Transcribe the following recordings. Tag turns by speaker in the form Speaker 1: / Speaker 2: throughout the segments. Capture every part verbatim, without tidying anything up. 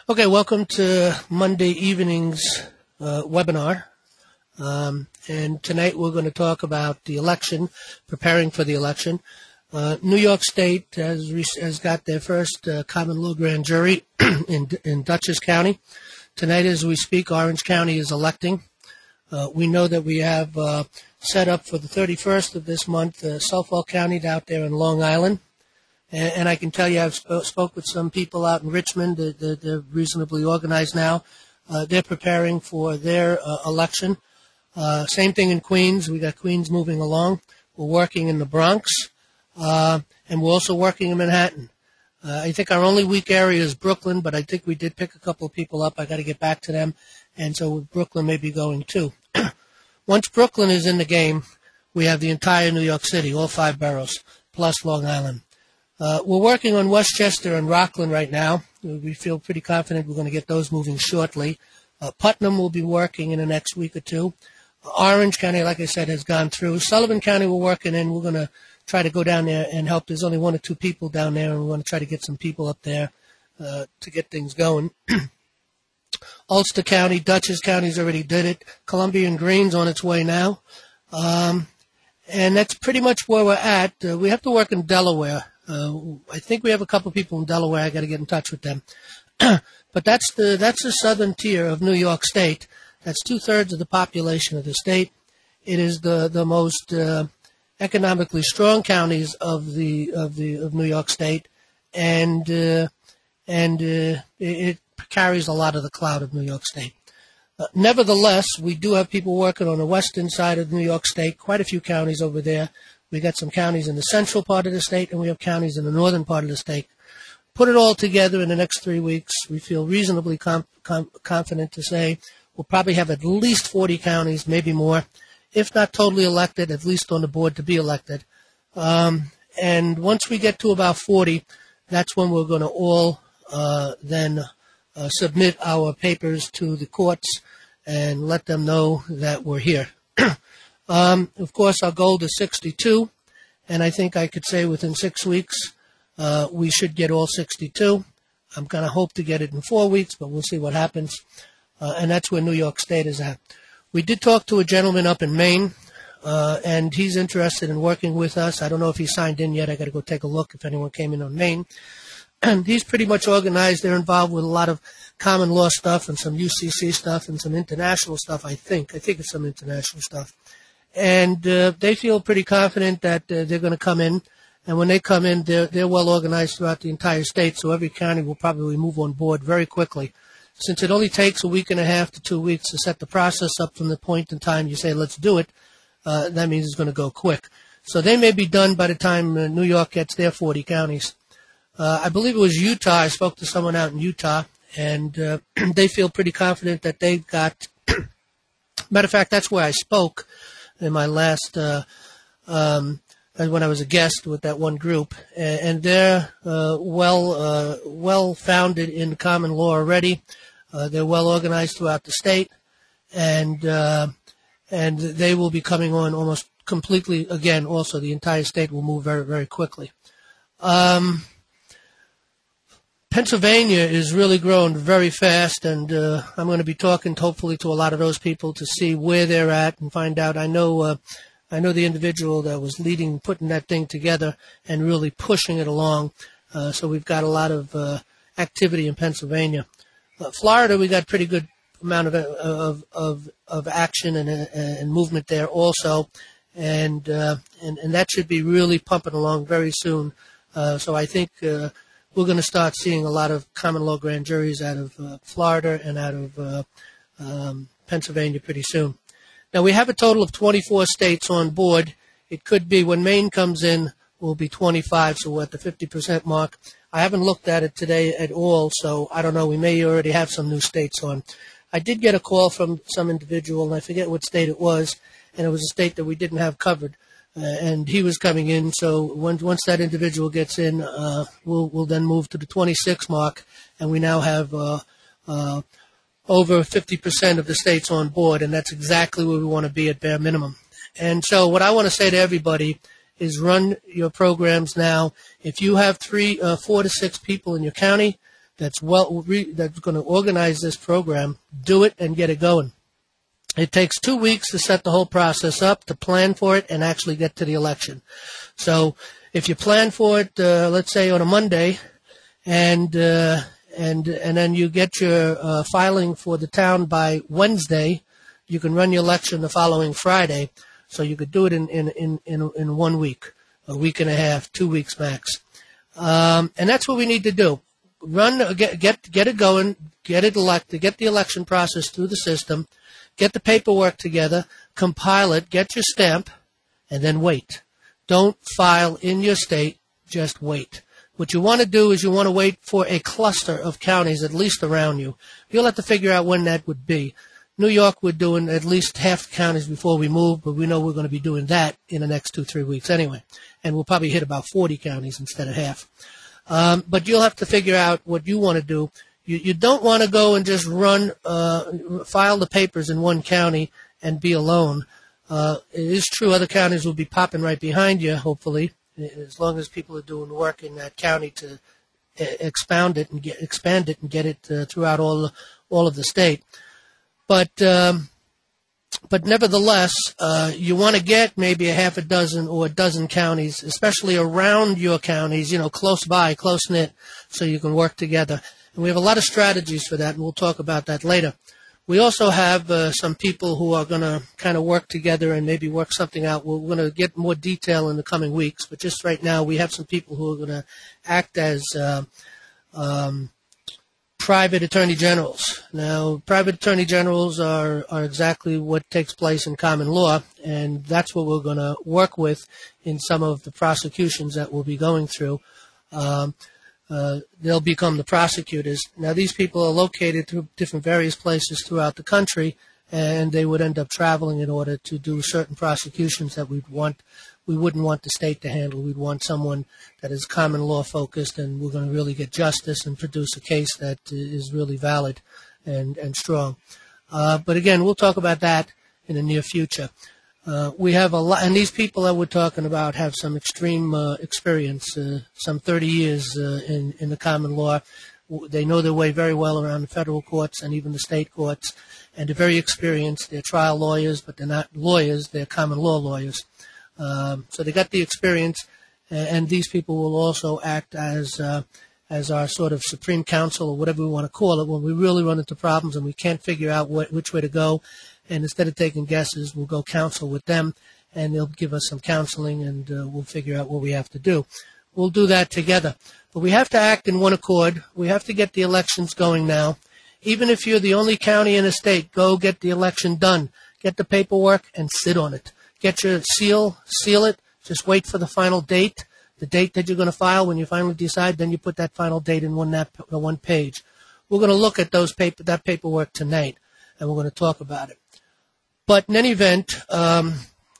Speaker 1: Okay, welcome to Monday evening's uh, webinar. Um, and tonight we're going to talk about the election, preparing for the election. Uh, New York State has, has got their first uh, common law grand jury in, in Dutchess County. Tonight as we speak, Orange County is electing. Uh, we know that we have uh, set up for the thirty-first of this month, uh, Suffolk County out there in Long Island. And, and I can tell you I've sp- spoke with some people out in Richmond. They're, they're, they're reasonably organized now. Uh, they're preparing for their uh, election. Uh, same thing in Queens. We got Queens moving along. We're working in the Bronx. Uh, and we're also working in Manhattan. Uh, I think our only weak area is Brooklyn, but I think we did pick a couple of people up. I got to get back to them. And so Brooklyn may be going too. Once Brooklyn is in the game, we have the entire New York City, all five boroughs, plus Long Island. Uh, we're working on Westchester and Rockland right now. We feel pretty confident we're going to get those moving shortly. Uh, Putnam will be working in the next week or two. Orange County, like I said, has gone through. Sullivan County we're working in. We're going to try to go down there and help. There's only one or two people down there, and we want to try to get some people up there uh, to get things going. Ulster County, Dutchess County's already did it. Columbia and Green's on its way now. Um, and that's pretty much where we're at. Uh, we have to work in Delaware. Uh, I think we have a couple people in Delaware. I got to get in touch with them. But that's the that's the southern tier of New York State. That's two-thirds of the population of the state. It is the the most uh, economically strong counties of the of the of New York State, and uh, and uh, it, it carries a lot of the clout of New York State. Uh, nevertheless, we do have people working on the western side of New York State. Quite a few counties over there. We got some counties in the central part of the state, and we have counties in the northern part of the state. Put it all together in the next three weeks. We feel reasonably com- com- confident to say we'll probably have at least forty counties, maybe more, if not totally elected, at least on the board to be elected. Um, and once we get to about forty, that's when we're going to all uh, then uh, submit our papers to the courts and let them know that we're here. Um, of course, our goal is sixty-two, and I think I could say within six weeks uh, we should get all sixty-two. I'm going to hope to get it in four weeks, but we'll see what happens. Uh, and that's where New York State is at. We did talk to a gentleman up in Maine, uh, and he's interested in working with us. I don't know if he signed in yet. I got to go take a look if anyone came in on Maine. And he's pretty much organized. They're involved with a lot of common law stuff and some U C C stuff and some international stuff, I think. I think it's some international stuff. And uh, they feel pretty confident that uh, they're going to come in. And when they come in, they're, they're well organized throughout the entire state, so every county will probably move on board very quickly. Since it only takes a week and a half to two weeks to set the process up from the point in time you say, let's do it, uh, that means it's going to go quick. So they may be done by the time uh, New York gets their forty counties. Uh, I believe it was Utah. I spoke to someone out in Utah, and uh, they feel pretty confident that they've got – matter of fact, that's where I spoke in my last uh, um, when I was a guest with that one group, and, and they're uh, well uh, well founded in common law already. Uh, they're well organized throughout the state, and uh, and they will be coming on almost completely again. Also, the entire state will move very very quickly. Um, Pennsylvania is really growing very fast, and uh, I'm going to be talking hopefully to a lot of those people to see where they're at and find out. I know uh, I know the individual that was leading, putting that thing together and really pushing it along. Uh, so we've got a lot of uh, activity in Pennsylvania. Uh, Florida, we got pretty good amount of of of, of action and, uh, and movement there also, and, uh, and and that should be really pumping along very soon. Uh, so I think. Uh, We're going to start seeing a lot of common law grand juries out of uh, Florida and out of uh, um, Pennsylvania pretty soon. Now, we have a total of twenty-four states on board. It could be when Maine comes in, we'll be twenty-five, so we're at the fifty percent mark. I haven't looked at it today at all, so I don't know. We may already have some new states on. I did get a call from some individual, and I forget what state it was, and it was a state that we didn't have covered. Uh, and he was coming in, so when, once that individual gets in, uh, we'll, we'll then move to the twenty-six mark, and we now have uh, uh, over fifty percent of the states on board, and that's exactly where we want to be at bare minimum. And so what I want to say to everybody is run your programs now. If you have three, uh, four to six people in your county, that's well re, that's going to organize this program, do it and get it going. It takes two weeks to set the whole process up, to plan for it, and actually get to the election. So if you plan for it, uh, let's say on a Monday, and uh, and and then you get your uh, filing for the town by Wednesday, you can run your election the following Friday. So you could do it in in in in, in one week, a week and a half, two weeks max. Um, and that's what we need to do. Run, get get get it going, get it elected, get the election process through the system, get the paperwork together, compile it, get your stamp, and then wait. Don't file in your state, just wait. What you want to do is you want to wait for a cluster of counties at least around you. You'll have to figure out when that would be. New York, we're doing at least half the counties before we move, but we know we're going to be doing that in the next two, three weeks anyway. And we'll probably hit about forty counties instead of half. Um, but you'll have to figure out what you want to do. You, you don't want to go and just run, uh, file the papers in one county and be alone. Uh, it is true other counties will be popping right behind you, hopefully, as long as people are doing work in that county to expound it and get, expand it and get it uh, throughout all, all of the state. But, um, but nevertheless, uh, you want to get maybe a half a dozen or a dozen counties, especially around your counties, you know, close by, close knit, so you can work together. And we have a lot of strategies for that, and we'll talk about that later. We also have uh, some people who are going to kind of work together and maybe work something out. We're going to get more detail in the coming weeks, but just right now we have some people who are going to act as uh, um, private attorney generals. Now, private attorney generals are, are exactly what takes place in common law, and that's what we're going to work with in some of the prosecutions that we'll be going through. Um, Uh, they'll become the prosecutors. Now, these people are located through different various places throughout the country, and they would end up traveling in order to do certain prosecutions that we'd want, we wouldn't want the state to handle. We'd want someone that is common law focused, and we're going to really get justice and produce a case that is really valid and, and strong. Uh, but again, we'll talk about that in the near future. Uh, we have a lot, and these people that we're talking about have some extreme uh, experience, uh, some thirty years uh, in, in the common law. They know their way very well around the federal courts and even the state courts, and they're very experienced. They're trial lawyers, but they're not lawyers. They're common law lawyers. Um, so they got the experience, and these people will also act as uh, as our sort of supreme counsel or whatever we want to call it when we really run into problems and we can't figure out what, which way to go. And instead of taking guesses, we'll go counsel with them, and they'll give us some counseling, and uh, we'll figure out what we have to do. We'll do that together. But we have to act in one accord. We have to get the elections going now. Even if you're the only county in a state, go get the election done. Get the paperwork and sit on it. Get your seal, seal it. Just wait for the final date, the date that you're going to file. When you finally decide, then you put that final date in one, that, one page. We're going to look at those paper, that paperwork tonight, and we're going to talk about it. But in any event, um,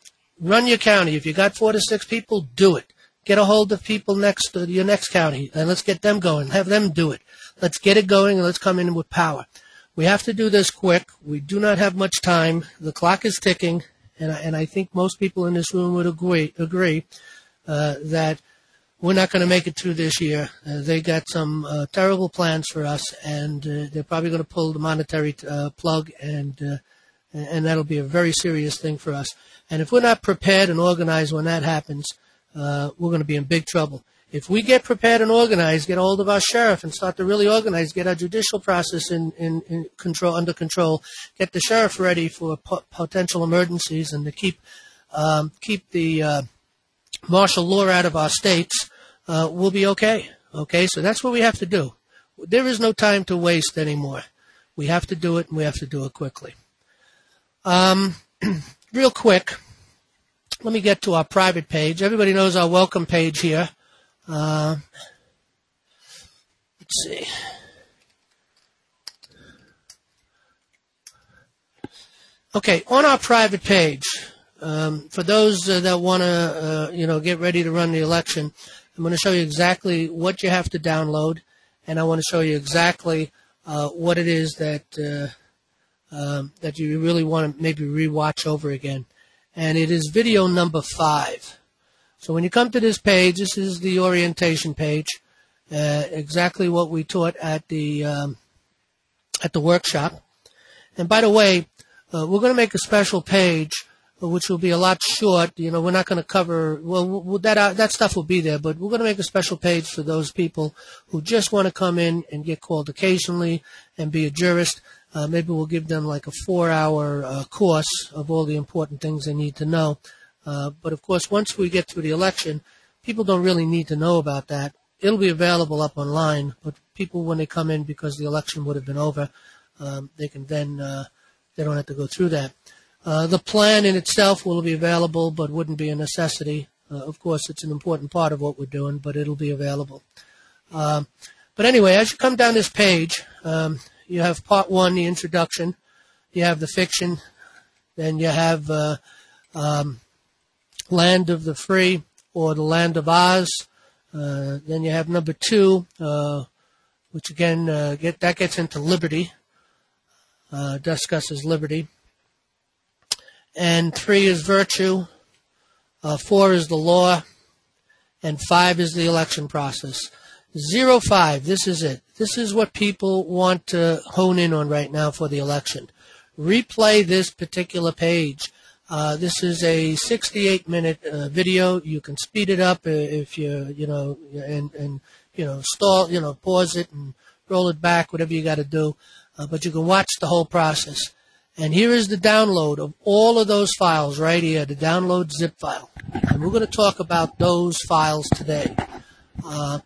Speaker 1: run your county. If you got four to six people, do it. Get a hold of people next to your next county, and let's get them going. Have them do it. Let's get it going, and let's come in with power. We have to do this quick. We do not have much time. The clock is ticking, and I, and I think most people in this room would agree, agree uh, that we're not going to make it through this year. Uh, they got some uh, terrible plans for us, and uh, they're probably going to pull the monetary uh, plug, and uh, and that'll be a very serious thing for us. And if we're not prepared and organized when that happens, uh, we're going to be in big trouble. If we get prepared and organized, get a hold of our sheriff and start to really organize, get our judicial process in, in, in control, under control, get the sheriff ready for po- potential emergencies, and to keep um, keep the uh, martial law out of our states, uh, we'll be okay. Okay, so that's what we have to do. There is no time to waste anymore. We have to do it, and we have to do it quickly. Um, real quick, let me get to our private page. Everybody knows our welcome page here. Uh, let's see. Okay, on our private page, um, for those uh, that want to, uh, you know, get ready to run the election, I'm going to show you exactly what you have to download, and I want to show you exactly uh, what it is that uh, Um, that you really want to maybe rewatch over again. And it is video number five. So when you come to this page, this is the orientation page. uh, exactly what we taught at the um, at the workshop. And by the way, uh, we're going to make a special page, uh, which will be a lot short. You know, we're not going to cover, well, we'll that uh, that stuff will be there, but we're going to make a special page for those people who just want to come in and get called occasionally and be a jurist. Uh, maybe we'll give them like a four-hour uh, course of all the important things they need to know. Uh, but, of course, once we get through the election, people don't really need to know about that. It'll be available up online, but people, when they come in because the election would have been over, um, they can then, uh, they don't have to go through that. Uh, the plan in itself will be available, but wouldn't be a necessity. Uh, of course, it's an important part of what we're doing, but it'll be available. Um, but anyway, as you come down this page, um, you have part one, the introduction. You have the fiction. Then you have uh, um, Land of the Free or the Land of Oz. Uh, then you have number two, uh, which again uh, get that gets into liberty. Uh, discusses liberty. And three is virtue. Uh, four is the law. And five is the election process. Zero five, this is it. This is what people want to hone in on right now for the election. Replay this particular page. Uh, this is a sixty-eight minute uh, video. You can speed it up if you, you know, and, and, you know, stall, you know, pause it and roll it back, whatever you got to do. Uh, but you can watch the whole process. And here is the download of all of those files right here, the download zip file. And we're going to talk about those files today. Uh,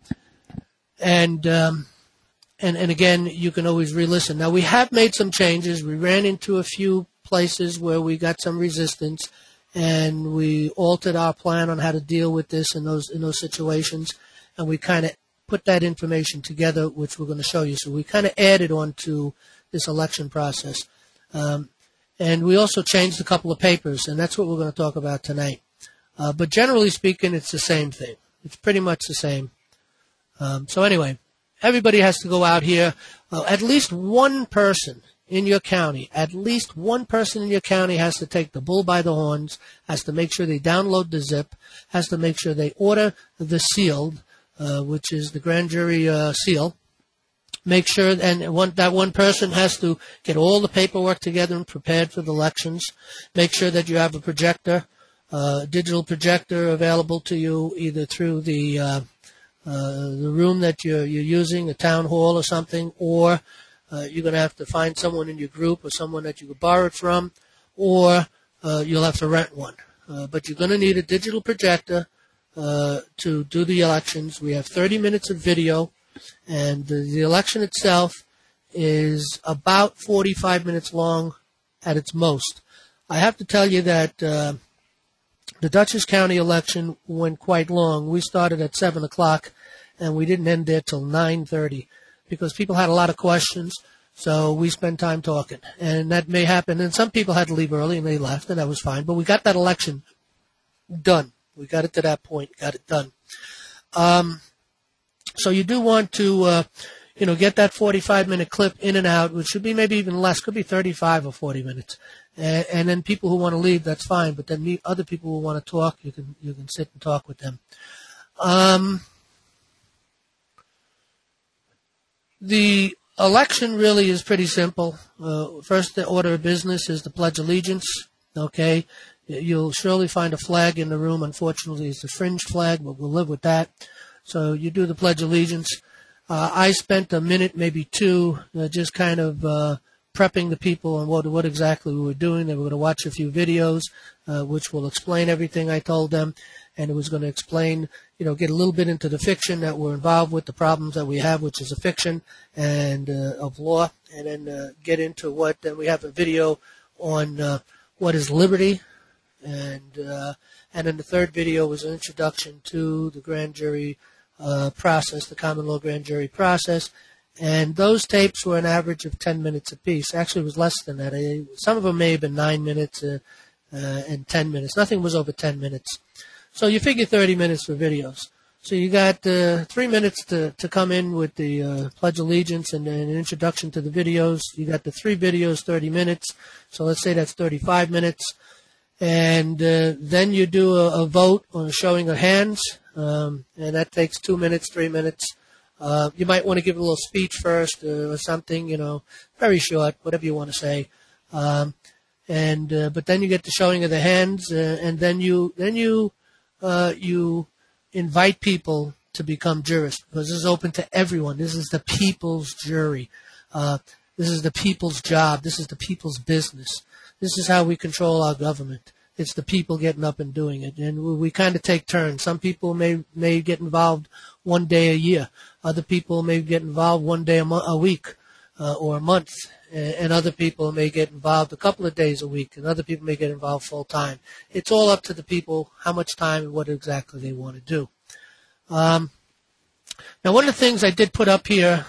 Speaker 1: and, um, and, and again, you can always re-listen. Now, we have made some changes. We ran into a few places where we got some resistance, and we altered our plan on how to deal with this in those, in those situations. And we kind of put that information together, which we're going to show you. So we kind of added on to this election process. Um, and we also changed a couple of papers, and that's what we're going to talk about tonight. Uh, but generally speaking, it's the same thing. It's pretty much the same. Um, so anyway, everybody has to go out here. Uh, at least one person in your county, at least one person in your county has to take the bull by the horns, has to make sure they download the zip, has to make sure they order the sealed, uh, which is the grand jury uh, seal. Make sure, and one, that one person has to get all the paperwork together and prepared for the elections. Make sure that you have a projector, uh, digital projector available to you either through the uh, uh, the room that you're, you're using, a town hall or something, or uh, you're going to have to find someone in your group or someone that you could borrow it from, or uh, you'll have to rent one. Uh, but you're going to need a digital projector uh, to do the elections. We have thirty minutes of video. And the, the election itself is about forty-five minutes long at its most. I have to tell you that uh, the Dutchess County election went quite long. We started at seven o'clock, and we didn't end there till nine thirty because people had a lot of questions, so we spent time talking. And that may happen. And some people had to leave early, and they left, and that was fine. But we got that election done. We got it to that point, got it done. Um... So you do want to, uh, you know, get that forty-five minute clip in and out, which should be maybe even less, could be thirty-five or forty minutes. And, and then people who want to leave, that's fine. But then meet other people who want to talk, you can you can sit and talk with them. Um, the election really is pretty simple. Uh, first, the order of business is the Pledge of Allegiance. Okay, you'll surely find a flag in the room. Unfortunately, it's a fringe flag, but we'll live with that. So you do the Pledge of Allegiance. Uh, I spent a minute, maybe two, uh, just kind of uh, prepping the people on what, what exactly we were doing. They were going to watch a few videos, uh, which will explain everything I told them. And it was going to explain, you know, get a little bit into the fiction that we're involved with, the problems that we have, which is a fiction and uh, of law. And then uh, get into what, then we have a video on uh, what is liberty. And, uh, and then the third video was an introduction to the grand jury Uh, process, the common law grand jury process, and those tapes were an average of ten minutes apiece. Actually, it was less than that. I, some of them may have been nine minutes uh, uh, and ten minutes. Nothing was over ten minutes. So you figure thirty minutes for videos. So you got uh, three minutes to, to come in with the uh, Pledge of Allegiance and, and an introduction to the videos. You got the three videos, thirty minutes. So let's say that's thirty-five minutes. And uh, then you do a, a vote on a showing of hands. Um, and that takes two minutes, three minutes. Uh, you might want to give a little speech first uh, or something, you know, very short, whatever you want to say. Um, and uh, but then you get the showing of the hands, uh, and then you then you uh, you invite people to become jurists, because this is open to everyone. This is the people's jury. Uh, this is the people's job. This is the people's business. This is how we control our government. It's the people getting up and doing it, and we, we kind of take turns. Some people may may get involved one day a year. Other people may get involved one day a, mo- a week uh, or a month, and, and other people may get involved a couple of days a week, and other people may get involved full time. It's all up to the people how much time and what exactly they want to do. Um, now, one of the things I did put up here,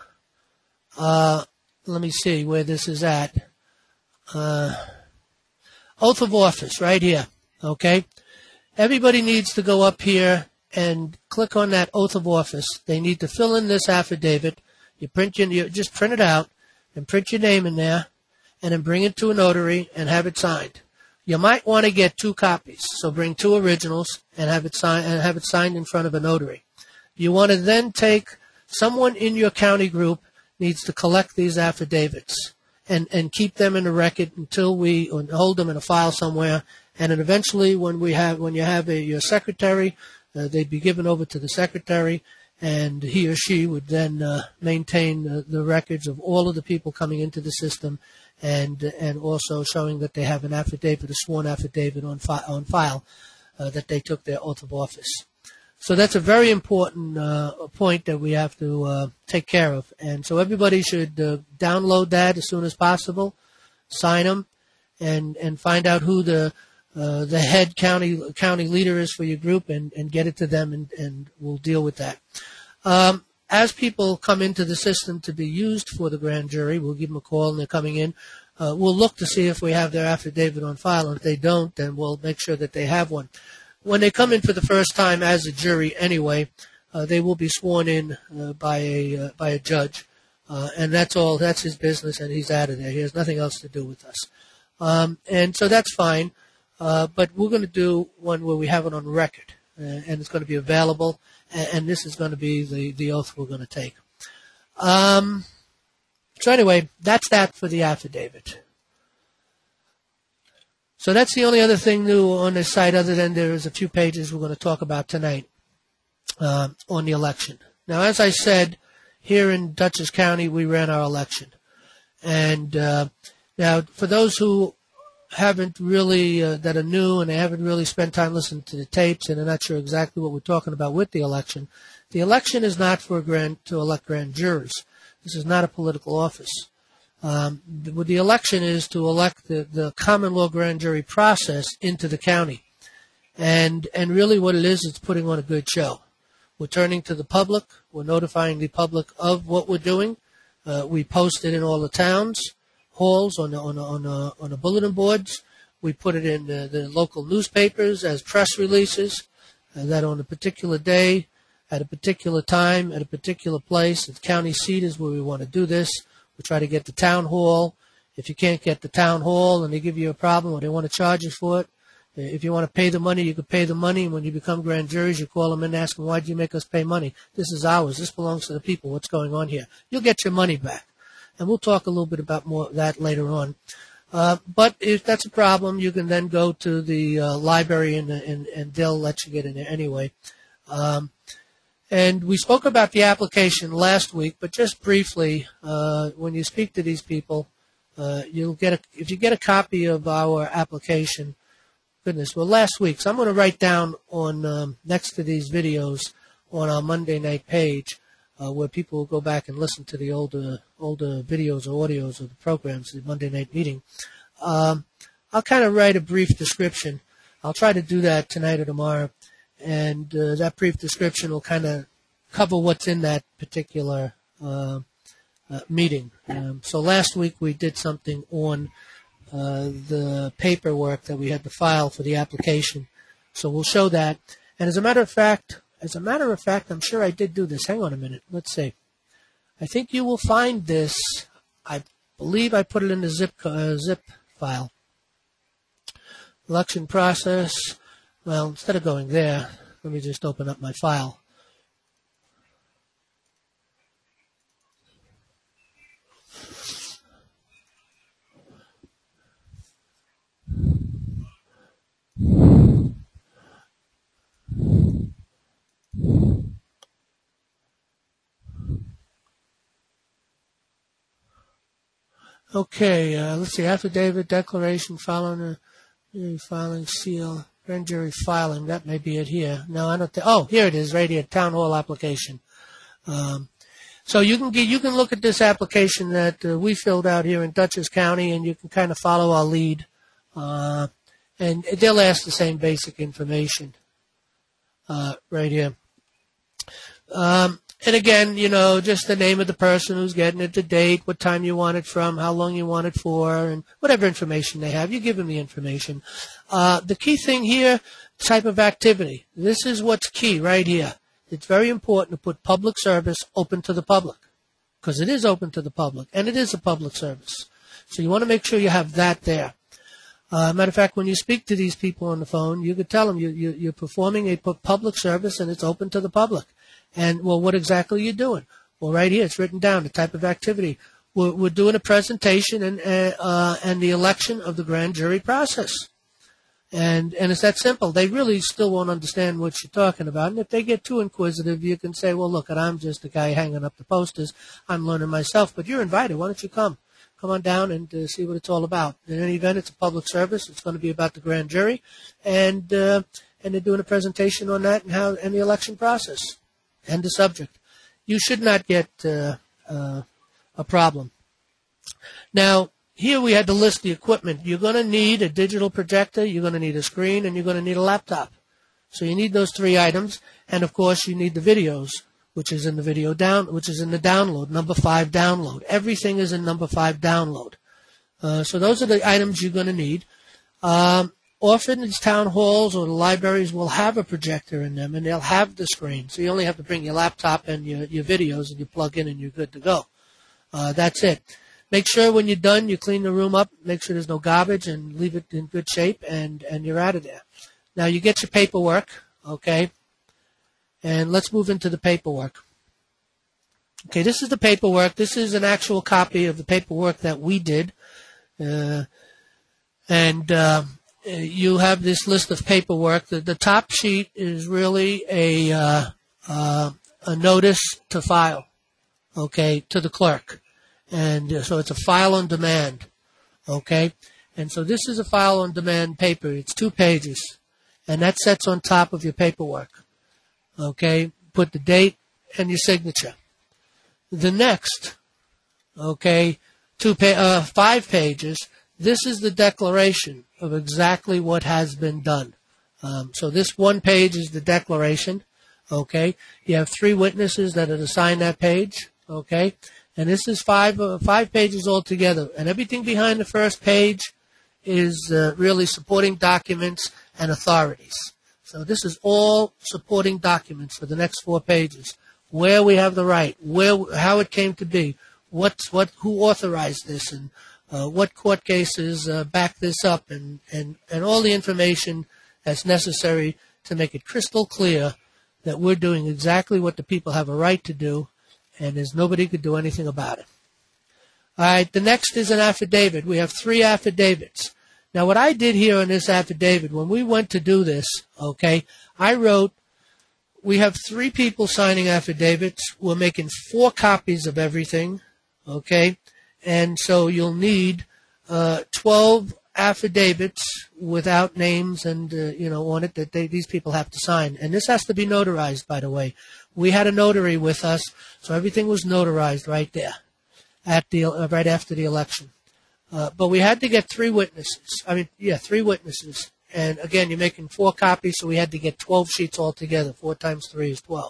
Speaker 1: uh, let me see where this is at. Uh, Oath of office, right here, okay? Everybody needs to go up here and click on that oath of office. They need to fill in this affidavit. You print your, you just print it out and print your name in there, and then bring it to a notary and have it signed. You might want to get two copies, so bring two originals and have it signed and have it signed in front of a notary. You want to then take someone in your county group needs to collect these affidavits. And, and keep them in the record until we or hold them in a file somewhere. And then eventually, when we have when you have a, your secretary, uh, they'd be given over to the secretary, and he or she would then uh, maintain uh, the records of all of the people coming into the system, and and also showing that they have an affidavit, a sworn affidavit on fi- on file uh, that they took their oath of office. So that's a very important uh, point that we have to uh, take care of. And so everybody should uh, download that as soon as possible, sign them, and, and find out who the uh, the head county county leader is for your group, and, and get it to them, and, and we'll deal with that. Um, as people come into the system to be used for the grand jury, we'll give them a call and they're coming in. Uh, we'll look to see if we have their affidavit on file, and if they don't, then we'll make sure that they have one. When they come in for the first time as a jury anyway, uh, they will be sworn in uh, by a uh, by a judge, uh, and that's all. That's his business, and he's out of there. He has nothing else to do with us, um, and so that's fine. Uh, but we're going to do one where we have it on record, uh, and it's going to be available, and, and this is going to be the, the oath we're going to take. Um, so anyway, that's that for the affidavit. So that's the only other thing new on this site, other than there's a few pages we're going to talk about tonight uh, on the election. Now, as I said, here in Dutchess County, we ran our election. And uh, now, for those who haven't really, uh, that are new and they haven't really spent time listening to the tapes and are not sure exactly what we're talking about with the election, the election is not for a grand, to elect grand jurors. This is not a political office. Um, the, the election is to elect the, the common law grand jury process into the county. And and really what it is, it's putting on a good show. We're turning to the public. We're notifying the public of what we're doing. Uh, we post it in all the towns, halls, on the, on the, on the, on the bulletin boards. We put it in the, the local newspapers as press releases, uh, that on a particular day, at a particular time, at a particular place, the county seat is where we want to do this. We try to get the town hall. If you can't get the town hall and they give you a problem or they want to charge you for it, if you want to pay the money, you can pay the money. And when you become grand juries, you call them in and ask them, why did you make us pay money? This is ours. This belongs to the people. What's going on here? You'll get your money back. And we'll talk a little bit about more of that later on. Uh, but if that's a problem, you can then go to the uh, library and, and, and they'll let you get in there anyway. Um, And we spoke about the application last week, but just briefly, uh, when you speak to these people, uh, you'll get a, if you get a copy of our application, goodness, well, last week, so I'm going to write down on um, next to these videos on our Monday night page, uh, where people will go back and listen to the older older videos or audios of the programs, the Monday night meeting. Um, I'll kind of write a brief description. I'll try to do that tonight or tomorrow. And uh, that brief description will kind of cover what's in that particular uh, uh, meeting. Um, so last week we did something on uh, the paperwork that we had to file for the application. So we'll show that. And as a matter of fact, as a matter of fact, I'm sure I did do this. Hang on a minute. Let's see. I think you will find this. I believe I put it in the zip uh, zip file. Election process. Well, instead of going there, let me just open up my file. Okay, uh, let's see. Affidavit, declaration, filing, uh, filing, seal, grand jury filing. That may be it here. No, I don't think. Oh, here it is, right here. Town hall application. Um, so you can get, you can look at this application that uh, we filled out here in Dutchess County, and you can kind of follow our lead. Uh, and they'll ask the same basic information uh, right here. Um, and again, you know, just the name of the person who's getting it, the date, what time you want it from, how long you want it for, and whatever information they have, you give them the information. Uh, the key thing here, type of activity. This is what's key right here. It's very important to put public service open to the public, because it is open to the public, and it is a public service. So you want to make sure you have that there. Uh, matter of fact, when you speak to these people on the phone, you could tell them you, you, you're performing a public service, and it's open to the public. And, well, what exactly are you doing? Well, right here, it's written down, the type of activity. We're, we're doing a presentation and, uh, and the election of the grand jury process. And, and it's that simple. They really still won't understand what you're talking about. And if they get too inquisitive, you can say, well, look, I'm just the guy hanging up the posters. I'm learning myself. But you're invited. Why don't you come? Come on down and uh, see what it's all about. In any event, it's a public service. It's going to be about the grand jury. And, uh, and they're doing a presentation on that and how, and the election process. And the subject. You should not get uh, uh, a problem. Now, here we had to list the equipment. You're going to need a digital projector, you're going to need a screen, and you're going to need a laptop. So you need those three items, and of course you need the videos, which is in the video down, which is in the download, number five download. Everything is in number five download. Uh, so those are the items you're going to need. Um, Often these town halls or the libraries will have a projector in them, and they'll have the screen. So you only have to bring your laptop and your, your videos, and you plug in, and you're good to go. Uh, that's it. Make sure when you're done, you clean the room up, make sure there's no garbage, and leave it in good shape, and, and you're out of there. Now, you get your paperwork, okay? And let's move into the paperwork. Okay, this is the paperwork. This is an actual copy of the paperwork that we did. Uh, and... Uh, You have this list of paperwork. The, the top sheet is really a uh, uh, a notice to file, okay, to the clerk, and uh, so it's a file on demand, okay, and so this is a file on demand paper. It's two pages, and that sets on top of your paperwork, okay. Put the date and your signature. The next, okay, two pa- uh, five pages. This is the declaration of exactly what has been done. Um, so this one page is the declaration, okay? You have three witnesses that are to sign that page, okay? And this is five uh, five pages altogether. And everything behind the first page is uh, really supporting documents and authorities. So this is all supporting documents for the next four pages. Where we have the right, where how it came to be, what's what who authorized this, and Uh, what court cases uh, back this up, and, and, and all the information that's necessary to make it crystal clear that we're doing exactly what the people have a right to do, and there's nobody could do anything about it. All right, the next is an affidavit. We have three affidavits. Now, what I did here in this affidavit, when we went to do this, okay, I wrote, we have three people signing affidavits. We're making four copies of everything, okay? And so you'll need uh, twelve affidavits without names and, uh, you know, on it that they, these people have to sign. And this has to be notarized, by the way. We had a notary with us, so everything was notarized right there, at the uh, right after the election. Uh, but we had to get three witnesses. I mean, yeah, three witnesses. And, again, you're making four copies, so we had to get twelve sheets altogether. Four times three is twelve.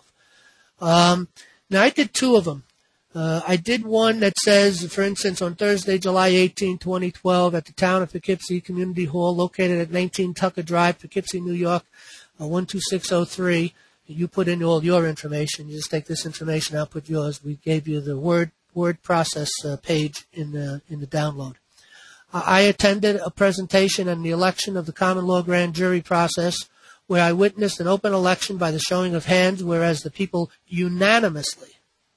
Speaker 1: Um, now, I did two of them. Uh, I did one that says, for instance, on Thursday, July eighteenth, twenty twelve, at the Town of Poughkeepsie Community Hall, located at nineteen Tucker Drive, Poughkeepsie, New York, uh, one two six zero three. You put in all your information. You just take this information out, put yours. We gave you the word word process uh, page in the in the download. Uh, I attended a presentation on the election of the common law grand jury process, where I witnessed an open election by the showing of hands, whereas the people unanimously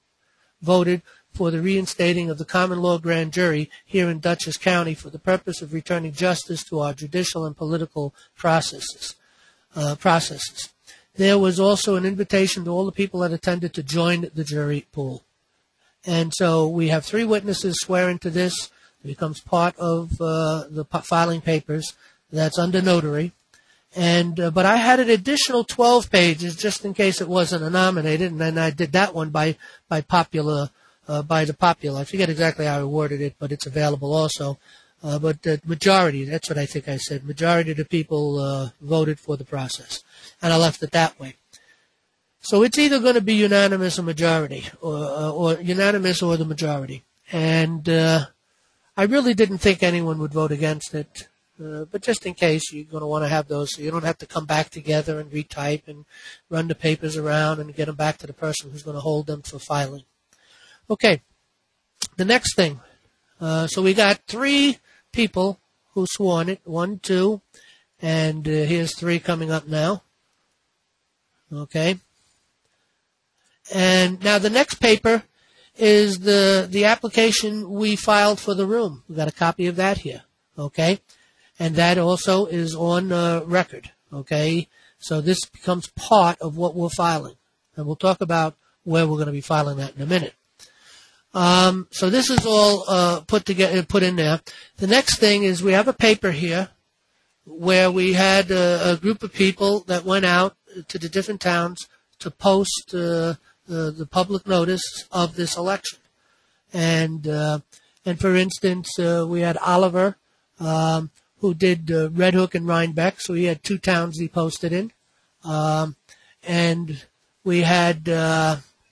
Speaker 1: voted for the reinstating of the common law grand jury here in Dutchess County for the purpose of returning justice to our judicial and political processes. Uh, processes. There was also an invitation to all the people that attended to join the jury pool. And so we have three witnesses swearing to this. It becomes part of uh, the filing papers that's under notary. And uh, but I had an additional twelve pages just in case it wasn't nominated, and then I did that one by by popular uh, by the popular. I forget exactly how I worded it, but it's available also. Uh, but the majority, that's what I think I said. Majority of the people uh, voted for the process, and I left it that way. So it's either going to be unanimous or majority, or, uh, or unanimous or the majority. And uh, I really didn't think anyone would vote against it. Uh, but just in case, you're going to want to have those so you don't have to come back together and retype and run the papers around and get them back to the person who's going to hold them for filing. Okay, the next thing. Uh, so we got three people who sworn it, one, two, and uh, here's three coming up now. Okay. And now the next paper is the, the application we filed for the room. We've got a copy of that here. Okay. And that also is on uh, record, okay? So this becomes part of what we're filing. And we'll talk about where we're going to be filing that in a minute. Um, so this is all uh, put together, put in there. The next thing is we have a paper here where we had a, a group of people that went out to the different towns to post uh, the, the public notice of this election. And, uh, and for instance, uh, we had Oliver, um, who did uh, Red Hook and Rhinebeck, so he had two towns he posted in. Um, and we had, uh,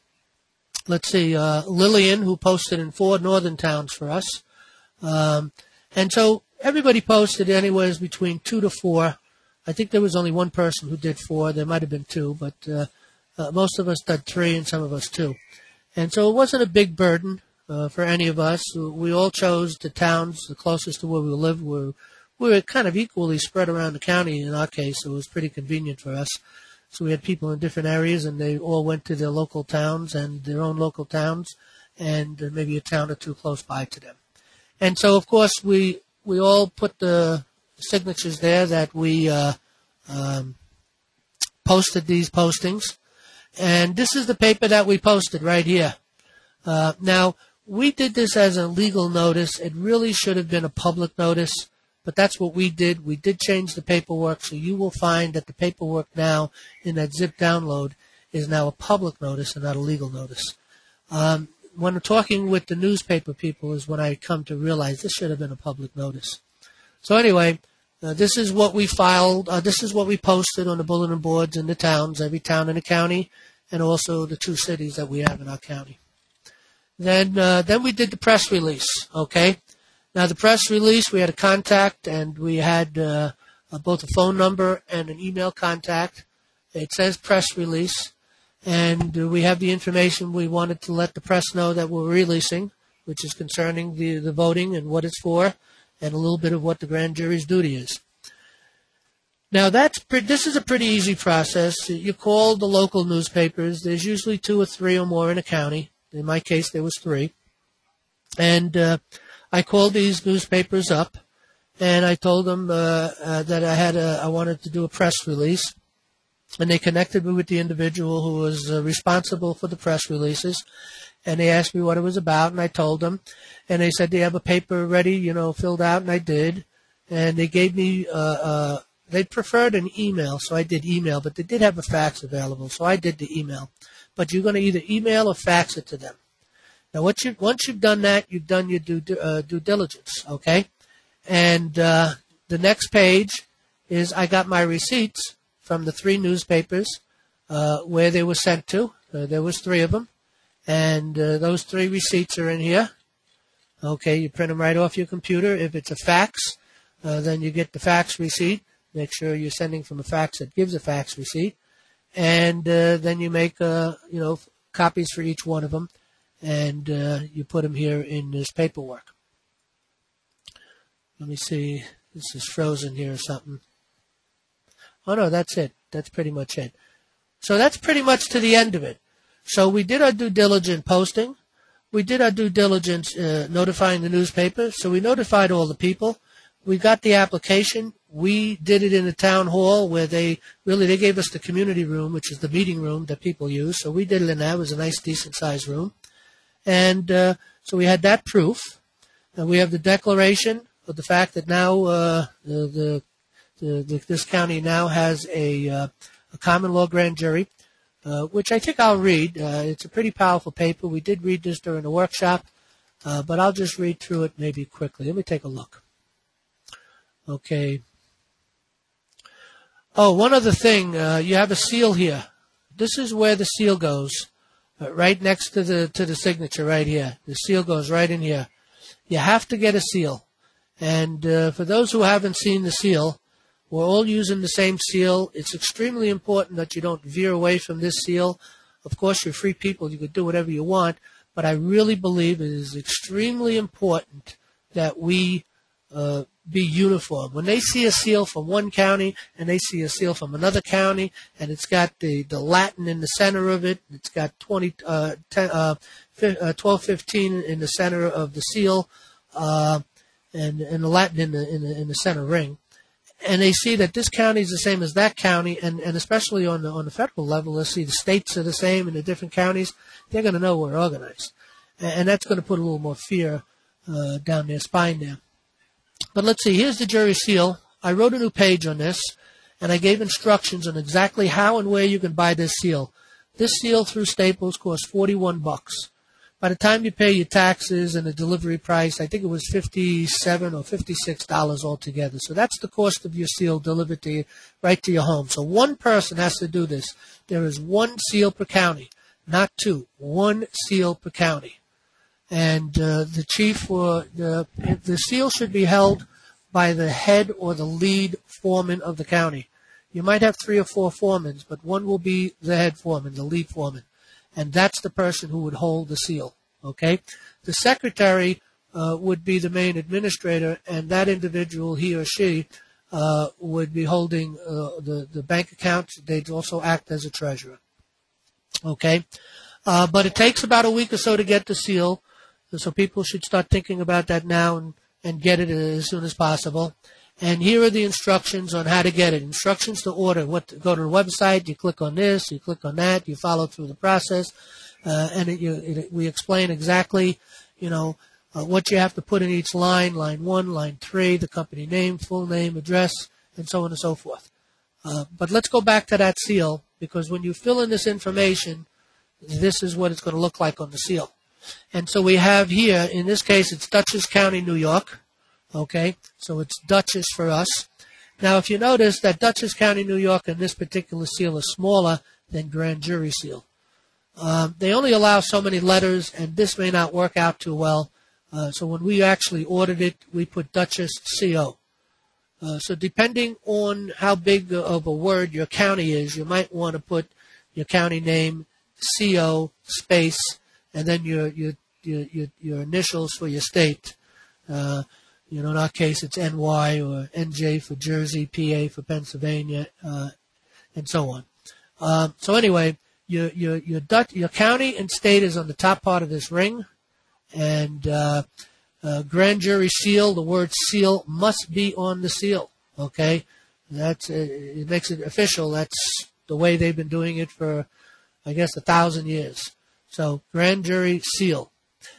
Speaker 1: let's see, uh, Lillian, who posted in four northern towns for us. Um, and so everybody posted anywhere between two to four. I think there was only one person who did four. There might have been two, but uh, uh, most of us did three and some of us two. And so it wasn't a big burden uh, for any of us. We all chose the towns the closest to where we lived. Were We were kind of equally spread around the county in our case, so it was pretty convenient for us. So we had people in different areas, and they all went to their local towns and their own local towns, and uh, maybe a town or two close by to them. And so, of course, we we all put the signatures there that we uh, um, posted these postings. And this is the paper that we posted right here. Uh, now, we did this as a legal notice. It really should have been a public notice. But that's what we did. We did change the paperwork, so you will find that the paperwork now in that zip download is now a public notice and not a legal notice. Um, when I'm talking with the newspaper people is when I come to realize this should have been a public notice. So anyway, uh, this is what we filed. Uh, this is what we posted on the bulletin boards in the towns, every town in the county, and also the two cities that we have in our county. Then, uh, then we did the press release, okay? Now, the press release, we had a contact, and we had uh, both a phone number and an email contact. It says press release, and uh, we have the information we wanted to let the press know that we're releasing, which is concerning the, the voting and what it's for, and a little bit of what the grand jury's duty is. Now, that's pre- this is a pretty easy process. You call the local newspapers. There's usually two or three or more in a county. In my case, there was three. And uh, I called these newspapers up, and I told them uh, uh, that I had a, I wanted to do a press release, and they connected me with the individual who was uh, responsible for the press releases, and they asked me what it was about, and I told them, and they said, do you have a paper ready, you know, filled out, and I did, and they gave me, uh, uh, they preferred an email, so I did email, but they did have a fax available, so I did the email, but you're going to either email or fax it to them. Now, once, you, once you've done that, you've done your due, uh, due diligence, okay? And uh, the next page is I got my receipts from the three newspapers uh, where they were sent to. Uh, there was three of them. And uh, those three receipts are in here. Okay, you print them right off your computer. If it's a fax, uh, then you get the fax receipt. Make sure you're sending from a fax that gives a fax receipt. And uh, then you make, uh, you know, copies for each one of them. And uh, you put them here in this paperwork. Let me see. This is frozen here or something. Oh, no, that's it. That's pretty much it. So that's pretty much to the end of it. So we did our due diligence posting. We did our due diligence uh, notifying the newspaper. So we notified all the people. We got the application. We did it in the town hall where they really, they gave us the community room, which is the meeting room that people use. So we did it in that. It was a nice, decent-sized room. And uh, so we had that proof. And we have the declaration of the fact that now uh, the, the, the, the this county now has a, uh, a common law grand jury, uh, which I think I'll read. Uh, it's a pretty powerful paper. We did read this during the workshop, uh, but I'll just read through it maybe quickly. Let me take a look. Okay. Oh, one other thing. Uh, you have a seal here. This is where the seal goes, uh, right next to the to the signature right here. The seal goes right in here. You have to get a seal. And uh, for those who haven't seen the seal, we're all using the same seal. It's extremely important that you don't veer away from this seal. Of course, you're free people. You can do whatever you want. But I really believe it is extremely important that we uh, be uniform. When they see a seal from one county and they see a seal from another county, and it's got the, the Latin in the center of it, it's got twenty, uh, ten, uh, twelve fifteen in the center of the seal, uh, and, and the Latin in the, in the in the center ring, and they see that this county is the same as that county, and, and especially on the on the federal level, let's see the states are the same in the different counties. They're going to know we're organized, and, and that's going to put a little more fear uh, down their spine there. But let's see, here's the jury seal. I wrote a new page on this, and I gave instructions on exactly how and where you can buy this seal. This seal through Staples costs forty-one bucks. By the time you pay your taxes and the delivery price, I think it was fifty-seven or fifty-six dollars altogether. So that's the cost of your seal delivered to you, right to your home. So one person has to do this. There is one seal per county, not two. One seal per county. And uh, the chief or the, the seal should be held by the head or the lead foreman of the county. You might have three or four foremans, but one will be the head foreman, the lead foreman. And that's the person who would hold the seal, okay? The secretary uh, would be the main administrator, and that individual, he or she, uh, would be holding uh, the, the bank account. They'd also act as a treasurer, okay? Uh, but it takes about a week or so to get the seal, so people should start thinking about that now and, and get it as soon as possible. And here are the instructions on how to get it. Instructions to order. What to, go to the website, you click on this, you click on that, you follow through the process, uh, and it, you, it, we explain exactly, you know, uh, what you have to put in each line, line one, line three, the company name, full name, address, and so on and so forth. Uh, but let's go back to that seal, because when you fill in this information, this is what it's going to look like on the seal. And so we have here, in this case, it's Dutchess County, New York. Okay, so it's Dutchess for us. Now, if you notice that Dutchess County, New York, and this particular seal is smaller than grand jury seal. Um, they only allow so many letters, and this may not work out too well. Uh, so when we actually ordered it, we put Dutchess C O. Uh, so depending on how big of a word your county is, you might want to put your county name, C O, space, and then your your your your, your initials for your state. Uh, you know, in our case, it's N Y or N J for Jersey, P A for Pennsylvania, uh, and so on. Um, so anyway, your your your Dutch, your county and state is on the top part of this ring, and uh, uh, grand jury seal. The word seal must be on the seal. Okay, that's uh, it makes it official. That's the way they've been doing it for, I guess, a thousand years. So, grand jury seal.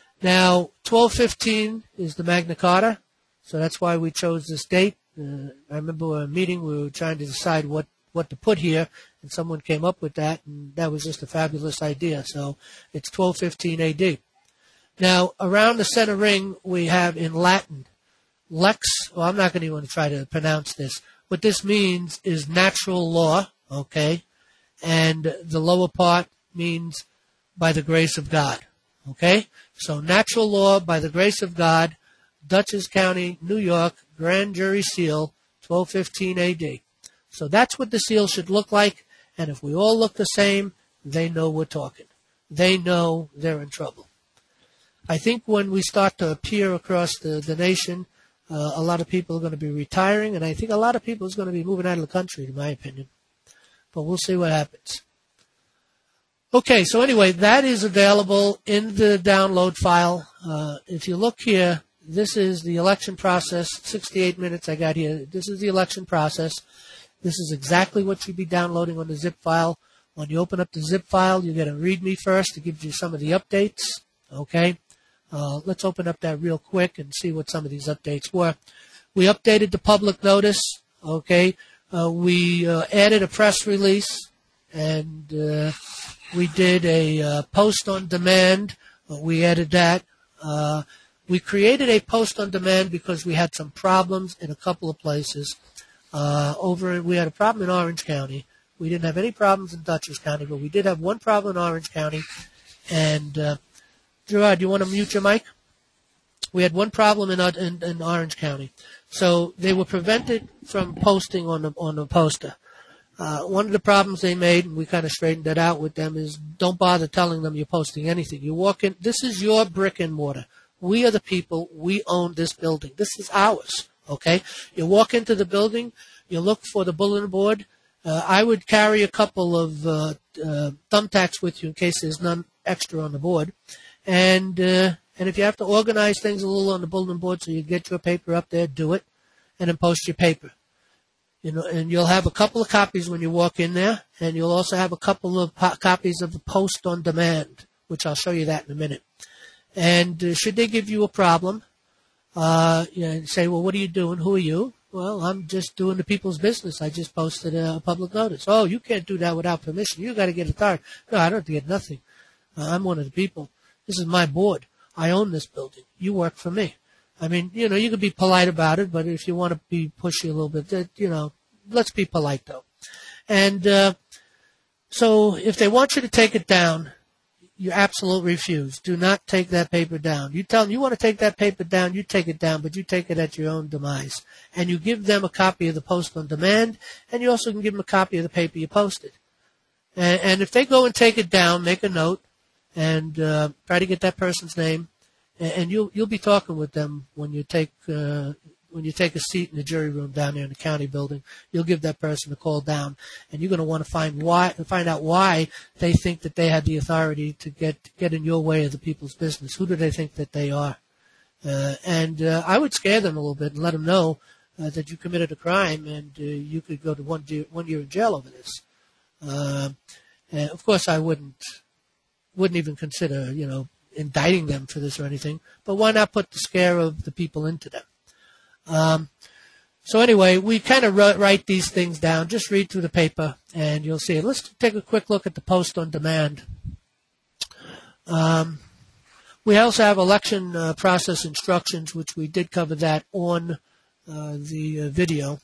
Speaker 1: Now, twelve fifteen is the Magna Carta, so that's why we chose this date. Uh, I remember a meeting, we were trying to decide what, what to put here, and someone came up with that, and that was just a fabulous idea. So, it's twelve fifteen A D. Now, around the center ring, we have in Latin, lex, well, I'm not going to even try to pronounce this. What this means is natural law, okay, and the lower part means by the grace of God. Okay? So natural law by the grace of God, Dutchess County, New York, grand jury seal, twelve fifteen A D. So that's what the seal should look like, and if we all look the same, they know we're talking. They know they're in trouble. I think when we start to appear across the, the nation, uh, a lot of people are going to be retiring, and I think a lot of people is going to be moving out of the country, in my opinion. But we'll see what happens. Okay, so anyway, that is available in the download file. Uh, if you look here, this is the election process, sixty-eight minutes I got here. This is the election process. This is exactly what you'd be downloading on the zip file. When you open up the zip file, you get a README first. It gives you some of the updates, okay? Uh, let's open up that real quick and see what some of these updates were. We updated the public notice. Okay. Uh, we uh, added a press release, and uh, we did a uh, post on demand. Uh, we added that. Uh, we created a post on demand because we had some problems in a couple of places. Uh, over, we had a problem in Orange County. We didn't have any problems in Dutchess County, but we did have one problem in Orange County. And uh, Gerard, do you want to mute your mic? We had one problem in, in, in Orange County. So they were prevented from posting on the, on the poster. Uh, one of the problems they made, and we kind of straightened that out with them, is don't bother telling them you're posting anything. You walk in, this is your brick and mortar. We are the people. We own this building. This is ours, okay? You walk into the building, you look for the bulletin board. Uh, I would carry a couple of uh, uh, thumbtacks with you in case there's none extra on the board. And uh, and if you have to organize things a little on the bulletin board so you get your paper up there, do it, and then post your paper. You know, and you'll have a couple of copies when you walk in there, and you'll also have a couple of po- copies of the post on demand, which I'll show you that in a minute. And uh, should they give you a problem, uh, you know, and say, well, what are you doing? Who are you? Well, I'm just doing the people's business. I just posted a public notice. Oh, you can't do that without permission. You got to get authority. No, I don't have to get nothing. Uh, I'm one of the people. This is my board. I own this building. You work for me. I mean, you know, you can be polite about it, but if you want to be pushy a little bit, you know, let's be polite, though. And uh, so if they want you to take it down, you absolutely refuse. Do not take that paper down. You tell them you want to take that paper down, you take it down, but you take it at your own demise. And you give them a copy of the post on demand, and you also can give them a copy of the paper you posted. And, and if they go and take it down, make a note, and uh, try to get that person's name, and, and you'll you'll be talking with them when you take uh, when you take a seat in the jury room down there in the county building. You'll give that person a call down, and you're going to want to find why find out why they think that they had the authority to get get in your way of the people's business. Who do they think that they are? Uh, and uh, I would scare them a little bit and let them know uh, that you committed a crime, and uh, you could go to one year, one year in jail over this. Uh, and of course, I wouldn't. wouldn't even consider, you know, indicting them for this or anything, but why not put the scare of the people into them? Um, so anyway, we kind of write these things down. Just read through the paper, and you'll see it. Let's take a quick look at the post on demand. Um, we also have election uh, process instructions, which we did cover that on uh, the uh, video.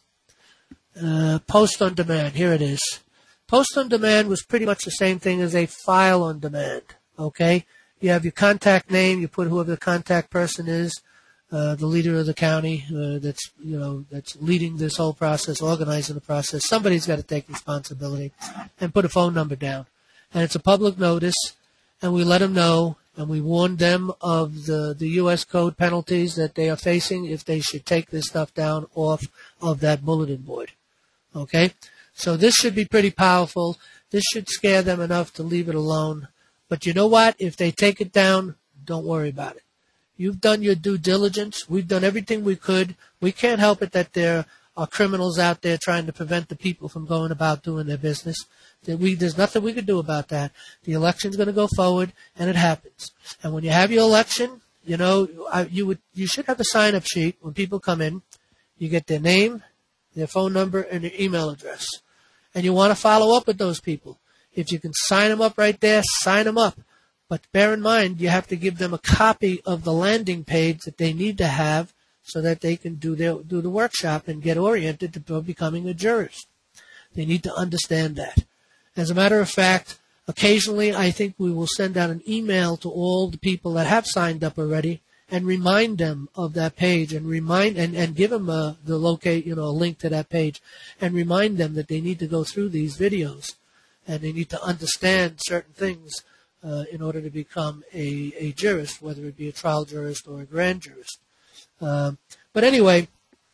Speaker 1: Uh, post on demand, here it is. Post on demand was pretty much the same thing as a file on demand, okay? You have your contact name, you put whoever the contact person is, uh, the leader of the county uh, that's, you know, that's leading this whole process, organizing the process. Somebody's got to take responsibility and put a phone number down. And it's a public notice, and we let them know, and we warn them of the, the U S code penalties that they are facing if they should take this stuff down off of that bulletin board, okay? So this should be pretty powerful. This should scare them enough to leave it alone. But you know what? If they take it down, don't worry about it. You've done your due diligence. We've done everything we could. We can't help it that there are criminals out there trying to prevent the people from going about doing their business. That we, there's nothing we can do about that. The election's going to go forward, and it happens. And when you have your election, you know, I, you would, you should have a sign-up sheet when people come in. You get their name, their phone number, and their email address. And you want to follow up with those people. If you can sign them up right there, sign them up. But bear in mind, you have to give them a copy of the landing page that they need to have so that they can do their do the workshop and get oriented to becoming a jurist. They need to understand that. As a matter of fact, occasionally I think we will send out an email to all the people that have signed up already and remind them of that page, and remind and, and give them a, the locate, you know, a link to that page, and remind them that they need to go through these videos, and they need to understand certain things uh, in order to become a, a jurist, whether it be a trial jurist or a grand jurist. Uh, but anyway,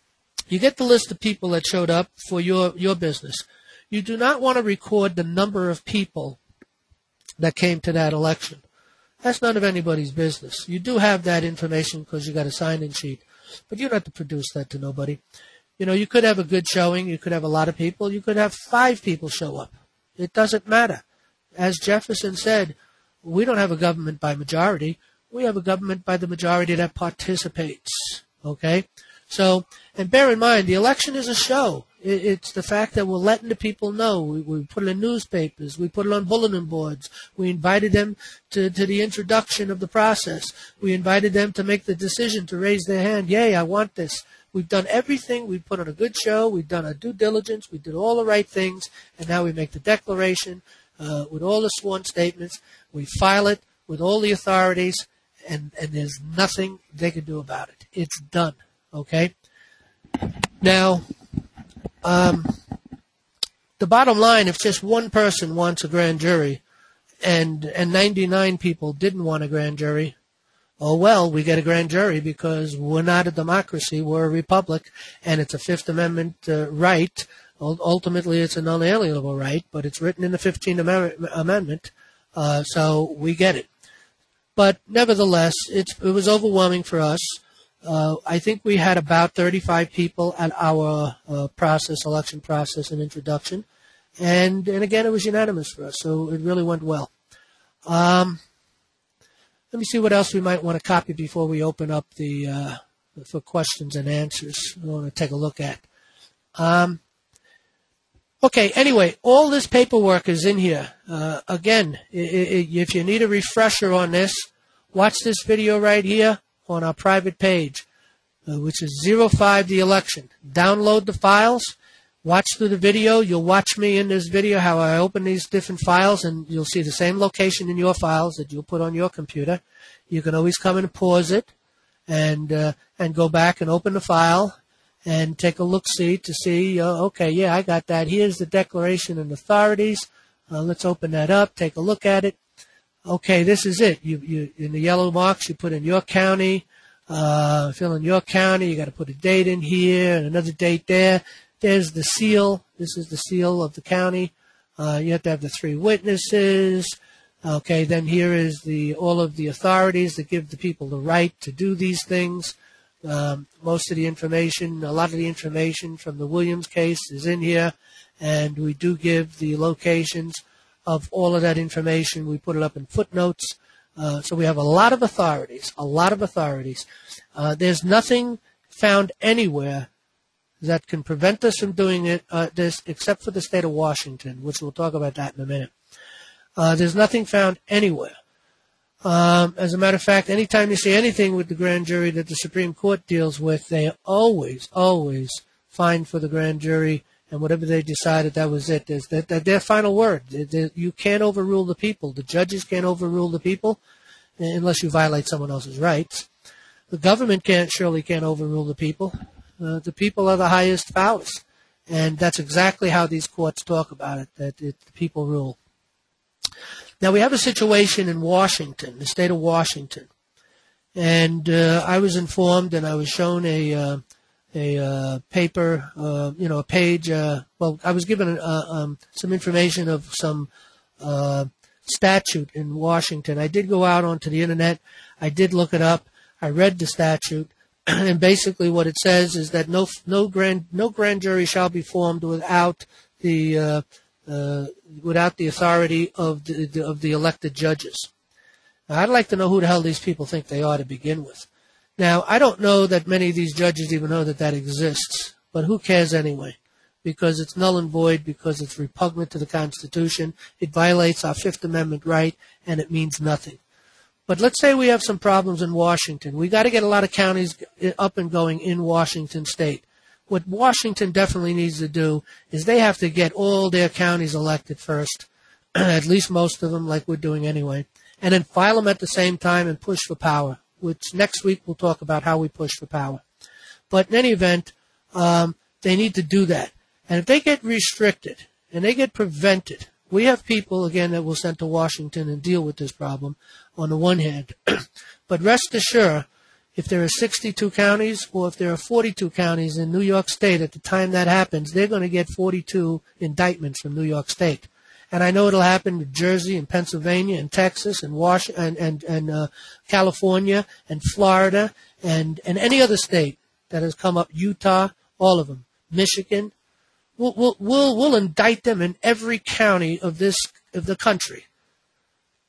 Speaker 1: you get the list of people that showed up for your, your business. You do not want to record the number of people that came to that election. That's none of anybody's business. You do have that information because you got a sign-in sheet, but you don't have to produce that to nobody. You know, you could have a good showing. You could have a lot of people. You could have five people show up. It doesn't matter. As Jefferson said, we don't have a government by majority. we have a government by the majority that participates. Okay? So, and bear in mind, the election is a show. It, it's the fact that we're letting the people know. We, we put it in newspapers. We put it on bulletin boards. We invited them to, to the introduction of the process. We invited them to make the decision to raise their hand. Yay, I want this. We've done everything. We've put on a good show. We've done our due diligence. We did all the right things. And now we make the declaration uh, with all the sworn statements. We file it with all the authorities, and, and there's nothing they can do about it. It's done. Okay? Now, um, the bottom line, if just one person wants a grand jury and and ninety-nine people didn't want a grand jury, oh, well, we get a grand jury because we're not a democracy. We're a republic, and it's a Fifth Amendment uh, right. Ultimately, it's an unalienable right, but it's written in the fifteenth Amendment, uh, so we get it. But nevertheless, it's, it was overwhelming for us. Uh, I think we had about thirty-five people at our uh, process, election process and introduction. And, and again, it was unanimous for us, so it really went well. Um, let me see what else we might want to copy before we open up the uh, for questions and answers. We want to take a look at. Um, okay, anyway, all this paperwork is in here. Uh, again, if you need a refresher on this, watch this video right here on our private page, uh, which is zero five the election. Download the files, watch through the video. You'll watch me in this video how I open these different files, and you'll see the same location in your files that you'll put on your computer. You can always come and pause it and uh, and go back and open the file and take a look-see to see, uh, okay, yeah, I got that. Here's the Declaration and Authorities. Uh, let's open that up, take a look at it. Okay, this is it. You, you, in the yellow marks, you put in your county, uh, fill in your county. You got to put a date in here and another date there. There's the seal. This is the seal of the county. Uh, you have to have the three witnesses. Okay, then here is the all of the authorities that give the people the right to do these things. Um, most of the information, a lot of the information from the Williams case is in here, and we do give the locations of all of that information. We put it up in footnotes. Uh, so we have a lot of authorities, a lot of authorities. Uh, there's nothing found anywhere that can prevent us from doing it, uh, this, except for the state of Washington, which we'll talk about that in a minute. Uh, there's nothing found anywhere. Um, as a matter of fact, anytime you see anything with the grand jury that the Supreme Court deals with, they always, always find for the grand jury, and whatever they decided, that was it. There's that, that their final word. They, they, you can't overrule the people. The judges can't overrule the people unless you violate someone else's rights. The government can't surely can't overrule the people. Uh, the people are the highest powers, and that's exactly how these courts talk about it, that it, the people rule. Now, we have a situation in Washington, the state of Washington, and uh, I was informed and I was shown a uh, a uh, paper, uh, you know, a page. Uh, well, I was given uh, um, some information of some uh, statute in Washington. I did go out onto the internet. I did look it up. I read the statute, and basically what it says is that no no grand no grand jury shall be formed without the uh, uh, without the authority of the, the of the elected judges. Now, I'd like to know who the hell these people think they are to begin with. Now, I don't know that many of these judges even know that that exists, but who cares anyway? Because it's null and void, because it's repugnant to the Constitution, it violates our Fifth Amendment right, and it means nothing. But let's say we have some problems in Washington. We got to get a lot of counties up and going in Washington State. What Washington definitely needs to do is they have to get all their counties elected first, at least most of them, like we're doing anyway, and then file them at the same time and push for power, which next week we'll talk about how we push for power. But in any event, um, they need to do that. And if they get restricted and they get prevented, we have people, again, that we'll send to Washington and deal with this problem on the one hand. But rest assured, if there are sixty-two counties or if there are forty-two counties in New York State at the time that happens, they're going to get forty-two indictments from New York State. And I know it'll happen in Jersey and Pennsylvania and Texas and Wash and and, and uh, California and Florida and, and any other state that has come up, Utah, all of them, Michigan. We'll, we'll, we'll, we'll indict them in every county of this of the country.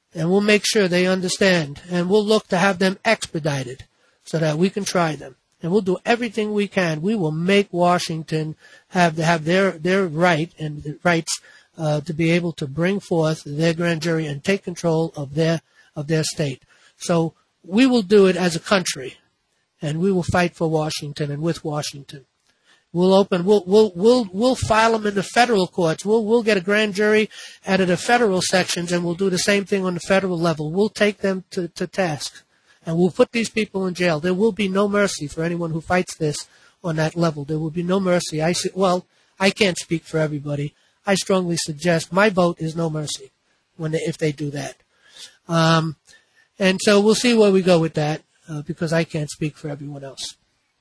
Speaker 1: and we'll make sure they understand, and we'll look to have them expedited so that we can try them. And we'll do everything we can. We will make Washington have to have their, their right and the rights uh, to be able to bring forth their grand jury and take control of their of their state. So we will do it as a country, and we will fight for Washington and with Washington. We'll open. We'll we'll we'll we'll file them in the federal courts. We'll we'll get a grand jury out of the federal sections, and we'll do the same thing on the federal level. We'll take them to, to task, and we'll put these people in jail. There will be no mercy for anyone who fights this on that level. There will be no mercy. I say, well, I can't speak for everybody. I strongly suggest my vote is no mercy when they, if they do that. Um, and so we'll see where we go with that uh, because I can't speak for everyone else.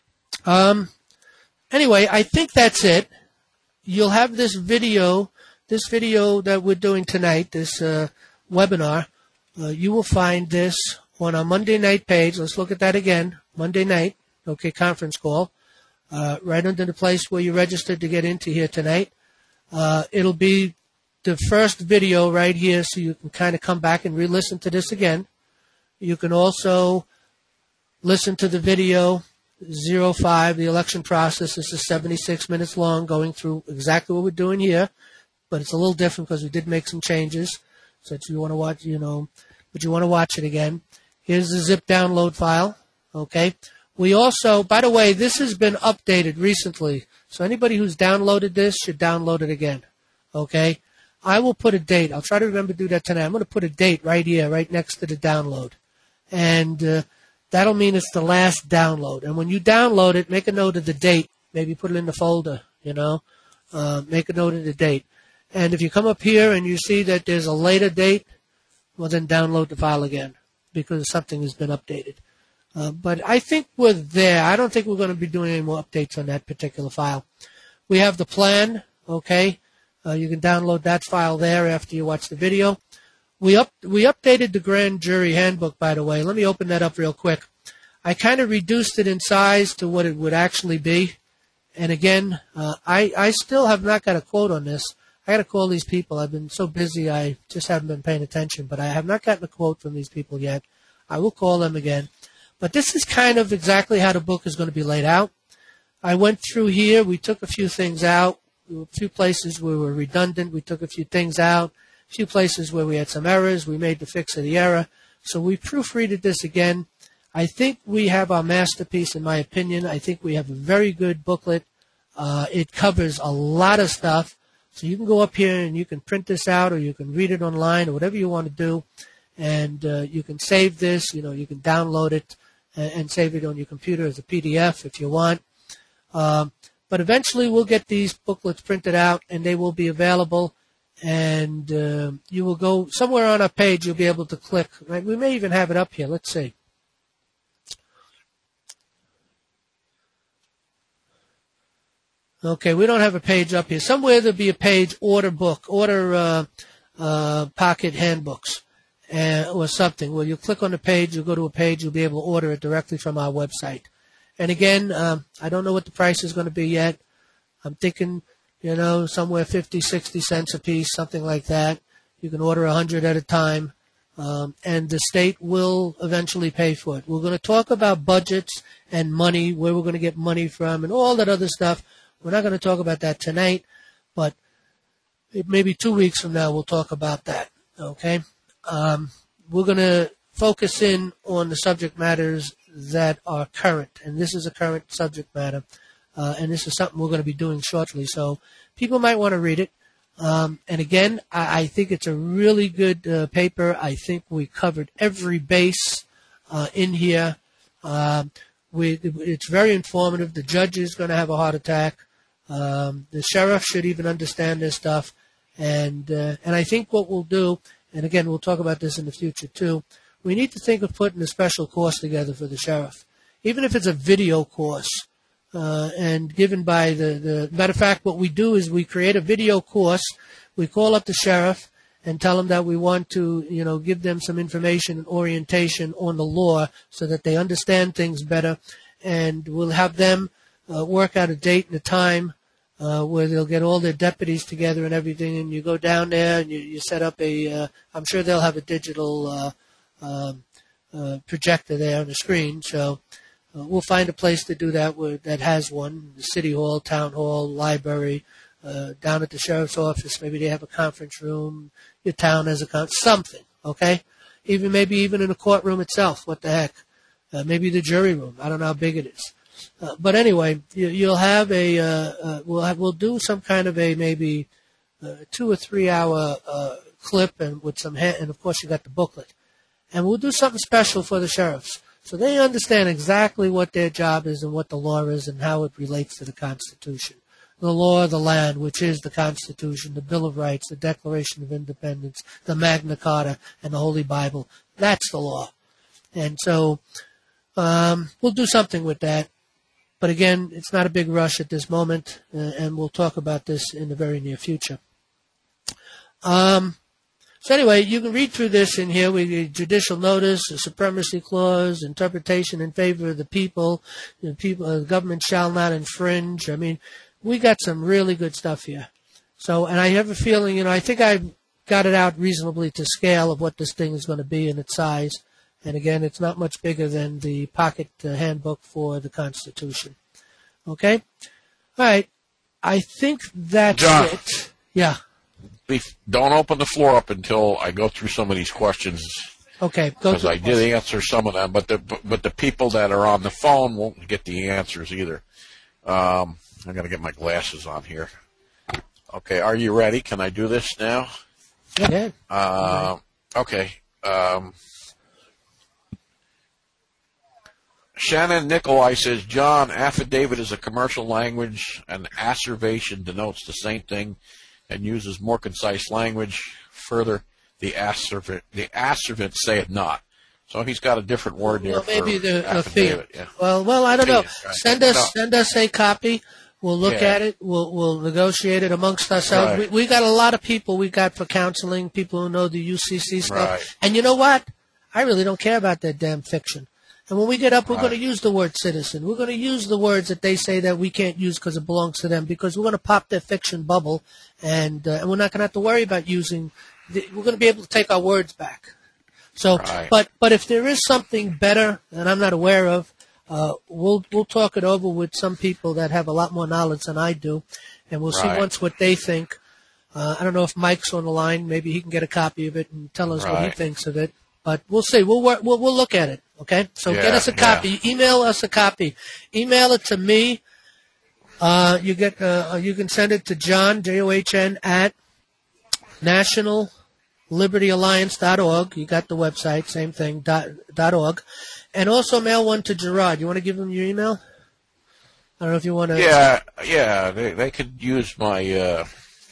Speaker 1: Um. Anyway, I think that's it. You'll have this video, this video that we're doing tonight, this uh, webinar. Uh, you will find this on our Monday night page. Let's look at that again. Monday night, okay, conference call, uh, right under the place where you registered to get into here tonight. Uh, it'll be the first video right here, so you can kind of come back and re-listen to this again. You can also listen to the video zero five, the election process. This is seventy-six minutes long, going through exactly what we're doing here, but it's a little different because we did make some changes. So if you want to watch, you know, but you want to watch it again. Here's the zip download file, okay? We also, by the way, this has been updated recently, so anybody who's downloaded this should download it again, okay? I will put a date. I'll try to remember to do that tonight. I'm going to put a date right here, right next to the download, and uh, that'll mean it's the last download. And when you download it, make a note of the date. Maybe put it in the folder, you know. Uh, make a note of the date. And if you come up here and you see that there's a later date, well, then download the file again because something has been updated. Uh, but I think we're there. I don't think we're going to be doing any more updates on that particular file. We have the plan, okay. Uh, you can download that file there after you watch the video. We up we updated the grand jury handbook, by the way. Let me open that up real quick. I kind of reduced it in size to what it would actually be. And again, uh, I, I still have not got a quote on this. I got to call these people. I've been so busy I just haven't been paying attention. But I have not gotten a quote from these people yet. I will call them again. But this is kind of exactly how the book is going to be laid out. I went through here. We took a few things out. A few places where we were redundant. We took a few things out. A few places where we had some errors. We made the fix of the error. So we proofreaded this again. I think we have our masterpiece, in my opinion. I think we have a very good booklet. Uh, it covers a lot of stuff. So you can go up here and you can print this out, or you can read it online, or whatever you want to do. And uh, you can save this. You know, you can download it and, and save it on your computer as a P D F if you want. Um, but eventually we'll get these booklets printed out, and they will be available. And uh, you will go somewhere on our page. You'll be able to click. Right? We may even have it up here. Let's see. Okay, we don't have a page up here. Somewhere there'll be a page, order book, order uh, uh, pocket handbooks, uh, or something. Well, you click on the page, you'll go to a page, you'll be able to order it directly from our website. And again, um, I don't know what the price is going to be yet. I'm thinking, you know, somewhere fifty, sixty cents a piece, something like that. You can order one hundred at a time, um, and the state will eventually pay for it. We're going to talk about budgets and money, where we're going to get money from, and all that other stuff. We're not going to talk about that tonight, but maybe two weeks from now we'll talk about that, okay? Um, we're going to focus in on the subject matters that are current, and this is a current subject matter, uh, and this is something we're going to be doing shortly, so people might want to read it. Um, and again, I, I think it's a really good uh, paper. I think we covered every base uh, in here. Um, we, it's very informative. The judge is going to have a heart attack. Um, the sheriff should even understand this stuff, and uh, and I think what we'll do, and again we'll talk about this in the future too, we need to think of putting a special course together for the sheriff, even if it's a video course, uh, and given by the, the matter of fact, what we do is we create a video course, we call up the sheriff and tell them that we want to, you know, give them some information and orientation on the law so that they understand things better, and we'll have them uh, work out a date and a time uh, where they'll get all their deputies together and everything, and you go down there and you, you set up a, uh, I'm sure they'll have a digital uh, um, uh, projector there on the screen, so uh, we'll find a place to do that where, that has one, the city hall, town hall, library, uh, down at the sheriff's office, maybe they have a conference room, your town has a con- something, okay? Even maybe even in the courtroom itself, what the heck? Uh, maybe the jury room, I don't know how big it is. Uh, but anyway, you, you'll have a, uh, uh, we'll have, we'll do some kind of a maybe uh, two or three hour uh, clip and with some, ha- and of course you got the booklet. And we'll do something special for the sheriffs so they understand exactly what their job is and what the law is and how it relates to the Constitution. The law of the land, which is the Constitution, the Bill of Rights, the Declaration of Independence, the Magna Carta, and the Holy Bible. That's the law. And so um, we'll do something with that. But again, it's not a big rush at this moment, uh, and we'll talk about this in the very near future. Um, so anyway, you can read through this in here. We get judicial notice, the supremacy clause, interpretation in favor of the people. The people, uh, the government shall not infringe. I mean, we got some really good stuff here. So, and I have a feeling, you know, I think I got it out reasonably to scale of what this thing is going to be in its size. And again, it's not much bigger than the pocket uh, handbook for the Constitution. Okay? All right. I think that's
Speaker 2: John,
Speaker 1: it. Yeah.
Speaker 2: Don't open the floor up until I go through some of these questions.
Speaker 1: Okay. Go
Speaker 2: Because I did answer some of them, but the but the people that are on the phone won't get the answers either. Um, I'm going to get my glasses on here. Okay. Are you ready? Can I do this now?
Speaker 1: Yeah.
Speaker 2: Uh, okay. Um, Shannon Nikolai says, John, affidavit is a commercial language, and asservation denotes the same thing and uses more concise language. Further, the asservant, the asservant say it not. So he's got a different word there.
Speaker 1: Well, maybe
Speaker 2: for
Speaker 1: the
Speaker 2: affidavit.
Speaker 1: fee.
Speaker 2: Yeah.
Speaker 1: Well, well, I don't know.
Speaker 2: Right.
Speaker 1: Send us,
Speaker 2: No.
Speaker 1: send us a copy. We'll look
Speaker 2: Yeah.
Speaker 1: at it. We'll we'll negotiate it amongst ourselves.
Speaker 2: Right.
Speaker 1: We we got a lot of people we got for counseling, people who know the U C C stuff.
Speaker 2: Right.
Speaker 1: And you know what? I really don't care about that damn fiction. And when we get up, we're
Speaker 2: Right.
Speaker 1: going to use the word citizen. We're going to use the words that they say that we can't use because it belongs to them, because we're going to pop their fiction bubble, and, uh, and we're not going to have to worry about using the, we're going to be able to take our words back. So,
Speaker 2: Right.
Speaker 1: but but if there is something better that I'm not aware of, uh, we'll we'll talk it over with some people that have a lot more knowledge than I do, and we'll
Speaker 2: Right.
Speaker 1: see once what they think. Uh, I don't know if Mike's on the line. Maybe he can get a copy of it and tell us what he
Speaker 2: Right.
Speaker 1: thinks of it. But we'll see. We'll work, we'll we'll look at it. Okay. So
Speaker 2: Yeah,
Speaker 1: get us a copy.
Speaker 2: yeah.
Speaker 1: Email us a copy. Email it to me. Uh, you get uh, you can send it to John J O H N at National Liberty Alliance dot org. You got the website, same thing, dot, dot org. And also mail one to Gerard. You want to give him your email? I don't know if you want to.
Speaker 2: Yeah, yeah. They they could use my uh,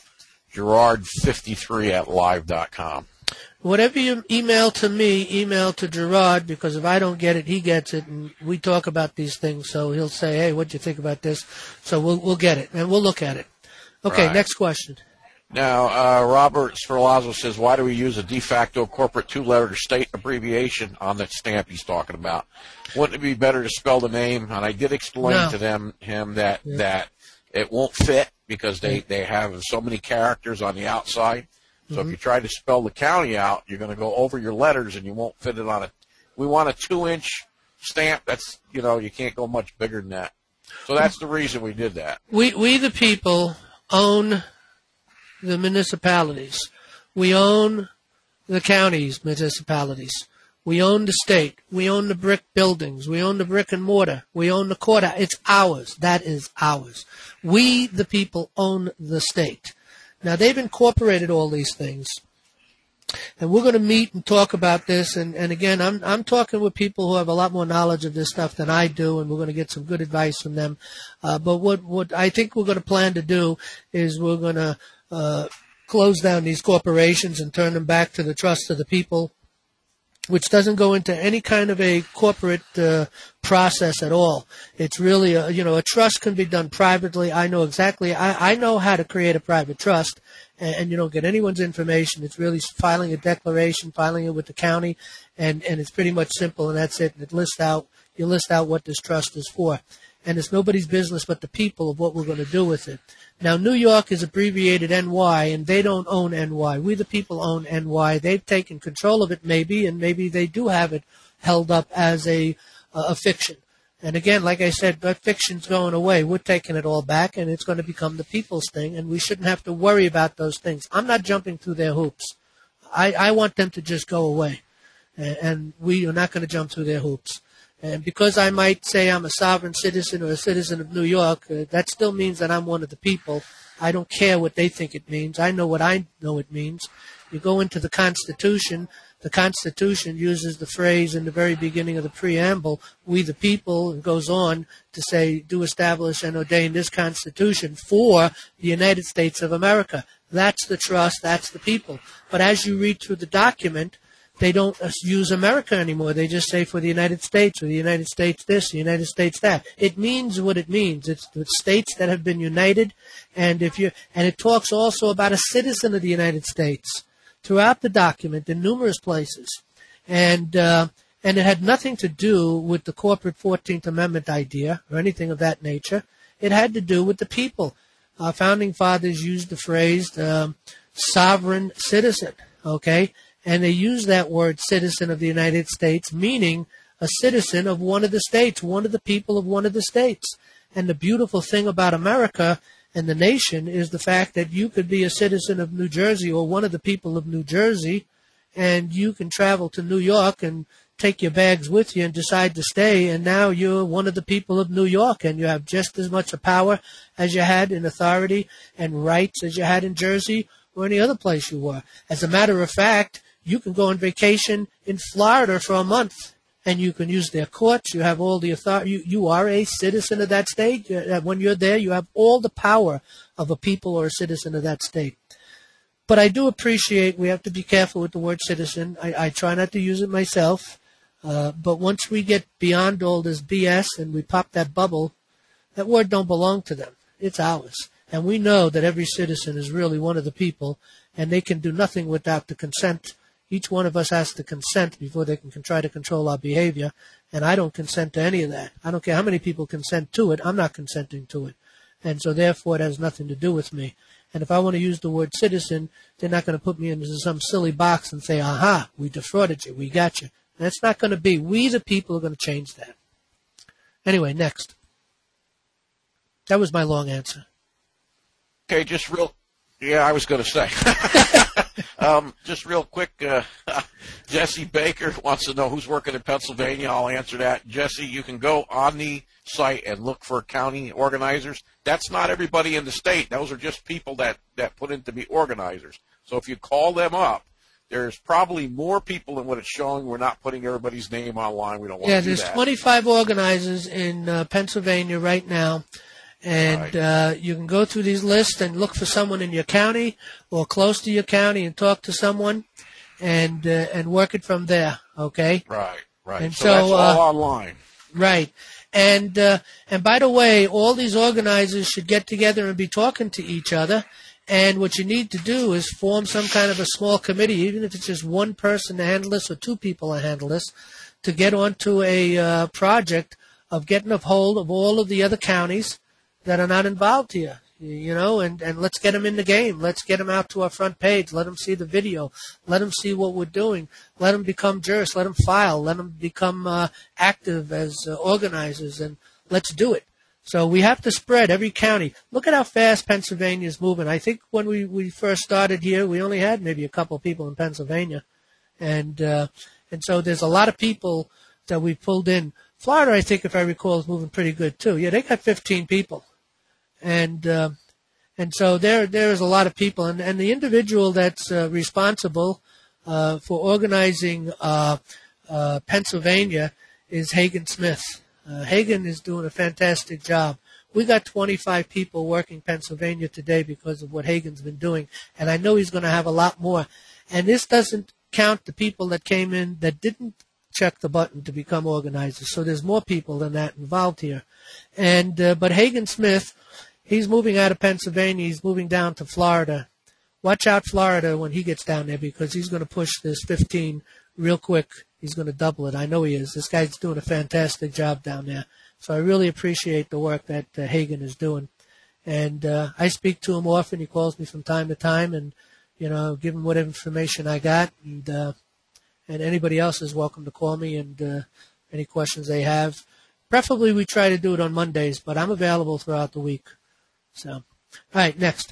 Speaker 2: Gerard fifty-three at live dot com.
Speaker 1: Whatever you email to me, email to Gerard, because if I don't get it, he gets it, and we talk about these things. So he'll say, "Hey, what'd you think about this?" So we'll we'll get it, and we'll look at it. Okay,
Speaker 2: Right.
Speaker 1: next question.
Speaker 2: Now, uh, Robert Sferlazzo says, why do we use a de facto corporate two-letter state abbreviation on that stamp he's talking about? Wouldn't it be better to spell the name? And I did explain
Speaker 1: No.
Speaker 2: to them him that
Speaker 1: Yeah.
Speaker 2: that it won't fit because they, they have so many characters on the outside. So
Speaker 1: Mm-hmm.
Speaker 2: if you try to spell the county out, you're going to go over your letters and you won't fit it on it. We want a two-inch stamp. That's, you know, you can't go much bigger than that. So that's the reason we did that.
Speaker 1: We we the people own the municipalities. We own the counties, municipalities. We own the state. We own the brick buildings. We own the brick and mortar. We own the court. It's ours. That is ours. We, the people, own the state. Now, they've incorporated all these things. And we're going to meet and talk about this. And, and again, I'm, I'm talking with people who have a lot more knowledge of this stuff than I do, and we're going to get some good advice from them. Uh, but what, what I think we're going to plan to do is we're going to uh, close down these corporations and turn them back to the trust of the people, which doesn't go into any kind of a corporate uh, process at all. It's really, a, you know, a trust can be done privately. I know exactly, I, I know how to create a private trust, and, and you don't get anyone's information. It's really filing a declaration, filing it with the county, and, and it's pretty much simple, and that's it. And it lists out, you list out what this trust is for. And it's nobody's business but the people of what we're going to do with it. Now, New York is abbreviated N Y, and they don't own N Y. We, the people, own N Y. They've taken control of it, maybe, and maybe they do have it held up as a, uh, a fiction. And again, like I said, that fiction's going away. We're taking it all back, and it's going to become the people's thing, and we shouldn't have to worry about those things. I'm not jumping through their hoops. I, I want them to just go away, and, and we are not going to jump through their hoops. And because I might say I'm a sovereign citizen or a citizen of New York, uh, that still means that I'm one of the people. I don't care what they think it means. I know what I know it means. You go into the Constitution. The Constitution uses the phrase in the very beginning of the preamble, we the people, and goes on to say, do establish and ordain this Constitution for the United States of America. That's the trust, that's the people. But as you read through the document, they don't use America anymore. They just say for the United States, or the United States this, the United States that. It means what it means. It's the states that have been united, and if you and it talks also about a citizen of the United States throughout the document in numerous places, and uh, and it had nothing to do with the corporate fourteenth Amendment idea or anything of that nature. It had to do with the people. Our founding fathers used the phrase um, sovereign citizen. Okay. And they use that word citizen of the United States, meaning a citizen of one of the states, one of the people of one of the states. And the beautiful thing about America and the nation is the fact that you could be a citizen of New Jersey or one of the people of New Jersey, and you can travel to New York and take your bags with you and decide to stay, and now you're one of the people of New York, and you have just as much power as you had in authority and rights as you had in Jersey or any other place you were. As a matter of fact, you can go on vacation in Florida for a month, and you can use their courts. You have all the authority. You, you are a citizen of that state. When you're there, you have all the power of a people or a citizen of that state. But I do appreciate we have to be careful with the word citizen. I, I try not to use it myself. Uh, but once we get beyond all this B S and we pop that bubble, that word don't belong to them. It's ours. And we know that every citizen is really one of the people, and they can do nothing without the consent. Each one of us has to consent before they can try to control our behavior, and I don't consent to any of that. I don't care how many people consent to it. I'm not consenting to it. And so therefore it has nothing to do with me. And if I want to use the word citizen, they're not going to put me into some silly box and say, aha, we defrauded you, we got you. That's not going to be. We, the people, are going to change that. Anyway, next. That was my long answer.
Speaker 2: Okay, just real, yeah, I was going to say. um, just real quick, uh, Jesse Baker wants to know who's working in Pennsylvania. I'll answer that. Jesse, you can go on the site and look for county organizers. That's not everybody in the state. Those are just people that, that put in to be organizers. So if you call them up, there's probably more people than what it's showing. We're not putting everybody's name online. We don't want
Speaker 1: yeah,
Speaker 2: to do that. Yeah,
Speaker 1: there's twenty-five organizers in uh, Pennsylvania right now. And
Speaker 2: right.
Speaker 1: uh, you can go through these lists and look for someone in your county or close to your county and talk to someone and uh, and work it from there, okay?
Speaker 2: Right, right.
Speaker 1: And
Speaker 2: so,
Speaker 1: so
Speaker 2: that's all
Speaker 1: uh,
Speaker 2: online.
Speaker 1: Right. And uh, and by the way, all these organizers should get together and be talking to each other. And what you need to do is form some kind of a small committee, even if it's just one person to handle this or two people to handle this, to get onto a uh, project of getting a hold of all of the other counties that are not involved here, you know, and, and let's get them in the game. Let's get them out to our front page. Let them see the video. Let them see what we're doing. Let them become jurists. Let them file. Let them become uh, active as uh, organizers, and let's do it. So we have to spread every county. Look at how fast Pennsylvania is moving. I think when we, we first started here, we only had maybe a couple of people in Pennsylvania. And uh, and so there's a lot of people that we pulled in. Florida, I think, if I recall, is moving pretty good, too. Yeah, they got fifteen people. And uh, and so there there is a lot of people. And, and the individual that's uh, responsible uh, for organizing uh, uh, Pennsylvania is Hagen Smith. Uh, Hagen is doing a fantastic job. We got twenty-five people working Pennsylvania today because of what Hagen's been doing, and I know he's going to have a lot more. And this doesn't count the people that came in that didn't check the button to become organizers. So there's more people than that involved here. And uh, but Hagen Smith, he's moving out of Pennsylvania. He's moving down to Florida. Watch out, Florida, when he gets down there, because he's going to push this fifteen real quick, he's going to double it. I know he is. This guy's doing a fantastic job down there. So I really appreciate the work that uh, Hagan is doing. And uh, I speak to him often. He calls me from time to time and, you know, give him what information I got. And, uh, and anybody else is welcome to call me and uh, any questions they have. Preferably we try to do it on Mondays, but I'm available throughout the week. So, all right, next.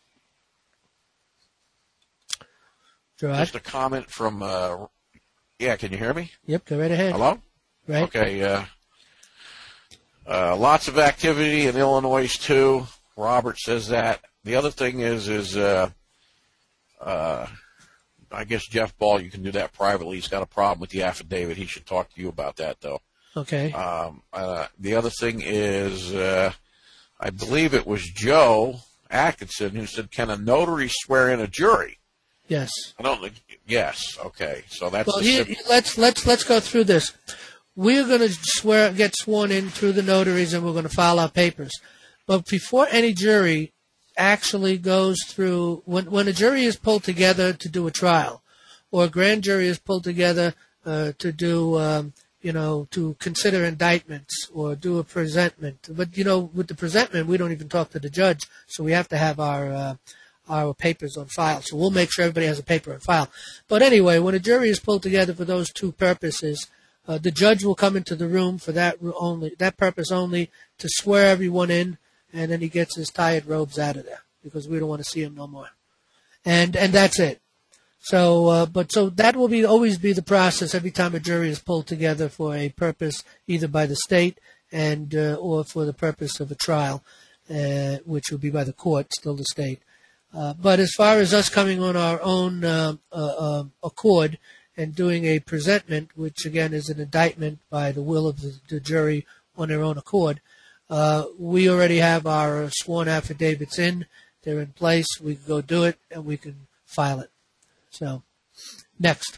Speaker 1: Gerard?
Speaker 2: Just a comment from, uh, yeah, can you hear me?
Speaker 1: Yep, go right ahead.
Speaker 2: Hello?
Speaker 1: Right.
Speaker 2: Okay, uh, uh, lots of activity in Illinois, too. Robert says that. The other thing is, is uh, uh, I guess Jeff Ball, you can do that privately. He's got a problem with the affidavit. He should talk to you about that, though.
Speaker 1: Okay.
Speaker 2: Um, uh, the other thing is, uh, I believe it was Joe Atkinson who said, can a notary swear in a jury?
Speaker 1: Yes.
Speaker 2: I don't think, yes, okay. So that's
Speaker 1: well,
Speaker 2: the
Speaker 1: here,
Speaker 2: simple.
Speaker 1: let's, let's, let's go through this. We're going to swear, get sworn in through the notaries, and we're going to file our papers. But before any jury actually goes through, when, when a jury is pulled together to do a trial, or a grand jury is pulled together uh, to do, um, you know, to consider indictments or do a presentment. But, you know, with the presentment, we don't even talk to the judge, so we have to have our uh, our papers on file. So we'll make sure everybody has a paper on file. But anyway, when a jury is pulled together for those two purposes, uh, the judge will come into the room for that only, that purpose only, to swear everyone in, and then he gets his tired robes out of there because we don't want to see him no more. And and that's it. So, uh, but so that will be always be the process every time a jury is pulled together for a purpose, either by the state and uh, or for the purpose of a trial, uh, which will be by the court, still the state. Uh, but as far as us coming on our own uh, uh, uh, accord and doing a presentment, which again is an indictment by the will of the, the jury on their own accord, uh, we already have our sworn affidavits in. They're in place. We can go do it, and we can file it. So, next.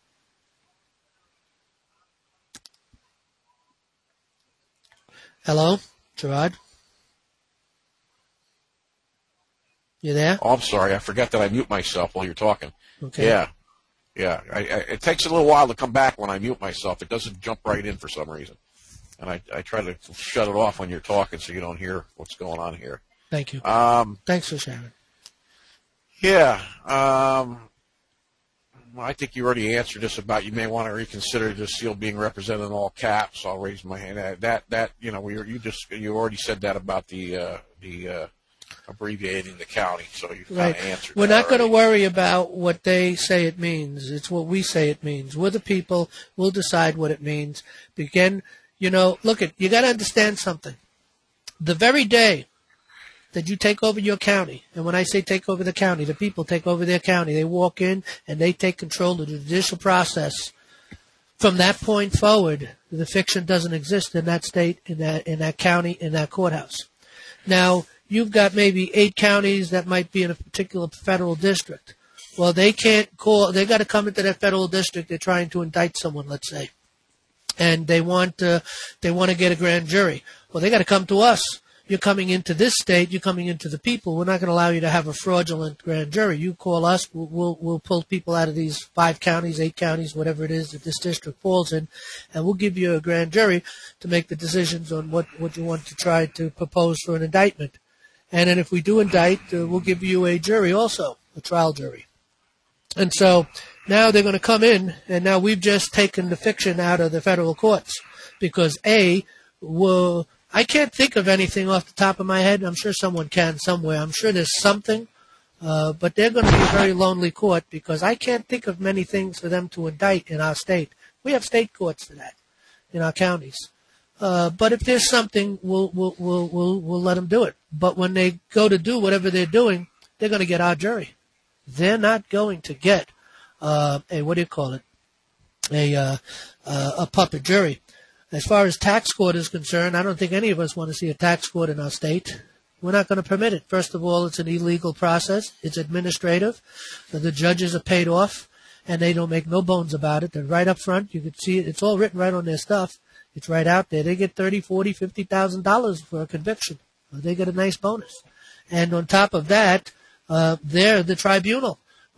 Speaker 1: Hello, Gerard? You there?
Speaker 2: Oh, I'm sorry. I forgot that I mute myself while you're talking.
Speaker 1: Okay.
Speaker 2: Yeah. Yeah. I, I, it takes a little while to come back when I mute myself. It doesn't jump right in for some reason. And I, I try to shut it off when you're talking so you don't hear what's going on here.
Speaker 1: Thank you.
Speaker 2: Um,
Speaker 1: Thanks for sharing.
Speaker 2: Yeah. Um, well, I think you already answered this about you may want to reconsider the seal being represented in all caps. I'll raise my hand. That, that you know, we, you just you already said that about the, uh, the uh, abbreviating the county, so you kind
Speaker 1: Right.
Speaker 2: of answered
Speaker 1: We're
Speaker 2: that
Speaker 1: not going to
Speaker 2: already.
Speaker 1: worry about what they say it means. It's what we say it means. We're the people. We'll decide what it means. Again, you know, look at, you got to understand something. The very day that you take over your county, and when I say take over the county, the people take over their county. They walk in and they take control of the judicial process. From that point forward, the fiction doesn't exist in that state, in that in that county, in that courthouse. Now, you've got maybe eight counties that might be in a particular federal district. Well, they can't call, they got to come into that federal district. They're trying to indict someone, let's say. And they want, uh, they want to get a grand jury. Well, they got to come to us. You're coming into this state. You're coming into the people. We're not going to allow you to have a fraudulent grand jury. You call us. We'll, we'll, we'll pull people out of these five counties, eight counties, whatever it is that this district falls in, and we'll give you a grand jury to make the decisions on what, what you want to try to propose for an indictment. And then if we do indict, uh, we'll give you a jury also, a trial jury. And so now they're going to come in, and now we've just taken the fiction out of the federal courts because, A, we're, I can't think of anything off the top of my head. I'm sure someone can somewhere. I'm sure there's something, uh, but they're going to be a very lonely court because I can't think of many things for them to indict in our state. We have state courts for that in our counties. Uh, but if there's something, we'll, we'll, we'll, we'll, we'll let them do it. But when they go to do whatever they're doing, they're going to get our jury. They're not going to get uh, a, what do you call it, a, uh, uh, a puppet jury. As far as tax court is concerned, I don't think any of us want to see a tax court in our state. We're not going to permit it. First of all, it's an illegal process. It's administrative. The judges are paid off, and they don't make no bones about it. They're right up front. You can see it. It's all written right on their stuff. It's right out there. They get thirty, forty, fifty thousand dollars for a conviction. They get a nice bonus. And on top of that, uh, they're the tribunal.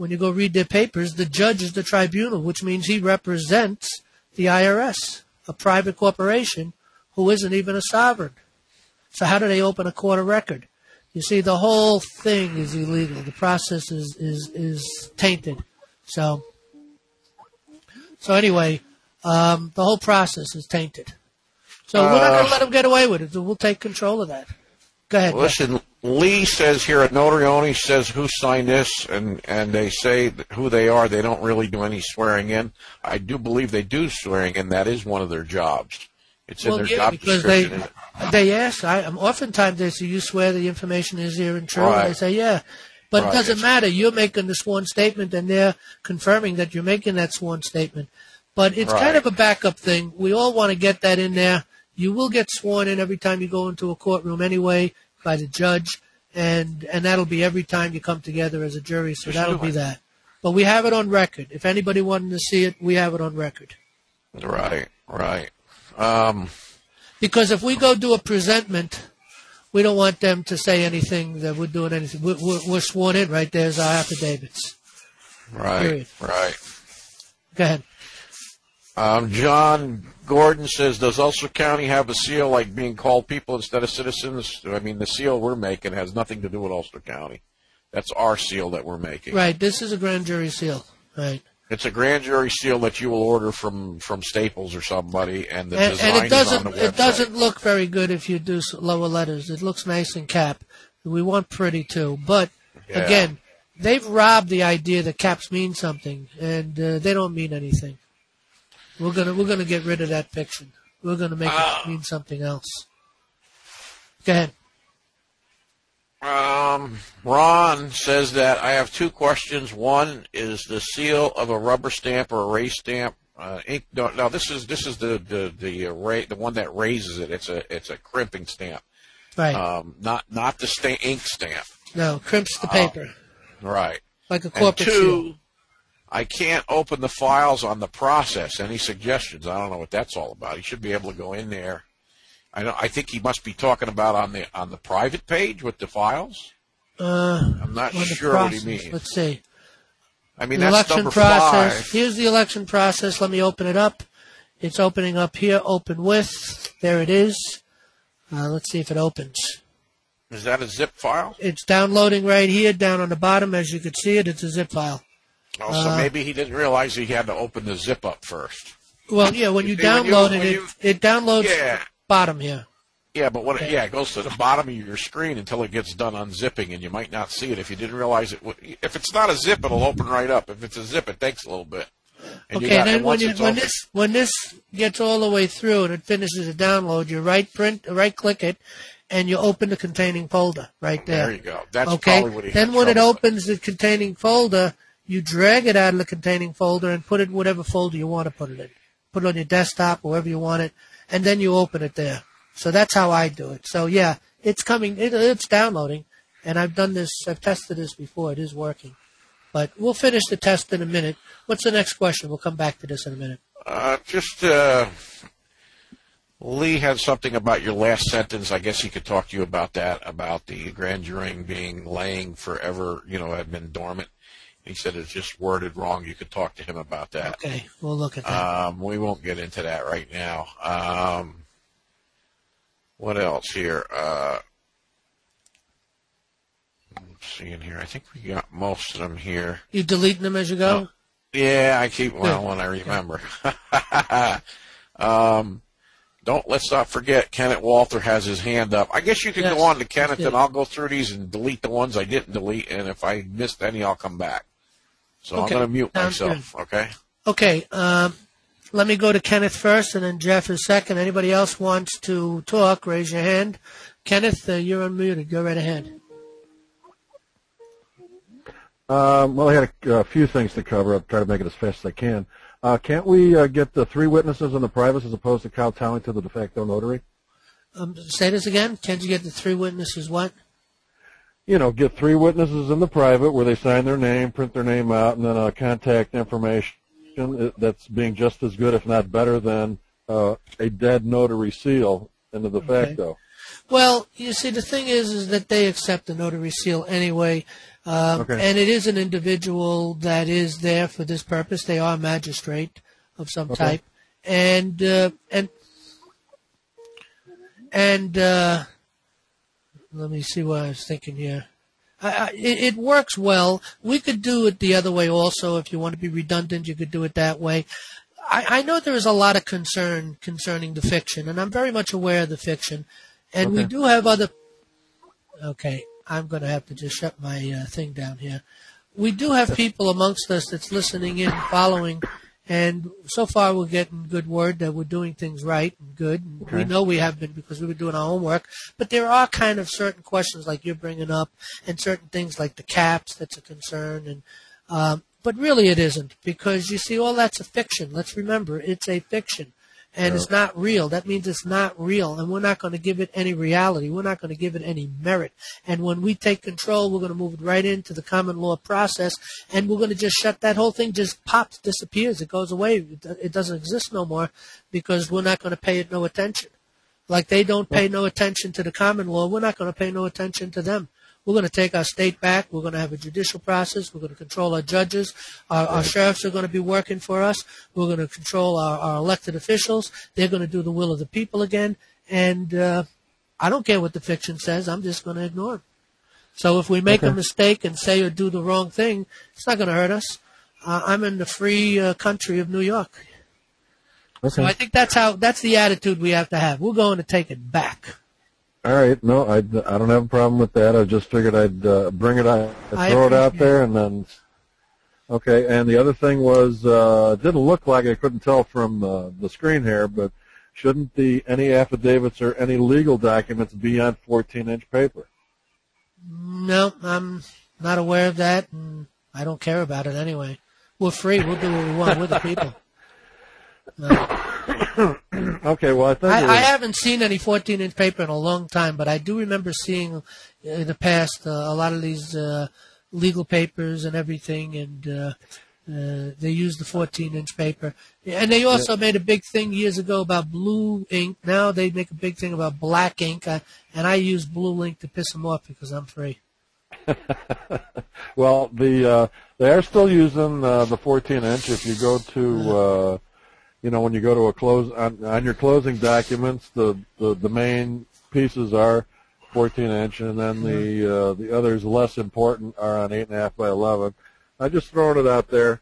Speaker 1: when you go read their papers, the judge is the tribunal, which means he represents the I R S, a private corporation who isn't even a sovereign. So how do they open a court of record? You see, the whole thing is illegal. The process is, is, is tainted. So, so anyway, um, the whole process is tainted. So we're not going to let them get away with it. We'll take control of that. Go ahead.
Speaker 2: Listen, Lee says here, a notary only says who signed this, and, and they say who they are. They don't really do any swearing in. I do believe they do swearing in. That is one of their jobs. It's
Speaker 1: well,
Speaker 2: in their
Speaker 1: yeah,
Speaker 2: job
Speaker 1: because
Speaker 2: description.
Speaker 1: They, they ask, I, oftentimes they say, you swear the information is here and true?
Speaker 2: Right.
Speaker 1: And they say, yeah. But
Speaker 2: Right.
Speaker 1: it doesn't
Speaker 2: It's,
Speaker 1: matter. You're making the sworn statement, and they're confirming that you're making that sworn statement. But it's
Speaker 2: Right.
Speaker 1: kind of a backup thing. We all want to get that in there. You will get sworn in every time you go into a courtroom anyway by the judge, and and that'll be every time you come together as a jury, so
Speaker 2: Just
Speaker 1: that'll
Speaker 2: do
Speaker 1: be
Speaker 2: it.
Speaker 1: that. But we have it on record. If anybody wanted to see it, we have it on record.
Speaker 2: right, right. Um,
Speaker 1: Because if we go do a presentment, we don't want them to say anything that we're doing anything. We're, we're, we're sworn in, right? There's our affidavits.
Speaker 2: right,
Speaker 1: Period.
Speaker 2: right.
Speaker 1: Go ahead.
Speaker 2: Um, John Gordon says, does Ulster County have a seal like being called people instead of citizens? I mean, the seal we're making has nothing to do with Ulster County. That's our seal that we're making.
Speaker 1: Right. This is a grand jury seal. Right.
Speaker 2: It's a grand jury seal that you will order from, from Staples or somebody, and the
Speaker 1: And,
Speaker 2: design
Speaker 1: and it doesn't
Speaker 2: is on the website.
Speaker 1: it doesn't look very good if you do s- lower letters. It looks nice in cap. We want pretty too, but
Speaker 2: Yeah.
Speaker 1: again, they've robbed the idea that caps mean something, and uh, they don't mean anything. We're gonna we're gonna get rid of that fiction. We're gonna make
Speaker 2: Uh,
Speaker 1: it mean something else. Go ahead.
Speaker 2: Um, Ron says that I have two questions. One is the seal of a rubber stamp or a raised stamp. Uh, ink. No, no, this is this is the the the uh, ra- the one that raises it. It's a it's a crimping stamp.
Speaker 1: Right.
Speaker 2: Um, not not the sta- ink stamp.
Speaker 1: No, crimps the paper
Speaker 2: Right.
Speaker 1: like a
Speaker 2: And
Speaker 1: corporate seal.
Speaker 2: two, I can't open the files on the process. Any suggestions? I don't know what that's all about. He should be able to go in there. I don't, I think he must be talking about on the on the private page with the files.
Speaker 1: Uh,
Speaker 2: I'm not
Speaker 1: on the
Speaker 2: sure what he
Speaker 1: process.
Speaker 2: means.
Speaker 1: Let's see.
Speaker 2: I mean,
Speaker 1: The
Speaker 2: that's
Speaker 1: election
Speaker 2: number
Speaker 1: process.
Speaker 2: five.
Speaker 1: Here's the election process. Let me open it up. It's opening up here. Open with. There it is. Uh, let's see if it opens.
Speaker 2: Is that a zip file?
Speaker 1: It's downloading right here, down on the bottom. As you can see it, it's a zip file.
Speaker 2: Oh, so
Speaker 1: Uh,
Speaker 2: maybe he didn't realize he had to open the zip up first.
Speaker 1: Well, yeah, when you,
Speaker 2: You see, when you-
Speaker 1: download
Speaker 2: when
Speaker 1: it,
Speaker 2: you-
Speaker 1: it, it downloads
Speaker 2: Yeah.
Speaker 1: bottom here.
Speaker 2: Yeah, but when it,
Speaker 1: Okay.
Speaker 2: yeah, it goes to the bottom of your screen until it gets done unzipping, and you might not see it if you didn't realize it. Would, if it's not a zip, it'll open right up. If it's a zip, it takes a little bit. And you
Speaker 1: Okay,
Speaker 2: got-
Speaker 1: then
Speaker 2: and
Speaker 1: when,
Speaker 2: once
Speaker 1: you,
Speaker 2: it's
Speaker 1: when
Speaker 2: open-
Speaker 1: this when this gets all the way through and it finishes the download, you right print, right click it, and you open the containing folder right there.
Speaker 2: There you go. That's
Speaker 1: Okay.
Speaker 2: probably what he
Speaker 1: Then
Speaker 2: had
Speaker 1: when it
Speaker 2: trouble with.
Speaker 1: opens the containing folder, you drag it out of the containing folder and put it in whatever folder you want to put it in. Put it on your desktop, wherever you want it, and then you open it there. So that's how I do it. So yeah, it's coming. It, it's downloading, and I've done this. I've tested this before. It is working. But we'll finish the test in a minute. What's the next question? We'll come back to this in a minute.
Speaker 2: Uh, just uh, Lee had something about your last sentence. I guess he could talk to you about that, about the grand jury being laying forever, you know, had been dormant. He said it's just worded wrong. You could talk to him about that.
Speaker 1: Okay, we'll look at that.
Speaker 2: Um, we won't get into that right now. Um, what else here? Uh, let's see in here. I think we got most of them here.
Speaker 1: You deleting them as you go?
Speaker 2: Yeah, I keep well
Speaker 1: Good.
Speaker 2: when I remember. um, don't let's not forget Kenneth Walter has his hand up. I guess you can
Speaker 1: Yes,
Speaker 2: go on to Kenneth,
Speaker 1: yes.
Speaker 2: and I'll go through these and delete the ones I didn't delete, and if I missed any, I'll come back. So
Speaker 1: Okay,
Speaker 2: I'm going to mute
Speaker 1: sounds
Speaker 2: myself. Okay.
Speaker 1: Okay, um, let me go to Kenneth first, and then Jeff is second. Anybody else wants to talk, raise your hand. Kenneth, uh, you're unmuted. Go right ahead.
Speaker 3: Um, well, I had a, a few things to cover. I'll try to make it as fast as I can. Uh, can't we uh, get the three witnesses in the privates as opposed to kowtowing to the de facto notary?
Speaker 1: Um, say this again. Can't you get the three witnesses what?
Speaker 3: You know, get three witnesses in the private where they sign their name, print their name out, and then uh, contact information that's being just as good, if not better, than uh, a dead notary seal in the de
Speaker 1: Okay.
Speaker 3: facto.
Speaker 1: Well, you see, the thing is, is that they accept the notary seal anyway, um,
Speaker 3: Okay.
Speaker 1: and it is an individual that is there for this purpose. They are a magistrate of some
Speaker 3: Okay.
Speaker 1: type, and uh, and and uh, let me see what I was thinking here. I, I, it, it works well. We could do it the other way also. If you want to be redundant, you could do it that way. I, I know there is a lot of concern concerning the fiction, and I'm very much aware of the fiction. And we
Speaker 3: Okay.
Speaker 1: do have other. Okay, I'm going to have to just shut my uh, thing down here. We do have people amongst us that's listening in, following, and so far we're getting good word that we're doing things right and good. And we
Speaker 3: Okay.
Speaker 1: know we have been because we've been doing our homework. But there are kind of certain questions like you're bringing up, and certain things like the caps that's a concern. And um, but really it isn't, because you see, all that's a fiction. Let's remember, it's a fiction. And it's not real. That means it's not real, and we're not going to give it any reality. We're not going to give it any merit. And when we take control, we're going to move it right into the common law process, and we're going to just shut that whole thing, just pops, disappears. It goes away. It it doesn't exist no more because we're not going to pay it no attention. Like they don't pay no attention to the common law, we're not going to pay no attention to them. We're going to take our state back. We're going to have a judicial process. We're going to control our judges. Our, our sheriffs are going to be working for us. We're going to control our, our elected officials. They're going to do the will of the people again. And uh, I don't care what the fiction says. I'm just going to ignore it. So if we make
Speaker 3: Okay.
Speaker 1: a mistake and say or do the wrong thing, it's not going to hurt us. Uh, I'm in the free uh, country of New York.
Speaker 3: Okay.
Speaker 1: So I think that's how that's the attitude we have to have. We're going to take it back.
Speaker 3: All right. No, I, I don't have a problem with that. I just figured I'd uh, bring it out,
Speaker 1: I
Speaker 3: throw it out
Speaker 1: appreciate
Speaker 3: there, and then. Okay. And the other thing was, uh, it didn't look like I couldn't tell from uh, the screen here, but shouldn't the any affidavits or any legal documents be on fourteen inch paper?
Speaker 1: No, I'm not aware of that, and I don't care about it anyway. We're free. We'll do what we want. We're the people. Uh,
Speaker 3: Okay. Well, I think
Speaker 1: I,
Speaker 3: it
Speaker 1: I
Speaker 3: was-
Speaker 1: haven't seen any fourteen inch paper in a long time, but I do remember seeing uh, in the past uh, a lot of these uh, legal papers and everything, and uh, uh, they use the fourteen inch paper. And they also made a big thing years ago about blue ink. Now they make a big thing about black ink, uh, and I use blue ink to piss them off because I'm free.
Speaker 3: Well, the uh, they are still using uh, the fourteen inch. If you go to, uh, you know, when you go to a close on, on your closing documents, the, the the main pieces are fourteen inch, and then the uh, the others less important are on eight and a half by eleven. I just throwing it out there.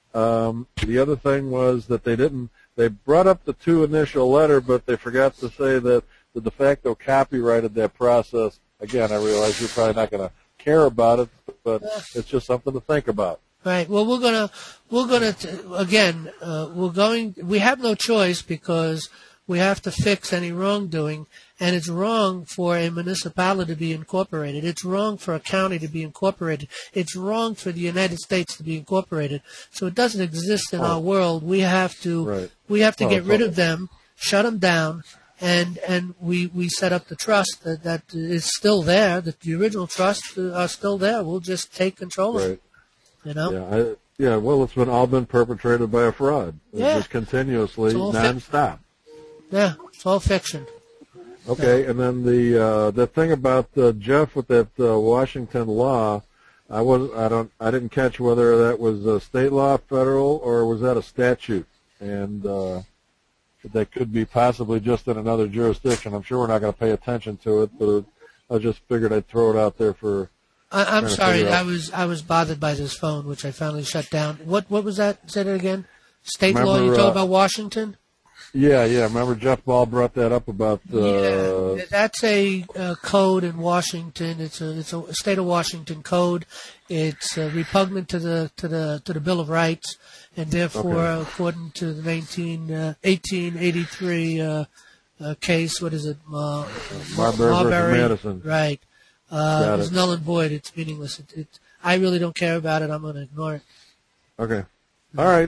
Speaker 3: Um, the other thing was that they didn't. They brought up the two initial letter, but they forgot to say that the de facto copyrighted that process. Again, I realize you're probably not going to care about it, but it's just something to think about.
Speaker 1: Right. Well, we're gonna we're gonna t- again uh, we're going. We have no choice because we have to fix any wrongdoing, and it's wrong for a municipality to be incorporated. It's wrong for a county to be incorporated. It's wrong for the United States to be incorporated. So it doesn't exist in our world. We have to
Speaker 3: Right.
Speaker 1: we have to
Speaker 3: Oh,
Speaker 1: get rid
Speaker 3: totally.
Speaker 1: of them, shut them down. And and we, we set up the trust that, that is still there. That the original trust uh, are still there. We'll just take control of
Speaker 3: Right.
Speaker 1: it. You know.
Speaker 3: Yeah. I, yeah. Well, it's been all been perpetrated by a fraud. It's
Speaker 1: Yeah.
Speaker 3: just continuously,
Speaker 1: It's all fi-
Speaker 3: nonstop.
Speaker 1: Yeah, it's all fiction.
Speaker 3: Okay, and then the uh, the thing about uh, Jeff with that uh, Washington law, I was I don't I didn't catch whether that was a state law, federal, or was that a statute, and uh, that could be possibly just in another jurisdiction. I'm sure we're not going to pay attention to it, but I just figured I'd throw it out there for.
Speaker 1: I, I'm
Speaker 3: Trying to
Speaker 1: sorry,
Speaker 3: figure
Speaker 1: I
Speaker 3: out-
Speaker 1: was I was bothered by this phone, which I finally shut down. What what was that? Say that again. State law.
Speaker 3: Remember,
Speaker 1: You talk
Speaker 3: uh,
Speaker 1: about Washington.
Speaker 3: Yeah, yeah. Remember Jeff Ball brought that up about. Uh,
Speaker 1: Yeah, that's a uh, code in Washington. It's a it's a state of Washington code. It's uh, repugnant to the to the to the Bill of Rights, and therefore,
Speaker 3: Okay.
Speaker 1: according to the nineteen uh, eighteen eighty-three uh, uh, case, what is it? Uh,
Speaker 3: Marbury versus Madison.
Speaker 1: Right. Uh,
Speaker 3: Got
Speaker 1: it's
Speaker 3: it.
Speaker 1: null and void. It's meaningless. It, it, I really don't care about it. I'm going to ignore it.
Speaker 3: Okay. All right.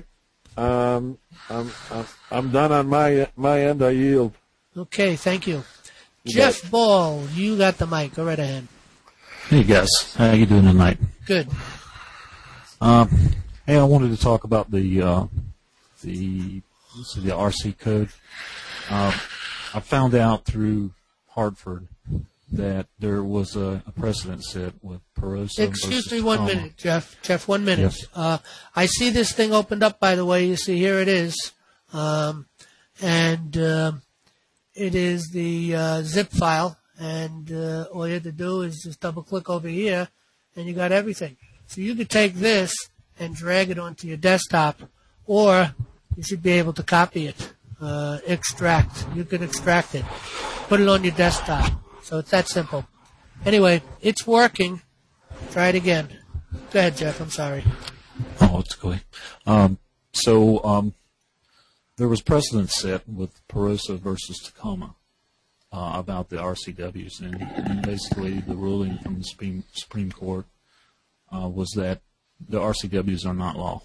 Speaker 3: Um, I'm, I'm I'm done on my my end. I yield.
Speaker 1: Okay, thank you.
Speaker 3: You
Speaker 1: Jeff
Speaker 3: bet.
Speaker 1: Ball, you got the mic. Go right ahead.
Speaker 4: Hey guys, how you doing tonight?
Speaker 1: Good.
Speaker 4: Um, hey, I wanted to talk about the uh, the let's see, the R C code. Um, I found out through Hartford that there was a, a precedent set with Perosa.
Speaker 1: Excuse
Speaker 4: versus
Speaker 1: me one
Speaker 4: Tacoma.
Speaker 1: minute, Jeff. Jeff, one minute.
Speaker 4: Yes.
Speaker 1: Uh, I see this thing opened up, by the way. You see, here it is. Um, and uh, it is the uh, zip file. And uh, all you have to do is just double-click over here, and you got everything. So you could take this and drag it onto your desktop, or you should be able to copy it, uh, extract. You can extract it, put it on your desktop. So it's that simple. Anyway, it's working. Try it again. Go ahead, Jeff. I'm sorry.
Speaker 4: Oh, it's good. Um, so um, there was precedent set with Perosa versus Tacoma uh, about the R C Ws, and, and basically the ruling from the Supreme, Supreme Court uh, was that the R C Ws are not law.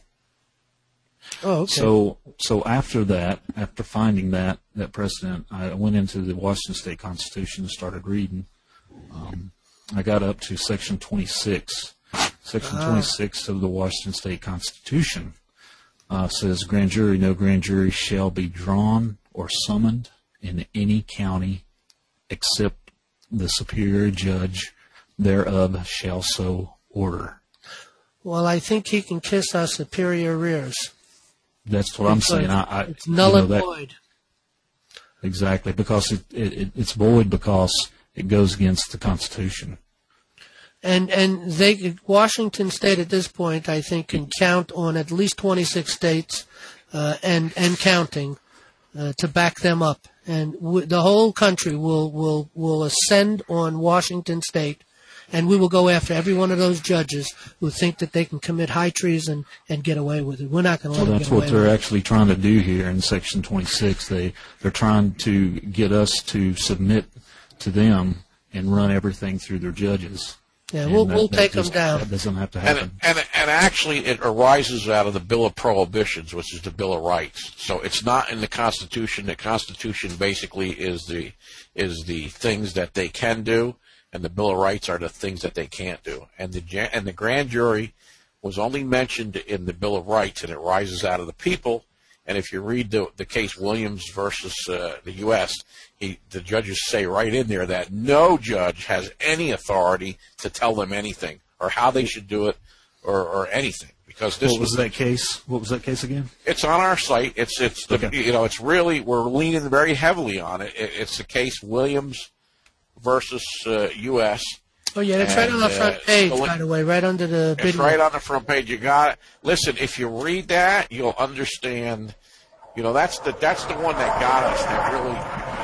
Speaker 1: Oh, okay.
Speaker 4: So, so after that, after finding that that precedent, I went into the Washington State Constitution and started reading. Um, I got up to Section twenty-six. Section
Speaker 1: Ah.
Speaker 4: twenty-six of the Washington State Constitution uh, says, "Grand jury, no grand jury shall be drawn or summoned in any county, except the superior judge thereof shall so order."
Speaker 1: Well, I think he can kiss our superior rears.
Speaker 4: That's what I'm saying. I, I,
Speaker 1: It's null
Speaker 4: you know,
Speaker 1: and
Speaker 4: that-
Speaker 1: void.
Speaker 4: Exactly, because it, it, it it's void because it goes against the Constitution.
Speaker 1: And and they Washington State at this point, I think, can count on at least twenty-six states uh, and and counting uh, to back them up. And w- the whole country will will will ascend on Washington State, and we will go after every one of those judges who think that they can commit high treason and get away with it. We're not going to let
Speaker 4: Well,
Speaker 1: them
Speaker 4: that's
Speaker 1: get away
Speaker 4: what they're
Speaker 1: with it.
Speaker 4: actually trying to do here in Section twenty-six. They they're trying to get us to submit to them and run everything through their judges.
Speaker 1: Yeah,
Speaker 4: And
Speaker 1: we'll
Speaker 4: that-
Speaker 1: we'll
Speaker 4: that
Speaker 1: take them
Speaker 4: just-
Speaker 1: down.
Speaker 4: That doesn't have to
Speaker 2: And,
Speaker 4: happen.
Speaker 2: and and actually, it arises out of the Bill of Prohibitions, which is the Bill of Rights. So it's not in the Constitution. The Constitution basically is the is the things that they can do, and the Bill of Rights are the things that they can't do. And the ja- and the grand jury was only mentioned in the Bill of Rights, and it rises out of the people. And if you read the the case Williams versus uh, the U S, he, the judges say right in there that no judge has any authority to tell them anything or how they should do it or, or anything, because this
Speaker 4: What was that case? What was that case again?
Speaker 2: it's on our site. It's it's the,
Speaker 4: Okay.
Speaker 2: you know it's really we're leaning very heavily on it. it it's the case Williams versus uh, U S.
Speaker 1: Oh yeah, that's right on the
Speaker 2: and,
Speaker 1: front
Speaker 2: uh,
Speaker 1: page,
Speaker 2: so
Speaker 1: by the way, right under the
Speaker 2: It's
Speaker 1: video.
Speaker 2: right on the front page. You got it. Listen, if you read that, you'll understand. You know, that's the that's the one that got us. That really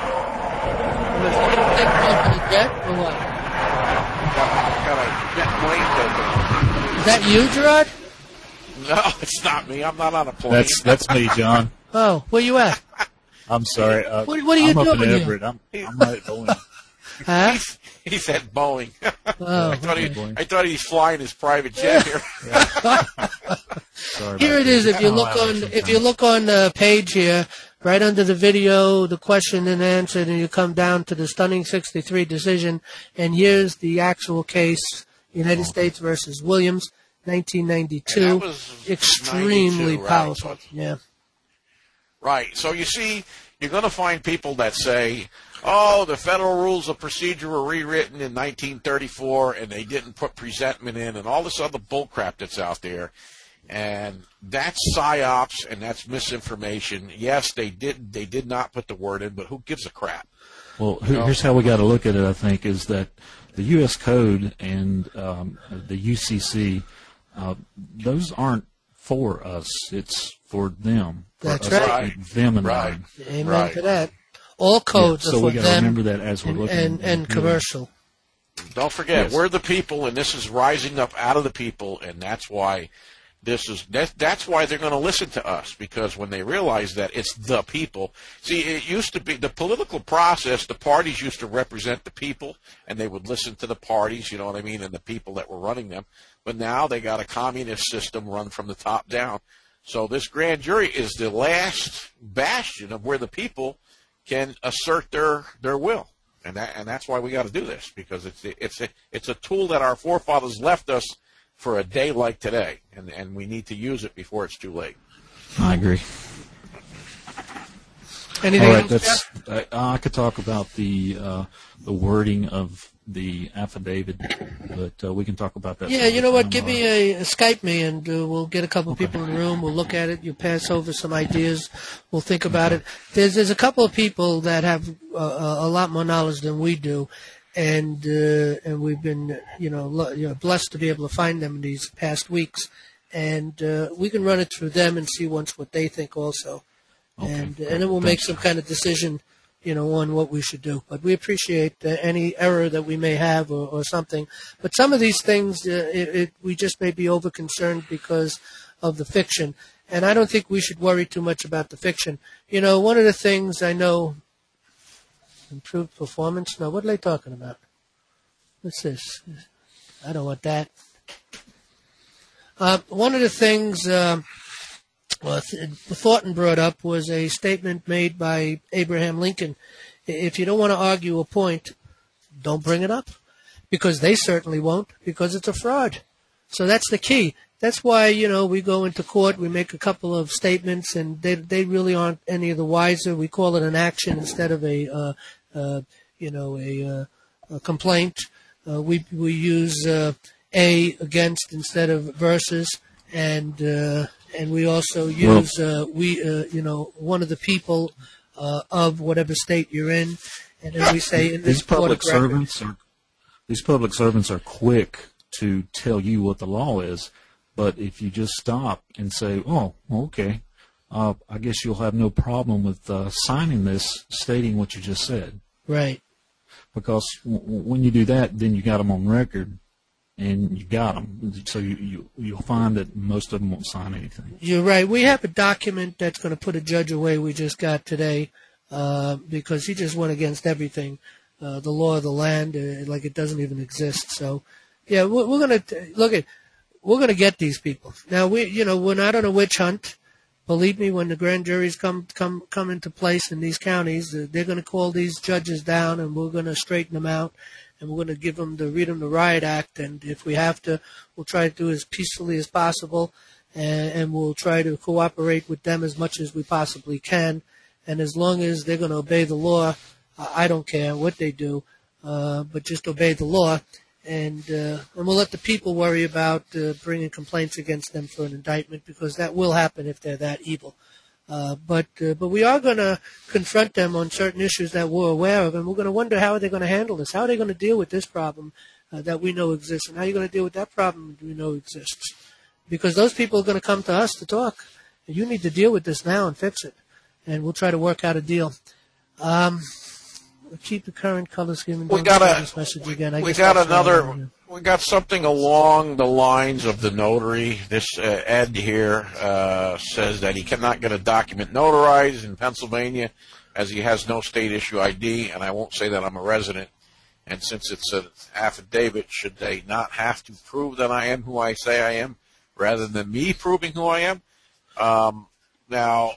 Speaker 1: Jet, or what?
Speaker 2: got, got a jet plane
Speaker 1: Is that you, Gerard?
Speaker 2: to, No, it's not me. I'm not on a plane.
Speaker 4: That's that's me, John.
Speaker 1: Oh, where you at?
Speaker 4: I'm sorry. Uh,
Speaker 1: What- what are you
Speaker 4: I'm up
Speaker 1: doing
Speaker 4: in
Speaker 1: here?
Speaker 4: Everett. I'm, I'm right at Boeing.
Speaker 1: Huh?
Speaker 2: He said Boeing.
Speaker 1: Oh,
Speaker 2: I thought he,
Speaker 4: Boeing.
Speaker 2: I thought he's flying his private jet here.
Speaker 4: Sorry
Speaker 1: Here
Speaker 4: about
Speaker 1: it is.
Speaker 4: that.
Speaker 1: If you
Speaker 4: Oh,
Speaker 1: look
Speaker 4: I
Speaker 1: on,
Speaker 4: have
Speaker 1: if you look on the page here, right under the video, the question and answer, and you come down to the stunning sixty-three decision, and here's the actual case: United States versus Williams, nineteen ninety-two.
Speaker 2: And that was
Speaker 1: Extremely
Speaker 2: ninety-two, right?
Speaker 1: powerful.
Speaker 2: So-
Speaker 1: Yeah.
Speaker 2: Right. So you see, you're going to find people that say, oh, the federal rules of procedure were rewritten in nineteen thirty-four and they didn't put presentment in and all this other bullcrap that's out there. And that's psyops and that's misinformation. Yes, they did they did not put the word in, but who gives a crap?
Speaker 4: Well, here- here's how we got to look at it, I think, is that the U S Code and um, the U C C, uh, those aren't for us. It's for them. For
Speaker 1: That's
Speaker 4: us to
Speaker 1: right.
Speaker 4: keep them in
Speaker 2: Right.
Speaker 4: line.
Speaker 1: Amen
Speaker 2: Right.
Speaker 1: to that. All codes
Speaker 4: Yeah,
Speaker 1: are
Speaker 4: so
Speaker 1: for
Speaker 4: we got to
Speaker 1: them
Speaker 4: remember that as we're
Speaker 1: and,
Speaker 4: looking
Speaker 1: and,
Speaker 4: at
Speaker 1: and
Speaker 4: the-
Speaker 1: commercial.
Speaker 2: Don't forget,
Speaker 4: Yes.
Speaker 2: we're the people, and this is rising up out of the people, and that's why this is that, that's why they're going to listen to us, because when they realize that it's the people. See, it used to be the political process. The parties used to represent the people, and they would listen to the parties. You know what I mean, and the people that were running them. But now they got a communist system run from the top down. So this grand jury is the last bastion of where the people can assert their their will. And that, and that's why we got to do this, because it's it's a, it's a tool that our forefathers left us for a day like today, and and we need to use it before it's too late.
Speaker 4: I agree.
Speaker 1: Anything
Speaker 4: All right,
Speaker 1: else,
Speaker 4: that's
Speaker 1: Jeff?
Speaker 4: I, I could talk about the uh, the wording of the affidavit, but uh, we can talk about that.
Speaker 1: Yeah,
Speaker 4: some
Speaker 1: you
Speaker 4: other
Speaker 1: know what?
Speaker 4: time.
Speaker 1: Give
Speaker 4: Uh,
Speaker 1: me a, a Skype me, and uh, we'll get a couple of people in the room. We'll look at it. You pass over some ideas. We'll think about
Speaker 4: Okay.
Speaker 1: it. There's there's a couple of people that have uh, a lot more knowledge than we do, and uh, and we've been you know, lo- you know blessed to be able to find them in these past weeks, and uh, we can run it through them and see once what they think also,
Speaker 4: Okay,
Speaker 1: and
Speaker 4: great.
Speaker 1: and then we'll make
Speaker 4: Thanks,
Speaker 1: some
Speaker 4: sir.
Speaker 1: kind of decision, you know, on what we should do. But we appreciate uh, any error that we may have or, or something. But some of these things, uh, it, it, we just may be over concerned because of the fiction. And I don't think we should worry too much about the fiction. You know, one of the things I know, improved performance. No, what are they talking about? What's this? I don't want that. Uh, one of the things uh, well, Th- Thornton brought up was a statement made by Abraham Lincoln. If you don't want to argue a point, don't bring it up, because they certainly won't, because it's a fraud. So that's the key. That's why, you know, we go into court, we make a couple of statements, and they they really aren't any of the wiser. We call it an action instead of a, uh, uh, you know, a, uh, a complaint. Uh, we we use uh, a against instead of versus, and uh, and we also use uh, we uh, you know one of the people uh, of whatever state you're in, and then we say in this
Speaker 4: These public
Speaker 1: court of record-
Speaker 4: servants are these public servants are quick to tell you what the law is, but if you just stop and say, "Oh, okay," uh, I guess you'll have no problem with uh, signing this, stating what you just said.
Speaker 1: right.
Speaker 4: Because w- w- when you do that, then you got them on record, and you got them. So you, you you'll find that most of them won't sign anything.
Speaker 1: You're right. We have a document that's going to put a judge away we just got today uh, because he just went against everything, uh, the law of the land, uh, like it doesn't even exist. So, yeah, we're, we're going to look at. We're going to get these people. Now, we, you know, we're not on a witch hunt. Believe me, when the grand juries come come come into place in these counties, uh, they're going to call these judges down, and we're going to straighten them out, and we're going to give them the read them the riot act. And if we have to, we'll try to do it as peacefully as possible, and, and we'll try to cooperate with them as much as we possibly can. And as long as they're going to obey the law, uh, I don't care what they do, uh, but just obey the law. And, uh, and we'll let the people worry about uh, bringing complaints against them for an indictment, because that will happen if they're that evil. Uh, but uh, but we are going to confront them on certain issues that we're aware of, and we're going to wonder how are they going to handle this? How are they going to deal with this problem uh, that we know exists, and how are you going to deal with that problem we know exists? Because those people are going to come to us to talk. And you need to deal with this now and fix it, and we'll try to work out a deal. Um, Keep the current color scheme. And
Speaker 2: We
Speaker 1: don't
Speaker 2: got
Speaker 1: share
Speaker 2: a
Speaker 1: this message again. I
Speaker 2: we
Speaker 1: guess
Speaker 2: got
Speaker 1: that's what I
Speaker 2: another.
Speaker 1: wanna do.
Speaker 2: We got something along the lines of the notary. This uh, Ed here uh, says that he cannot get a document notarized in Pennsylvania as he has no state issue I D, and I won't say that I'm a resident. And since it's an affidavit, should they not have to prove that I am who I say I am, rather than me proving who I am? Um, now,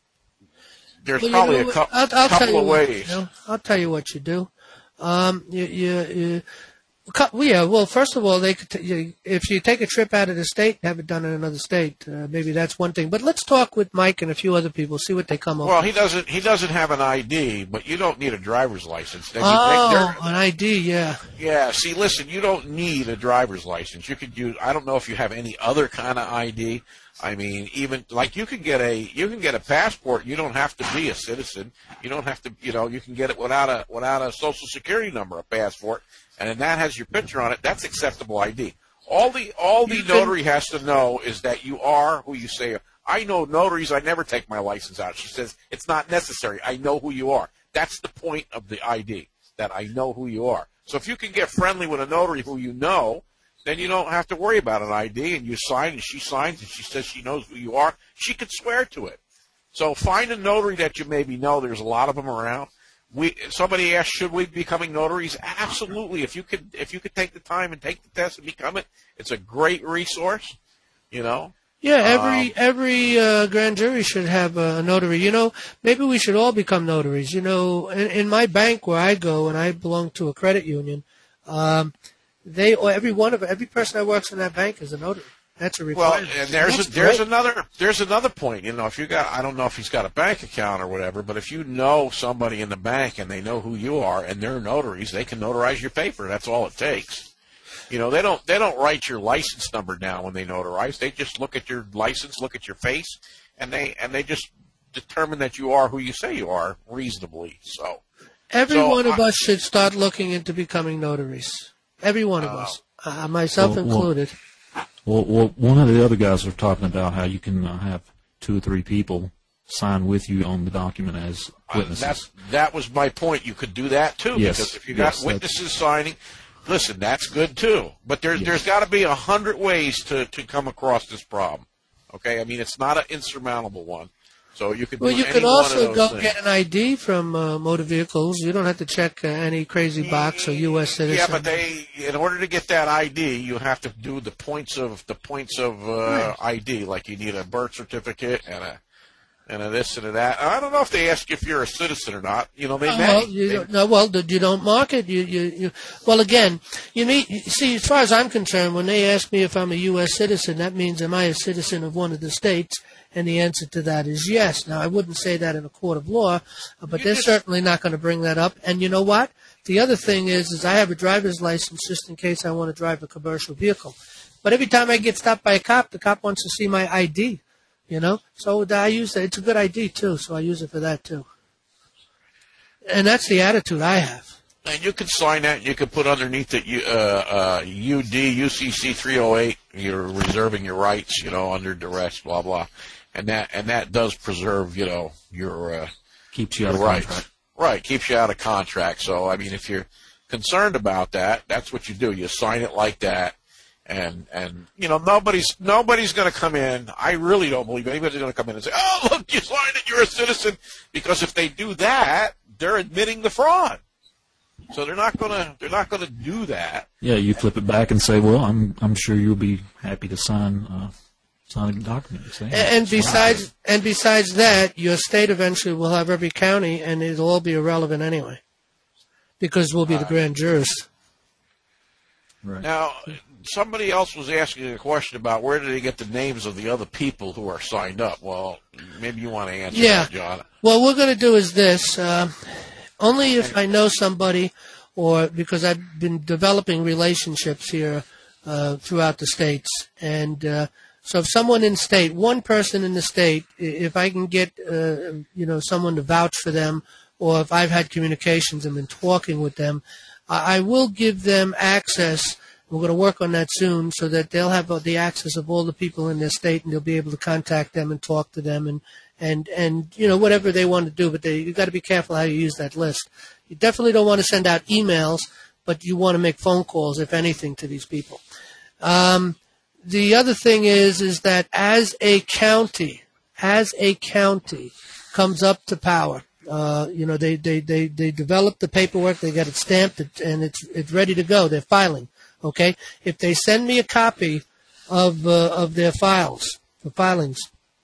Speaker 2: there's
Speaker 1: Well, you
Speaker 2: probably
Speaker 1: know
Speaker 2: a
Speaker 1: what?
Speaker 2: cou-
Speaker 1: I'll, I'll tell
Speaker 2: couple
Speaker 1: you
Speaker 2: of
Speaker 1: what,
Speaker 2: ways.
Speaker 1: You know, I'll tell you what you do. Um, you, you, you, cou- well, yeah. Well, first of all, they could t- you, if you take a trip out of the state, have it done in another state. Uh, maybe that's one thing. But let's talk with Mike and a few other people, see what they come up
Speaker 2: Well,
Speaker 1: with.
Speaker 2: he doesn't. He doesn't have an I D, but you don't need a driver's license. They- they-
Speaker 1: Oh,
Speaker 2: they're-
Speaker 1: an I D, yeah.
Speaker 2: Yeah, see, listen, you don't need a driver's license. You could use, I don't know if you have any other kind of I D. I mean, even, like, you can get a, you can get a passport. You don't have to be a citizen. You don't have to, you know, you can get it without a, without a social security number, a passport, and then that has your picture on it. That's acceptable I D. All the, all the
Speaker 1: You can-
Speaker 2: notary has to know is that you are who you say. I know notaries, I never take my license out. She says, it's not necessary. I know who you are. That's the point of the I D, that I know who you are. So if you can get friendly with a notary who you know, then you don't have to worry about an I D, and you sign, and she signs, and she says she knows who you are. She could swear to it. So find a notary that you maybe know. There's a lot of them around. We, somebody asked, should we be becoming notaries? Absolutely. If you could, if you could take the time and take the test and become it, it's a great resource, you know.
Speaker 1: Yeah, every
Speaker 2: Um,
Speaker 1: every uh, grand jury should have a notary. You know, maybe we should all become notaries. You know, in, in my bank where I go, and I belong to a credit union, um, they or every one of every person that works in that bank is a notary. That's a
Speaker 2: Well,
Speaker 1: requirement.
Speaker 2: and there's
Speaker 1: That's
Speaker 2: a, there's
Speaker 1: great.
Speaker 2: another there's another point. You know, if you got, I don't know if he's got a bank account or whatever, but if you know somebody in the bank and they know who you are and they're notaries, they can notarize your paper. That's all it takes. You know, they don't they don't write your license number down when they notarize. They just look at your license, look at your face, and they and they just determine that you are who you say you are reasonably. So
Speaker 1: Every
Speaker 2: so
Speaker 1: one of
Speaker 2: I-
Speaker 1: us should start looking into becoming notaries. Every one of
Speaker 2: Uh,
Speaker 1: us, uh, myself
Speaker 4: well, well,
Speaker 1: included.
Speaker 4: Well, well, one of the other guys was talking about how you can uh, have two or three people sign with you on the document as witnesses.
Speaker 2: That's, that was my point. You could do that too,
Speaker 4: Yes,
Speaker 2: because if you
Speaker 4: yes,
Speaker 2: got witnesses signing, listen, that's good too. But there's
Speaker 4: Yes.
Speaker 2: there's got to be a hundred ways to, to come across this problem. Okay, I mean it's not an insurmountable one. So you could
Speaker 1: Well,
Speaker 2: do
Speaker 1: you
Speaker 2: any
Speaker 1: could
Speaker 2: one of
Speaker 1: also
Speaker 2: those
Speaker 1: go
Speaker 2: things.
Speaker 1: get an I D from uh, motor vehicles. You don't have to check uh, any crazy box or U S citizen.
Speaker 2: Yeah, but they, in order to get that I D, you have to do the points of the points of uh,
Speaker 1: Right.
Speaker 2: I D. Like you need a birth certificate and a and a this and a that. I don't know if they ask you if you're a citizen or not. You know, they
Speaker 1: Oh,
Speaker 2: may.
Speaker 1: well, you
Speaker 2: They-
Speaker 1: don't, no, well, th- you don't mark it. You, you, you. Well, again, you mean, you see, as far as I'm concerned, when they ask me if I'm a U S citizen, that means am I a citizen of one of the states? And the answer to that is yes. Now, I wouldn't say that in a court of law, uh, but
Speaker 2: You
Speaker 1: they're
Speaker 2: just-
Speaker 1: certainly not going to bring that up. And you know what? The other thing is, is I have a driver's license just in case I want to drive a commercial vehicle. But every time I get stopped by a cop, the cop wants to see my I D. You know, so I use it. It's a good I D too, so I use it for that too. And that's the attitude I have.
Speaker 2: And you can sign that. And you can put underneath it, U- uh, uh, U D U C C three oh eight. You're reserving your rights, you know, under duress, blah blah, and that and that does preserve, you know, your uh,
Speaker 4: Keeps you out
Speaker 2: your
Speaker 4: of
Speaker 2: rights.
Speaker 4: contract.
Speaker 2: Right, keeps you out of contract. So I mean, if you're concerned about that, that's what you do. You sign it like that, and and you know nobody's nobody's going to come in. I really don't believe anybody's going to come in and say, "Oh, look, you signed it. You're a citizen." Because if they do that, they're admitting the fraud. So they're not gonna they're not gonna do that.
Speaker 4: Yeah, you flip it back and say, "Well, I'm I'm sure you'll be happy to sign uh, sign a document." Say,
Speaker 1: And, and besides, and besides that, your state eventually will have every county, and it'll all be irrelevant anyway, because we'll be the grand jurors.
Speaker 4: right.
Speaker 2: Now, somebody else was asking a question about where did they get the names of the other people who are signed up. Well, maybe you want to answer
Speaker 1: Yeah.
Speaker 2: that, John.
Speaker 1: What we're going to do is this. Uh, only if I know somebody, or because I've been developing relationships here uh, throughout the states. And uh, so if someone in state, one person in the state, i- if I can get, uh, you know, someone to vouch for them, or if I've had communications and been talking with them, I I will give them access. We're going to work on that soon so that they'll have uh, the access of all the people in their state, and they'll be able to contact them and talk to them and, and, and you know, whatever they want to do. But they, you've got to be careful how you use that list. You definitely don't want to send out emails, but you want to make phone calls, if anything, to these people. Um, the other thing is, is that as a county, as a county comes up to power, uh, you know, they, they, they, they develop the paperwork, they got it stamped, and it's, it's ready to go. They're filing. Okay, if they send me a copy of uh, of their files, the filings,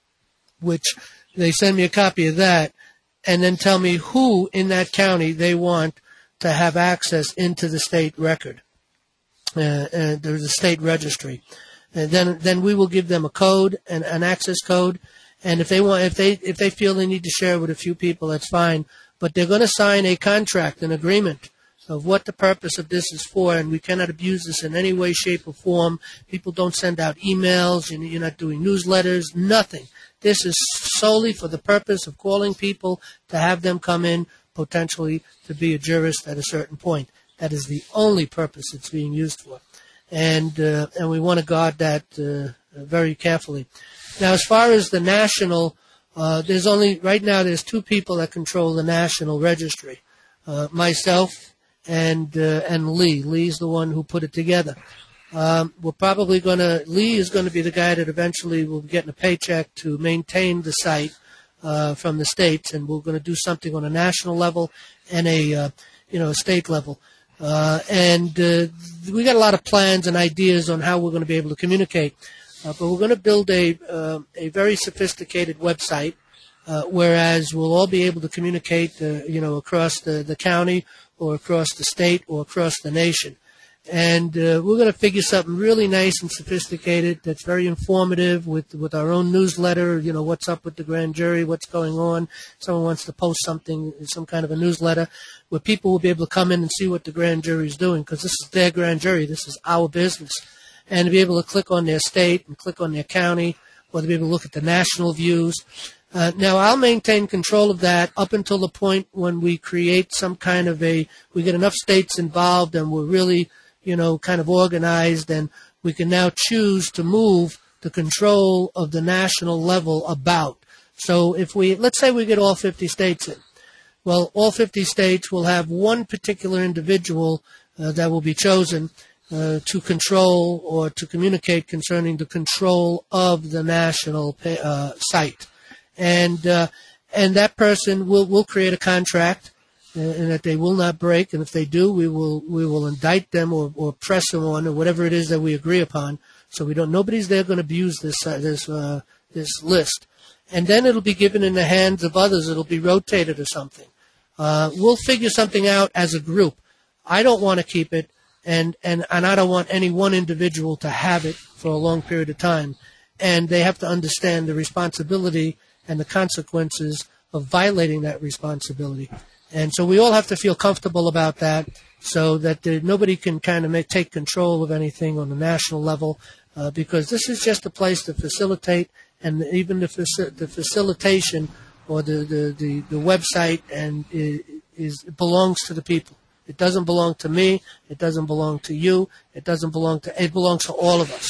Speaker 1: which they send me a copy of that, and then tell me who in that county they want to have access into the state record. Uh, uh, there's a state registry, and then then we will give them a code, an, an access code, and if they want, if they if they feel they need to share it with a few people, that's fine. But they're going to sign a contract, an agreement of what the purpose of this is for, and we cannot abuse this in any way, shape, or form. People don't send out emails, and you're not doing newsletters, nothing. This is solely for the purpose of calling people to have them come in, potentially to be a jurist at a certain point. That is the only purpose it's being used for. And uh, and we want to guard that uh, very carefully. Now, as far as the national, uh, there's only, right now, there's two people that control the national registry, uh, myself and uh, and Lee. Lee's the one who put it together. Um, we're probably going to, Lee is going to be the guy that eventually will be getting a paycheck to maintain the site uh, from the states, and we're going to do something on a national level and a, uh, you know, a state level. Uh, and uh, we got a lot of plans and ideas on how we're going to be able to communicate. Uh, but we're going to build a, uh, a very sophisticated website, uh, whereas we'll all be able to communicate, uh, you know, across the, the county or across the state or across the nation. and uh, we're going to figure something really nice and sophisticated that's very informative with with our own newsletter. You know, what's up with the grand jury, what's going on. Someone wants to post something, some kind of a newsletter, where people will be able to come in and see what the grand jury is doing, because this is their grand jury. This is our business. And to be able to click on their state and click on their county, or to be able to look at the national views. Uh, now, I'll maintain control of that up until the point when we create some kind of a, we get enough states involved and we're really, you know, kind of organized, and we can now choose to move the control of the national level about. So if we, let's say we get all fifty states in. Well, all fifty states will have one particular individual uh, that will be chosen uh, to control or to communicate concerning the control of the national uh, site. And uh, and that person will, will create a contract uh, and that they will not break. And if they do, we will we will indict them or, or press them on, or whatever it is that we agree upon. So we don't. Nobody's there going to abuse this uh, this uh, this list. And then it'll be given in the hands of others. It'll be rotated or something. Uh, we'll figure something out as a group. I don't want to keep it, and, and, and I don't want any one individual to have it for a long period of time. And they have to understand the responsibility and the consequences of violating that responsibility. And so we all have to feel comfortable about that, so that there, nobody can kind of make, take control of anything on the national level, uh, because this is just a place to facilitate, and even the, faci- the facilitation or the, the, the, the website and is, is it belongs to the people. It doesn't belong to me. It doesn't belong to you. It doesn't belong to, it belongs to all of us,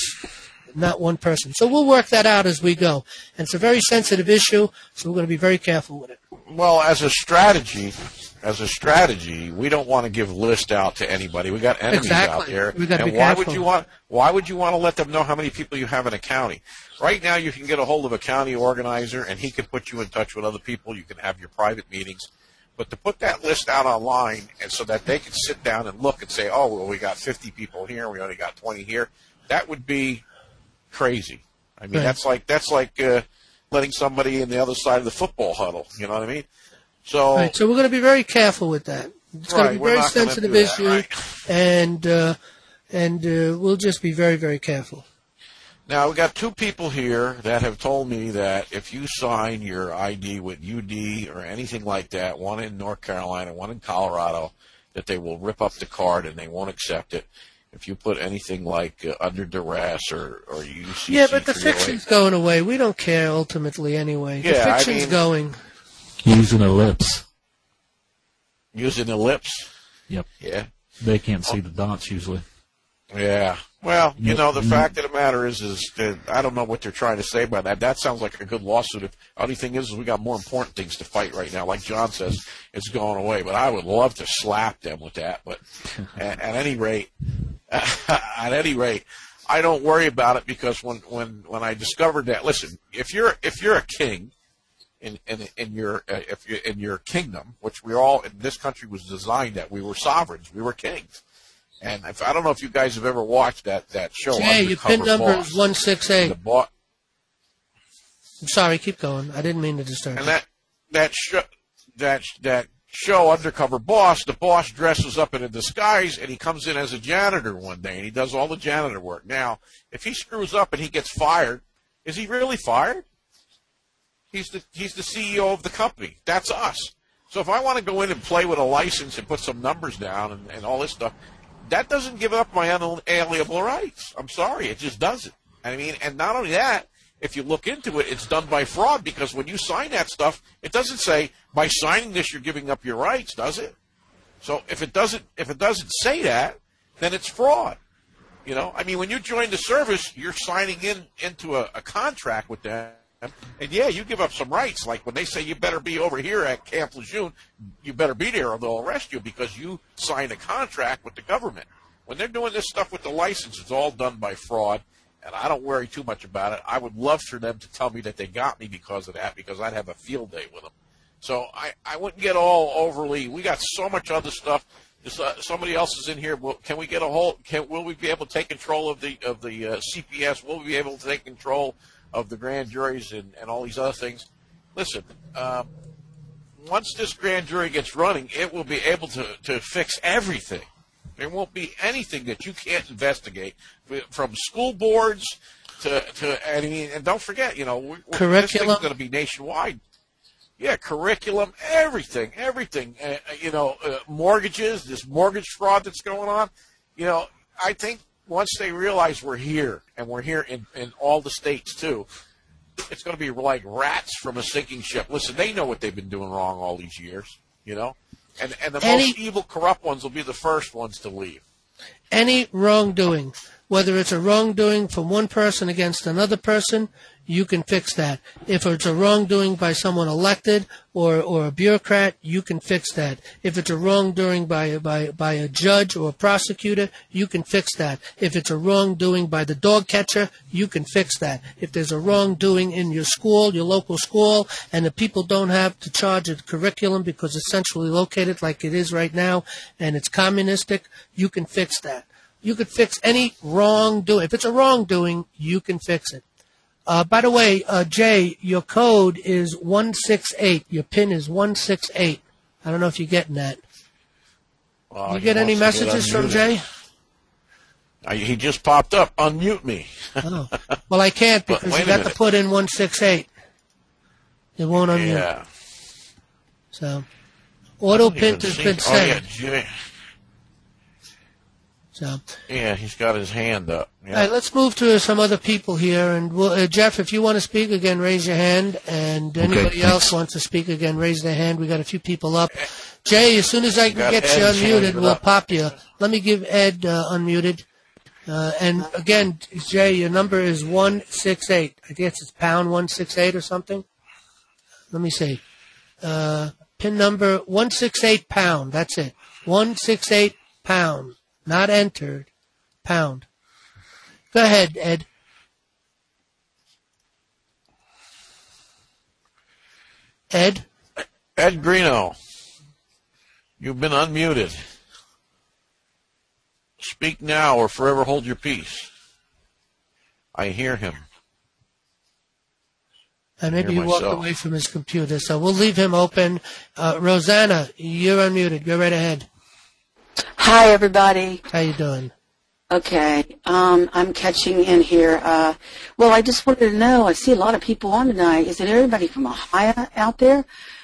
Speaker 1: not one person. So we'll work that out as we go. And it's a very sensitive issue, so we're going to be very careful with it.
Speaker 2: Well, as a strategy, as a strategy, we don't want to give list out to anybody. We got enemies
Speaker 1: exactly.
Speaker 2: out there.
Speaker 1: We got to
Speaker 2: and
Speaker 1: be
Speaker 2: why
Speaker 1: careful.
Speaker 2: would you want why would you want to let them know how many people you have in a county? Right now you can get a hold of a county organizer and he can put you in touch with other people. You can have your private meetings. But to put that list out online and so that they can sit down and look and say, oh, well, we got fifty people here, we only got twenty here, that would be crazy. I mean,
Speaker 1: right.
Speaker 2: that's like that's like uh, letting somebody in the other side of the football huddle. You know what I mean? So,
Speaker 1: right, so we're going to be very careful with that. It's
Speaker 2: right,
Speaker 1: going to be a very sensitive
Speaker 2: that,
Speaker 1: issue,
Speaker 2: right.
Speaker 1: and uh, and uh, we'll just be very, very careful.
Speaker 2: Now, we got two people here that have told me that if you sign your I D with U D or anything like that, one in North Carolina, one in Colorado, that they will rip up the card and they won't accept it. If you put anything like uh, under duress or, or U C C
Speaker 1: Yeah, but the
Speaker 2: three oh eight.
Speaker 1: fiction's going away. We don't care ultimately anyway.
Speaker 2: Yeah,
Speaker 1: the fiction's
Speaker 2: I mean,
Speaker 1: going.
Speaker 4: Using ellipse.
Speaker 2: Using ellipse?
Speaker 4: Yep.
Speaker 2: Yeah.
Speaker 4: They can't see the dots usually.
Speaker 2: Yeah. Well, you
Speaker 4: Yep.
Speaker 2: know, the
Speaker 4: Mm.
Speaker 2: fact of the matter is, is that I don't know what they're trying to say by that. That sounds like a good lawsuit. If, the only thing is, is we got more important things to fight right now. Like John says, it's going away. But I would love to slap them with that. But at, at any rate, at any rate, I don't worry about it because when, when, when I discovered that, listen, if you're if you're a king in in, in your uh, if you in your kingdom, which we all in this country was designed that we were sovereigns, we were kings. And if, I don't know if you guys have ever watched that, that show.
Speaker 1: Hey, your
Speaker 2: Undercover
Speaker 1: pin number
Speaker 2: Boss.
Speaker 1: is one six eight.
Speaker 2: The bo-
Speaker 1: I'm sorry, keep going. I didn't mean to disturb
Speaker 2: and
Speaker 1: you.
Speaker 2: that that show that that show Undercover Boss, the boss dresses up in a disguise and he comes in as a janitor one day and he does all the janitor work. Now, if he screws up and he gets fired, is he really fired? He's the he's the C E O of the company. That's us. So if I want to go in and play with a license and put some numbers down and, and all this stuff, that doesn't give up my unalienable rights. I'm sorry, it just doesn't. I mean, and not only that, if you look into it, it's done by fraud because when you sign that stuff, it doesn't say by signing this you're giving up your rights, does it? So if it doesn't, if it doesn't say that, then it's fraud. You know, I mean, when you join the service, you're signing in into a, a contract with them. And, yeah, you give up some rights. Like when they say you better be over here at Camp Lejeune, you better be there or they'll arrest you because you signed a contract with the government. When they're doing this stuff with the license, it's all done by fraud, and I don't worry too much about it. I would love for them to tell me that they got me because of that because I'd have a field day with them. So I, I wouldn't get all overly – we got so much other stuff. Just, uh, somebody else is in here. Well, can we get a hold – Can will we be able to take control of the of the uh, C P S? Will we be able to take control – of the grand juries and, and all these other things? Listen, um, once this grand jury gets running, it will be able to, to fix everything. There won't be anything that you can't investigate, from school boards to, to I mean, and don't forget, you know, we're,
Speaker 1: curriculum.
Speaker 2: This thing's going to be nationwide. Yeah, curriculum, everything, everything. Uh, you know, uh, mortgages, this mortgage fraud that's going on. You know, I think once they realize we're here, and we're here in, in all the states too, it's going to be like rats from a sinking ship. Listen, they know what they've been doing wrong all these years, you know, and and the
Speaker 1: any,
Speaker 2: most evil, corrupt ones will be the first ones to leave.
Speaker 1: Any wrongdoing, whether it's a wrongdoing from one person against another person, you can fix that. If it's a wrongdoing by someone elected or, or a bureaucrat, you can fix that. If it's a wrongdoing by, by, by a judge or a prosecutor, you can fix that. If it's a wrongdoing by the dog catcher, you can fix that. If there's a wrongdoing in your school, your local school, and the people don't have to charge a curriculum because it's centrally located like it is right now, and it's communistic, you can fix that. You could fix any wrongdoing. If it's a wrongdoing, you can fix it. Uh, by the way, uh, Jay, your code is one six eight. Your PIN is one six eight. I don't know if you're getting that.
Speaker 2: Well,
Speaker 1: you get any messages get from Jay?
Speaker 2: Uh, he just popped up. Unmute me.
Speaker 1: Oh. Well, I can't because you got to put in one six eight. It won't unmute.
Speaker 2: Yeah.
Speaker 1: So, auto PIN has been sent.
Speaker 2: Oh, yeah, Jay.
Speaker 1: So.
Speaker 2: Yeah, he's got his hand up. Yeah.
Speaker 1: All right, let's move to some other people here. And we'll, uh, Jeff, if you want to speak again, raise your hand. And anybody
Speaker 4: okay,
Speaker 1: else wants to speak again, raise their hand. We got a few people up. Jay, as soon as I can get you unmuted, we'll pop you. Let me give Ed uh, unmuted. Uh, and again, Jay, your number is one six eight. I guess it's pound one six eight or something. Let me see. Uh, PIN number one six eight pound. That's it. one six eight pound. Not entered. Pound. Go ahead, Ed. Ed?
Speaker 2: Ed Greeno, you've been unmuted. Speak now or forever hold your peace. I hear him.
Speaker 1: And maybe he walked away from his computer, so we'll leave him open. Uh, Rosanna, you're unmuted. Go right ahead.
Speaker 5: Hi, everybody.
Speaker 1: How you doing?
Speaker 5: Okay. Um, I'm catching in here. Uh, well, I just wanted to know, I see a lot of people on tonight. Is it everybody from Ohio out there?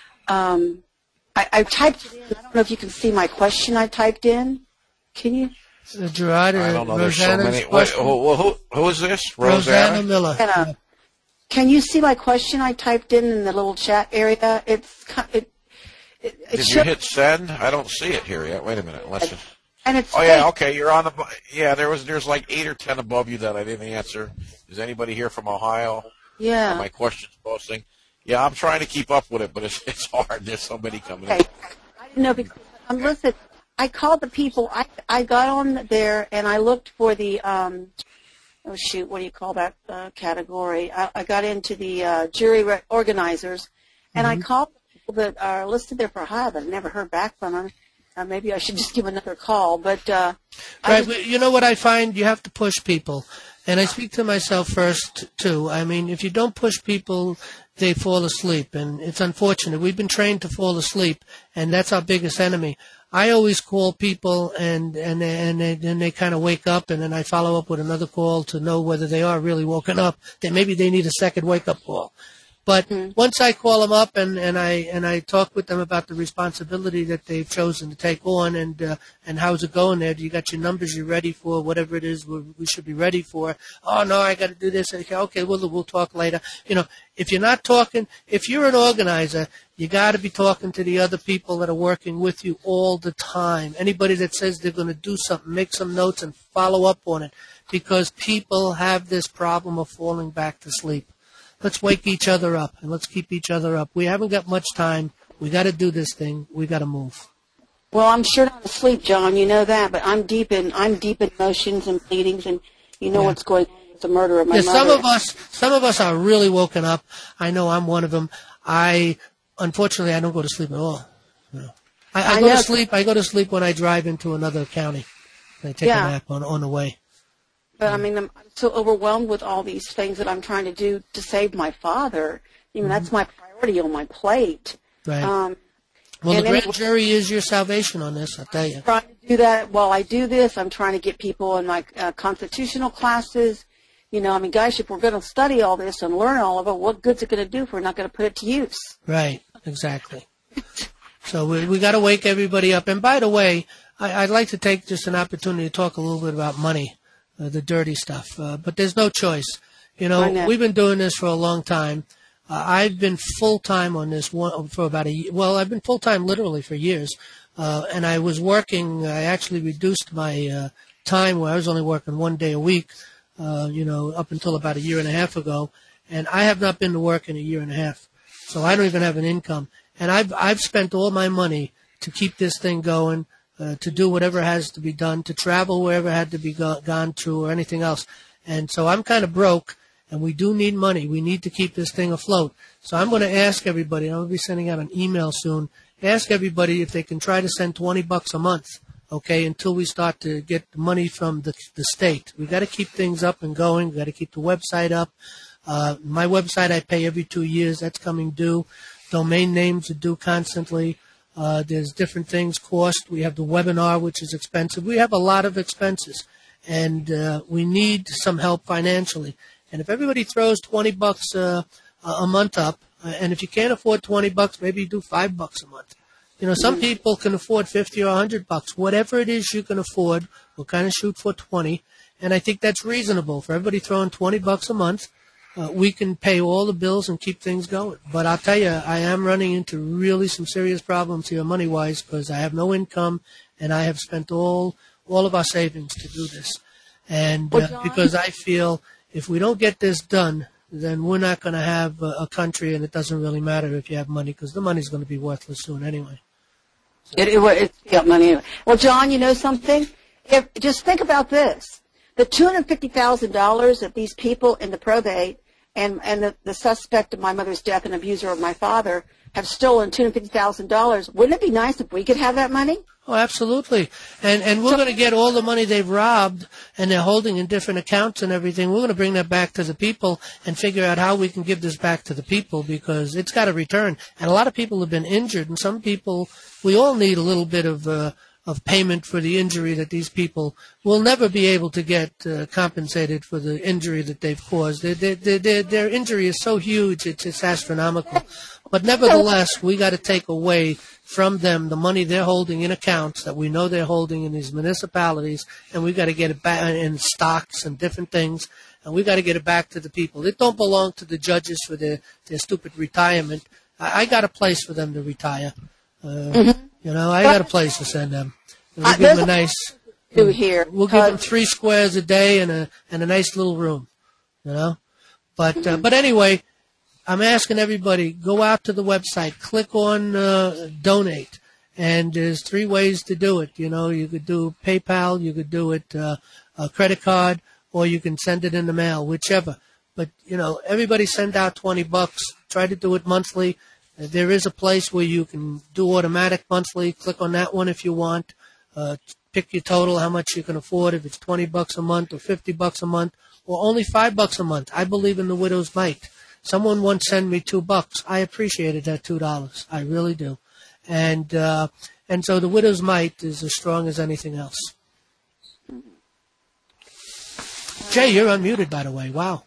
Speaker 5: Um, I, I typed it in. I don't know if you can see my question I typed in. Can you?
Speaker 1: Uh, Gerard,
Speaker 2: I don't know.
Speaker 1: Rosanna's
Speaker 2: There's so many. Wait, who, who, who is this?
Speaker 1: Rosanna,
Speaker 2: Rosanna
Speaker 1: Miller.
Speaker 5: Uh, can you see my question I typed in in the little chat area? It's it. it, it
Speaker 2: Did you hit send? I don't see it here yet. Wait a minute. Let's just.
Speaker 5: And it's
Speaker 2: oh yeah, okay. You're on the. Yeah, there was. There's like eight or ten above you that I didn't answer. Is anybody here from Ohio?
Speaker 5: Yeah.
Speaker 2: Are my questions posting. Yeah, I'm trying to keep up with it, but it's it's hard. There's so many coming
Speaker 5: okay.
Speaker 2: in.
Speaker 5: I didn't know because um, listen. I called the people. I I got on there and I looked for the um. Oh shoot! What do you call that uh, category? I, I got into the uh, jury re- organizers, and mm-hmm. I called the people that are listed there for Ohio, but I never heard back from them. Uh, maybe I should just give another call. But uh,
Speaker 1: right,
Speaker 5: just,
Speaker 1: you know what I find? You have to push people, and I speak to myself first too. I mean, if you don't push people, they fall asleep, and it's unfortunate. We've been trained to fall asleep, and that's our biggest enemy. I always call people, and and and they, then they kind of wake up, and then I follow up with another call to know whether they are really woken up. That maybe they need a second wake up call. But mm-hmm. once I call them up and, and I and I talk with them about the responsibility that they've chosen to take on and uh, and how's it going there? Do you got your numbers? You ready for whatever it is we, we should be ready for? Oh no, I got to do this. Okay, okay, we'll we'll talk later. You know, if you're not talking, if you're an organizer, you got to be talking to the other people that are working with you all the time. Anybody that says they're going to do something, make some notes and follow up on it, because people have this problem of falling back to sleep. Let's wake each other up, and let's keep each other up. We haven't got much time. We got to do this thing. We got to move.
Speaker 5: Well, I'm sure not asleep, John. You know that, but I'm deep in I'm deep in emotions and pleadings, and you know yeah. what's going on with the murder of my
Speaker 1: yeah,
Speaker 5: mother.
Speaker 1: Some of us, some of us are really woken up. I know I'm one of them. I, unfortunately, I don't go to sleep at all. No. I, I, I go know. to sleep. I go to sleep when I drive into another county. I take
Speaker 5: yeah.
Speaker 1: a nap on on the way.
Speaker 5: But, I mean, I'm so overwhelmed with all these things that I'm trying to do to save my father. You know, mm-hmm. that's my priority on my plate.
Speaker 1: Right.
Speaker 5: Um,
Speaker 1: Well,
Speaker 5: And
Speaker 1: the grand
Speaker 5: anyway-
Speaker 1: jury is your salvation on this, I'll tell you.
Speaker 5: trying to do that while I do this. I'm trying to get people in my uh, constitutional classes. You know, I mean, gosh, if we're going to study all this and learn all of it, what good's it going to do if we're not going to put it to use?
Speaker 1: Right, exactly. So we we got to wake everybody up. And by the way, I, I'd like to take just an opportunity to talk a little bit about money, uh, the dirty stuff. Uh, but there's no choice. You know,
Speaker 5: I know.
Speaker 1: we've been doing this for a long time. Uh, I've been full time on this one for about a year. Well, I've been full time literally for years. Uh, and I was working. I actually reduced my uh, time where I was only working one day a week. Uh, you know, up until about a year and a half ago, and I have not been to work in a year and a half, so I don't even have an income. And I've I've spent all my money to keep this thing going, uh, to do whatever has to be done, to travel wherever had to be go- gone to, or anything else. And so I'm kind of broke, and we do need money. We need to keep this thing afloat. So I'm going to ask everybody. I'm going to be sending out an email soon. Ask everybody if they can try to send twenty bucks a month. Okay, until we start to get the money from the, the state. We've got to keep things up and going. We've got to keep the website up. Uh, my website I pay every two years. That's coming due. Domain names are due constantly. Uh, there's different things cost. We have the webinar, which is expensive. We have a lot of expenses, and uh, we need some help financially. And if everybody throws twenty bucks uh, a month up, uh, and if you can't afford twenty bucks, maybe you do five bucks a month. You know, some people can afford fifty or a hundred bucks. Whatever it is you can afford, we'll kind of shoot for twenty. And I think that's reasonable. For everybody throwing twenty bucks a month, uh, we can pay all the bills and keep things going. But I'll tell you, I am running into really some serious problems here money-wise because I have no income and I have spent all all of our savings to do this. And
Speaker 5: Well,
Speaker 1: uh,
Speaker 5: John-
Speaker 1: because I feel if we don't get this done, then we're not going to have a, a country, and it doesn't really matter if you have money because the money's going to be worthless soon anyway.
Speaker 5: It, it, it's got money anyway. Well, John, you know something? If, just think about this. The two hundred fifty thousand dollars that these people in the probate and, and the, the suspect of my mother's death and abuser of my father have stolen two hundred fifty thousand dollars, wouldn't it be nice if we could have that money?
Speaker 1: Oh, absolutely. And and we're going to get all the money they've robbed and they're holding in different accounts and everything. We're going to bring that back to the people and figure out how we can give this back to the people because it's got to return. And a lot of people have been injured, and some people, we all need a little bit of uh, of payment for the injury that these people will never be able to get uh, compensated for the injury that they've caused. Their, their, their, their injury is so huge, it's, it's astronomical. But nevertheless, we got to take away from them the money they're holding in accounts that we know they're holding in these municipalities, and we've got to get it back in stocks and different things, and we've got to get it back to the people. It don't belong to the judges for their, their stupid retirement. I, I got a place for them to retire. Uh, mm-hmm. You know, I got a place to send them. We'll
Speaker 5: Uh,
Speaker 1: give them a nice.
Speaker 5: Do here.
Speaker 1: We'll give them three squares a day and a and a nice little room. You know, but uh, but anyway. I'm asking everybody, go out to the website, click on uh, donate, and there's three ways to do it. You know, you could do PayPal, you could do it uh, a credit card, or you can send it in the mail, whichever. But, you know, everybody send out twenty bucks. Try to do it monthly. Uh, there is a place where you can do automatic monthly. Click on that one if you want. Uh, pick your total, how much you can afford, if it's twenty bucks a month or fifty bucks a month or only five bucks a month. I believe in the widow's mite. Someone once sent me two bucks. I appreciated that two dollars. I really do. And uh, and so the widow's mite is as strong as anything else. Jay, you're unmuted, by the way. Wow.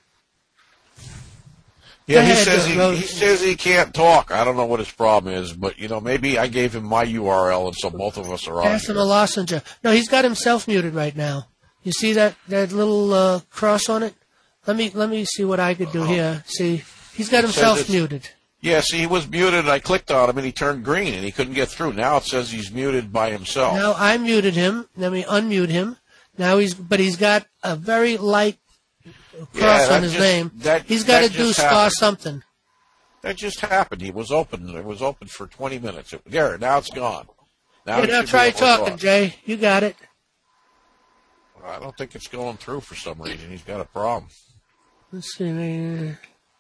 Speaker 2: Yeah,
Speaker 1: Go
Speaker 2: he
Speaker 1: ahead,
Speaker 2: says
Speaker 1: uh,
Speaker 2: he,
Speaker 1: Rose.
Speaker 2: he says he can't talk. I don't know what his problem is, but you know, maybe I gave him my U R L, and so both of us are on.
Speaker 1: Pass him a Lossinger. No, he's got himself muted right now. You see that that little uh, cross on it? Let me let me see what I could do here. See, he's got himself
Speaker 2: it's-
Speaker 1: muted.
Speaker 2: Yeah, see, he was muted, and I clicked on him, and he turned green, and he couldn't get through. Now it says he's muted by himself.
Speaker 1: Now I muted him. Let me unmute him. Now he's but he's got a very light cross
Speaker 2: Yeah, that
Speaker 1: on his
Speaker 2: just-
Speaker 1: name.
Speaker 2: that-
Speaker 1: He's got
Speaker 2: that
Speaker 1: to do
Speaker 2: just
Speaker 1: star
Speaker 2: happened.
Speaker 1: something.
Speaker 2: That just happened. He was open. It was open for twenty minutes. It, there, now it's gone. Now
Speaker 1: Yeah,
Speaker 2: he
Speaker 1: now
Speaker 2: should be
Speaker 1: try
Speaker 2: able to
Speaker 1: talking,
Speaker 2: talk.
Speaker 1: Jay. You got it.
Speaker 2: I don't think it's going through for some reason. He's got a problem.
Speaker 1: Let's see. uh,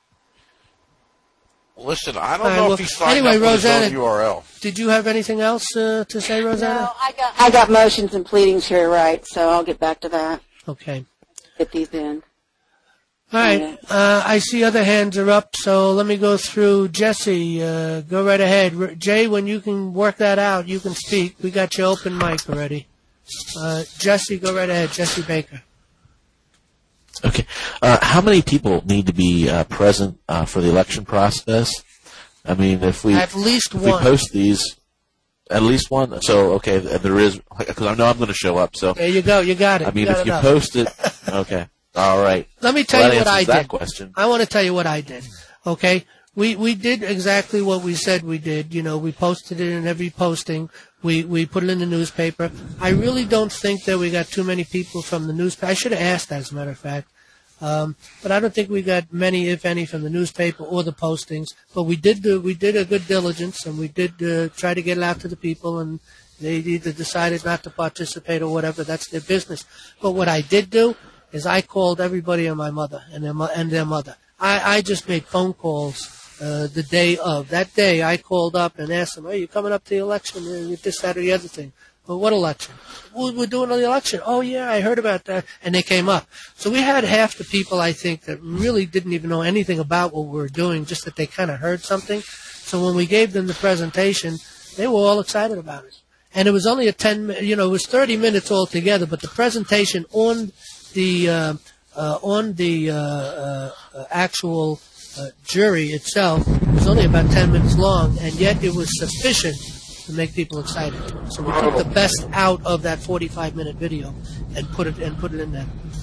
Speaker 2: Listen, I don't
Speaker 1: All right,
Speaker 2: know
Speaker 1: well,
Speaker 2: if he signed
Speaker 1: anyway,
Speaker 2: up with his
Speaker 1: Rosanna-
Speaker 2: own U R L.
Speaker 1: Did you have anything else uh, to say, Rosanna?
Speaker 5: No, I got I got motions and pleadings here, right? So I'll get back to that.
Speaker 1: Okay.
Speaker 5: Get these in.
Speaker 1: All right. Uh, I see other hands are up, so let me go through. Jesse, uh, go right ahead. R- Jay, when you can work that out, you can speak. We got your open mic already. Uh, Jesse, go right ahead. Jesse Baker.
Speaker 6: Okay. Uh, how many people need to be uh, present uh, for the election process? I mean, if we
Speaker 1: At least
Speaker 6: if
Speaker 1: one.
Speaker 6: we post these, at least one. So okay, there is because I know I'm going to show up. So
Speaker 1: There you go. You got it.
Speaker 6: I mean,
Speaker 1: you got
Speaker 6: if
Speaker 1: it
Speaker 6: you
Speaker 1: up.
Speaker 6: post it, okay, all right.
Speaker 1: Let me tell
Speaker 6: Well,
Speaker 1: you
Speaker 6: that
Speaker 1: what I
Speaker 6: answers that
Speaker 1: did.
Speaker 6: question.
Speaker 1: I want to tell you what I did. Okay, we we did exactly what we said we did. You know, we posted it in every posting. We we put it in the newspaper. I really don't think that we got too many people from the newspaper. I should have asked, as a matter of fact. Um, but I don't think we got many, if any, from the newspaper or the postings. But we did do, we did a good diligence, and we did uh, try to get it out to the people, and they either decided not to participate or whatever. That's their business. But what I did do is I called everybody and my mother and their, mo- and their mother. I, I just made phone calls uh, the day of. That day I called up and asked them, hey, you coming up to the election? Uh, this, that, or the other thing. Well, what election? Well, we're doing the election. Oh, yeah, I heard about that. And they came up. So we had half the people, I think, that really didn't even know anything about what we were doing, just that they kind of heard something. So when we gave them the presentation, they were all excited about it. And it was only a ten, you know, it was thirty minutes altogether, but the presentation on the, uh, uh, on the uh, uh, uh, actual uh, jury itself was only about ten minutes long, and yet it was sufficient to make people excited. So we took the best out of that forty-five minute video and put it and put it in there.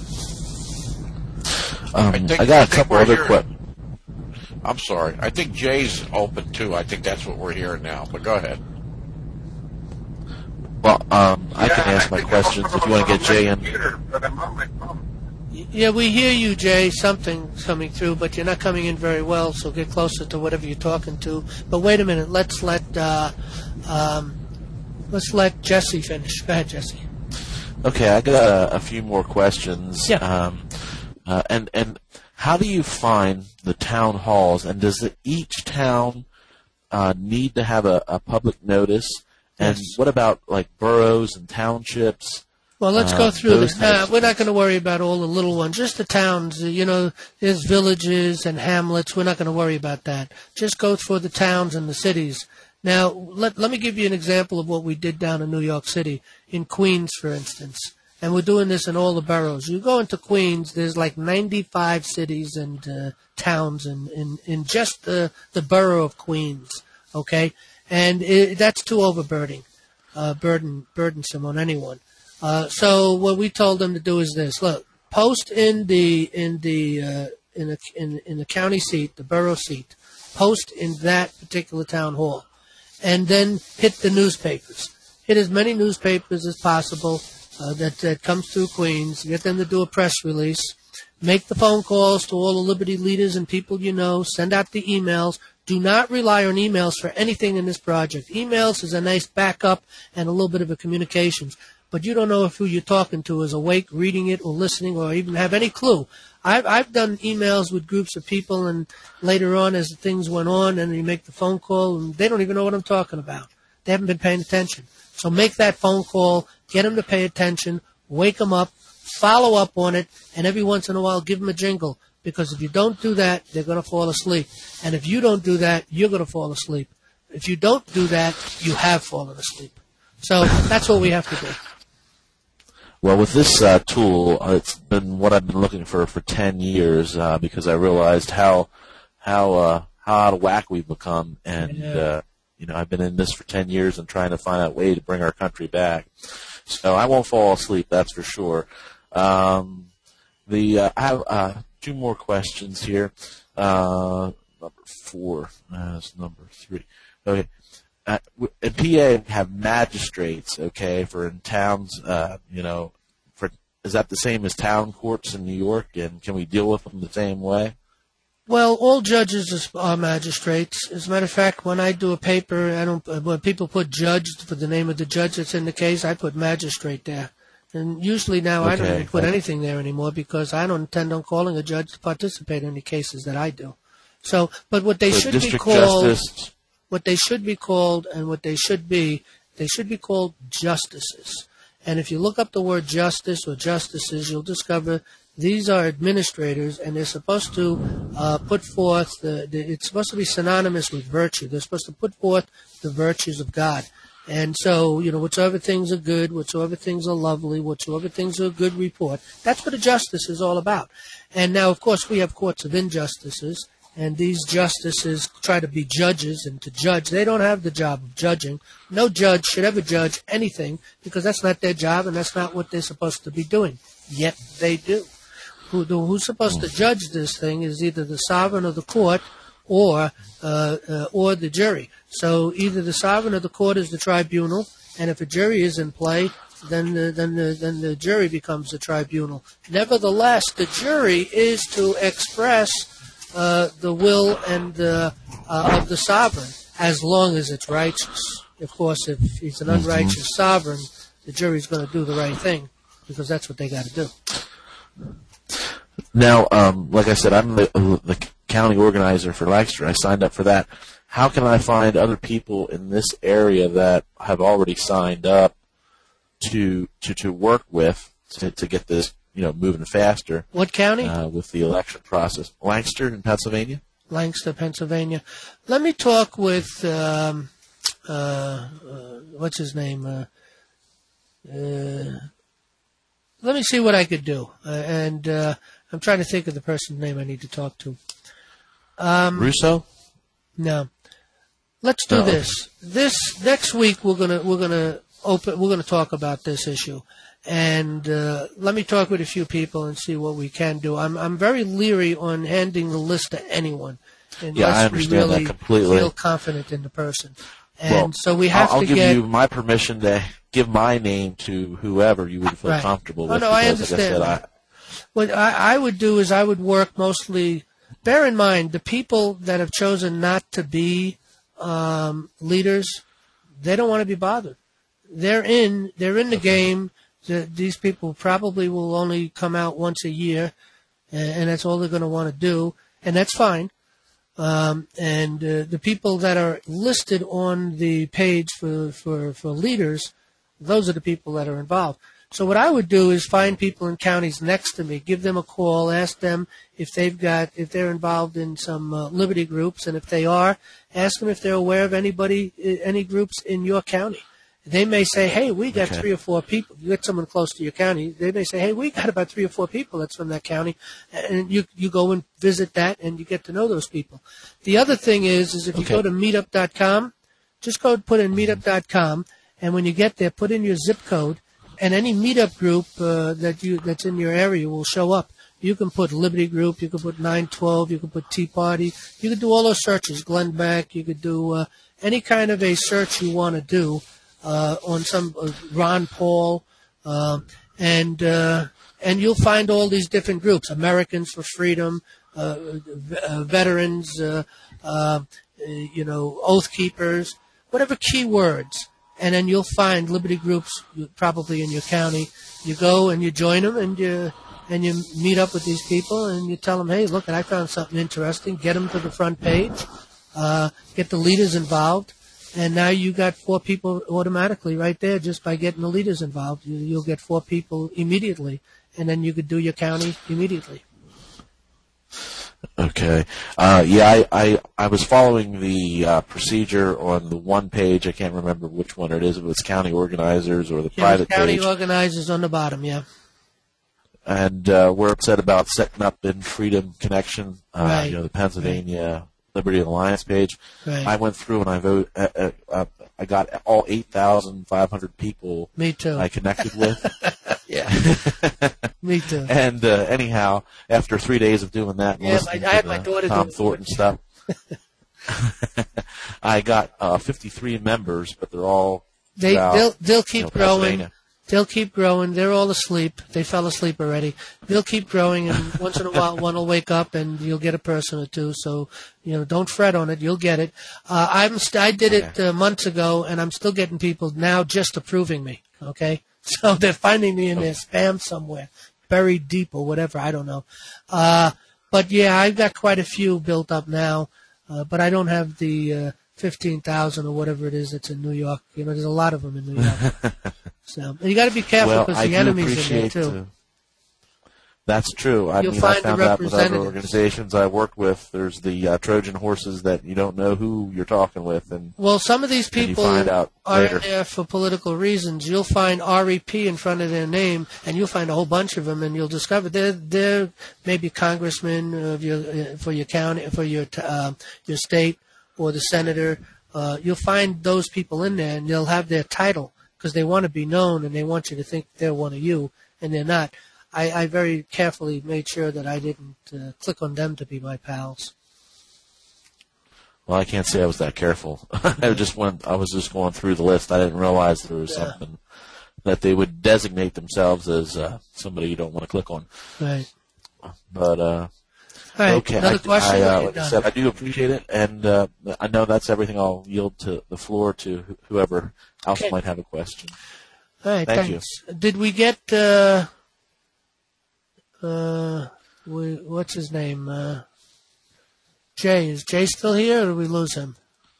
Speaker 6: Um,
Speaker 2: I, think,
Speaker 6: I got
Speaker 2: I
Speaker 6: a couple
Speaker 2: we're
Speaker 6: other
Speaker 2: hearing-
Speaker 6: questions.
Speaker 2: I'm sorry. I think Jay's open too. I think that's what we're hearing now. But go ahead.
Speaker 6: Well, um, I can ask my questions if you want to get Jay in.
Speaker 1: Y- Yeah, we hear you, Jay. Something's coming through, but you're not coming in very well. So get closer to whatever you're talking to. But wait a minute. Let's let uh, um, let's let Jesse finish. Go ahead, Jesse.
Speaker 6: Okay, I got a, a few more questions.
Speaker 1: Yeah.
Speaker 6: Um, uh, and and how do you find the town halls? And does it, each town uh, need to have a, a public notice? And
Speaker 1: Yes.
Speaker 6: what about like boroughs and townships?
Speaker 1: Well, let's
Speaker 6: Uh,
Speaker 1: go through
Speaker 6: those
Speaker 1: this. Nah,
Speaker 6: types of
Speaker 1: we're not
Speaker 6: things.
Speaker 1: going to worry about all the little ones, just the towns. Uh, You know, there's villages and hamlets. We're not going to worry about that. Just go for the towns and the cities. Now, let, let me give you an example of what we did down in New York City, in Queens, for instance. And we're doing this in all the boroughs. You go into Queens, there's like ninety-five cities and uh, towns in, in, in just the, the borough of Queens, okay? And it, that's too overburdening, uh, burden, burdensome on anyone. Uh, so what we told them to do is this: look, post in the in the uh, in the in, in the county seat, the borough seat, post in that particular town hall, and then hit the newspapers. Hit as many newspapers as possible uh, that that comes through Queens. Get them to do a press release. Make the phone calls to all the Liberty leaders and people you know. Send out the emails. Do not rely on emails for anything in this project. Emails is a nice backup and a little bit of a communications. But you don't know if who you're talking to is awake, reading it, or listening, or even have any clue. I've, I've done emails with groups of people, and later on, as things went on, and you make the phone call, and they don't even know what I'm talking about. They haven't been paying attention. So make that phone call, get them to pay attention, wake them up, follow up on it, and every once in a while give them a jingle. Because if you don't do that, they're going to fall asleep. And if you don't do that, you're going to fall asleep. If you don't do that, you have fallen asleep. So that's what we have to do.
Speaker 6: Well, with this uh, tool, uh, it's been what I've been looking for for ten years uh, because I realized how how uh, how out of whack we've become, and
Speaker 1: Yeah.
Speaker 6: uh, you know I've been in this for ten years and trying to find out a way to bring our country back. So I won't fall asleep, that's for sure. Um, the uh, I have uh, two more questions here. Uh, number four, uh, that's number three. Okay. Uh, in P A, we have magistrates, okay, for in towns, uh, you know, for is that the same as town courts in New York, and can we deal with them the same way?
Speaker 1: Well, all judges are magistrates. As a matter of fact, when I do a paper, I don't. When people put judge for the name of the judge that's in the case, I put magistrate there. And usually now I don't
Speaker 6: Okay.
Speaker 1: even put anything there anymore because I don't intend on calling a judge to participate in the cases that I do. So, but what they
Speaker 6: So
Speaker 1: should be
Speaker 6: district
Speaker 1: called,
Speaker 6: justice.
Speaker 1: what they should be called, and what they should be, they should be called justices. And if you look up the word justice or justices, you'll discover These are administrators, and they're supposed to uh, put forth, the, the, it's supposed to be synonymous with virtue. They're supposed to put forth the virtues of God. And so, you know, whatsoever things are good, whatsoever things are lovely, whatsoever things are a good report, that's what a justice is all about. And now, of course, we have courts of injustices, and these justices try to be judges and to judge. They don't have the job of judging. No judge should ever judge anything because that's not their job and that's not what they're supposed to be doing. Yet they do. Who, who's supposed to judge this thing is either the sovereign of the court or uh, uh, or the jury. So either the sovereign of the court is the tribunal, and if a jury is in play, then the, then the, then the jury becomes the tribunal. Nevertheless, the jury is to express uh, the will and uh, uh, of the sovereign, as long as it's righteous. Of course, if he's an unrighteous sovereign, the jury's going to do the right thing because that's what they got to do.
Speaker 6: Now, um, like I said, I'm the, the county organizer for Lancaster. I signed up for that. How can I find other people in this area that have already signed up to to, to work with to, to get this, you know, moving faster?
Speaker 1: What county?
Speaker 6: Uh, with the election process. Lancaster in Pennsylvania.
Speaker 1: Lancaster, Pennsylvania. Let me talk with um, uh, uh, what's his name? Uh, uh, let me see what I could do, uh, and uh, I'm trying to think of the person's name I need to talk to. Um,
Speaker 6: Russo?
Speaker 1: No. Let's do
Speaker 6: No.
Speaker 1: this. This next week we're gonna we're gonna open we're gonna talk about this issue, and uh, let me talk with a few people and see what we can do. I'm I'm very leery on handing the list to anyone unless
Speaker 6: Yeah, I understand
Speaker 1: we really
Speaker 6: that completely.
Speaker 1: feel confident in the person. And
Speaker 6: Well,
Speaker 1: so we have
Speaker 6: I'll, I'll
Speaker 1: to
Speaker 6: give
Speaker 1: get.
Speaker 6: you my permission to give my name to whoever you would feel
Speaker 1: Right.
Speaker 6: comfortable
Speaker 1: Oh,
Speaker 6: with.
Speaker 1: no, I
Speaker 6: because, like I
Speaker 1: understand
Speaker 6: said, I,
Speaker 1: that. What I, I would do is I would work mostly. Bear in mind the people that have chosen not to be um, leaders, they don't want to be bothered. They're in. They're in the game. The, these people probably will only come out once a year, and, and that's all they're going to want to do, and that's fine. Um, and uh, the people that are listed on the page for, for, for leaders, those are the people that are involved. So what I would do is find people in counties next to me, give them a call, ask them if they've got, if they're involved in some uh, liberty groups, and if they are, ask them if they're aware of anybody, any groups in your county. They may say, hey, we got
Speaker 6: Okay.
Speaker 1: three or four people. You get someone close to your county. They may say, hey, we got about three or four people that's from that county. And you you go and visit that, and you get to know those people. The other thing is, is if you
Speaker 6: Okay.
Speaker 1: go to meetup dot com, just go and put in meetup dot com, and when you get there, put in your zip code, and any meetup group uh, that you that's in your area will show up. You can put Liberty Group, you can put nine twelve, you can put Tea Party. You can do all those searches, Glenn Beck. You could do uh, any kind of a search you want to do. Uh, on some uh, Ron Paul, uh, and uh, and you'll find all these different groups: Americans for Freedom, uh, v- uh, veterans, uh, uh, you know, Oath Keepers, whatever keywords, and then you'll find liberty groups probably in your county. You go and you join them, and you and you meet up with these people, and you tell them, hey, look, I found something interesting. Get them to the front page. Uh, get the leaders involved. And now you got four people automatically right there just by getting the leaders involved. You, you'll get four people immediately, and then you could do your county immediately.
Speaker 6: Okay. Uh, yeah, I, I, I was following the uh, procedure on the one page. I can't remember which one it is. If it was county organizers or the
Speaker 1: Yeah,
Speaker 6: private
Speaker 1: county
Speaker 6: page.
Speaker 1: organizers on the bottom, yeah.
Speaker 6: And uh, we're upset about setting up in Freedom Connection, uh,
Speaker 1: Right.
Speaker 6: you know, the Pennsylvania Liberty Alliance page.
Speaker 1: Right.
Speaker 6: I went through and I vote. Uh, uh, uh, I got all eight thousand five hundred people
Speaker 1: Me too.
Speaker 6: I connected with.
Speaker 1: Yeah. Me too.
Speaker 6: And uh, anyhow, after three days of doing that, and
Speaker 1: Yeah,
Speaker 6: listening
Speaker 1: my- I had
Speaker 6: to
Speaker 1: my
Speaker 6: the
Speaker 1: daughter
Speaker 6: Tom
Speaker 1: do it.
Speaker 6: Thornton stuff, I got uh, fifty-three members, but they're all
Speaker 1: They
Speaker 6: throughout,
Speaker 1: they'll they'll
Speaker 6: you
Speaker 1: keep
Speaker 6: know,
Speaker 1: growing.
Speaker 6: Pennsylvania.
Speaker 1: They'll keep growing. They're all asleep. They fell asleep already. They'll keep growing, and once in a while, one will wake up, and you'll get a person or two. So, you know, don't fret on it. You'll get it. Uh, I'm st- I did it uh, months ago, and I'm still getting people now just approving me. Okay, so they're finding me in their spam somewhere, buried deep or whatever. I don't know. Uh, but yeah, I've got quite a few built up now, uh, but I don't have the uh, fifteen thousand or whatever it is that's in New York. You know, there's a lot of them in New York. So, and you got to be careful
Speaker 6: Well,
Speaker 1: because
Speaker 6: I
Speaker 1: the
Speaker 6: do
Speaker 1: enemy's in there
Speaker 6: appreciate.
Speaker 1: too.
Speaker 6: Uh, That's true. I
Speaker 1: You'll
Speaker 6: mean, I
Speaker 1: find the
Speaker 6: found out with other
Speaker 1: representatives.
Speaker 6: organizations I worked with, there's the uh, Trojan horses that you don't know who you're talking with, and
Speaker 1: Well, some of these
Speaker 6: And you
Speaker 1: people
Speaker 6: find out
Speaker 1: are
Speaker 6: later.
Speaker 1: in there for political reasons. You'll find R E P in front of their name, and you'll find a whole bunch of them, and you'll discover they're they're maybe congressmen of your uh, for your county, for your t- uh, your state, or the senator. Uh, you'll find those people in there, and they'll have their title because they want to be known, and they want you to think they're one of you, and they're not. I, I very carefully made sure that I didn't uh, click on them to be my pals.
Speaker 6: Well, I can't say I was that careful. I just went. I was just going through the list. I didn't realize there was
Speaker 1: Yeah.
Speaker 6: something that they would designate themselves as uh, somebody you don't want to click on.
Speaker 1: Right.
Speaker 6: But uh,
Speaker 1: All right.
Speaker 6: okay,
Speaker 1: Another
Speaker 6: I,
Speaker 1: question?
Speaker 6: I,
Speaker 1: or
Speaker 6: uh,
Speaker 1: you're
Speaker 6: like I
Speaker 1: done?
Speaker 6: said, I do appreciate it, and uh, I know that's everything. I'll yield to the floor to wh- whoever else
Speaker 1: Okay.
Speaker 6: might have a question.
Speaker 1: All right,
Speaker 6: Thank
Speaker 1: thanks. Did we get uh, uh, we, what's his name? Uh, Jay. Is Jay still here, or did we lose him?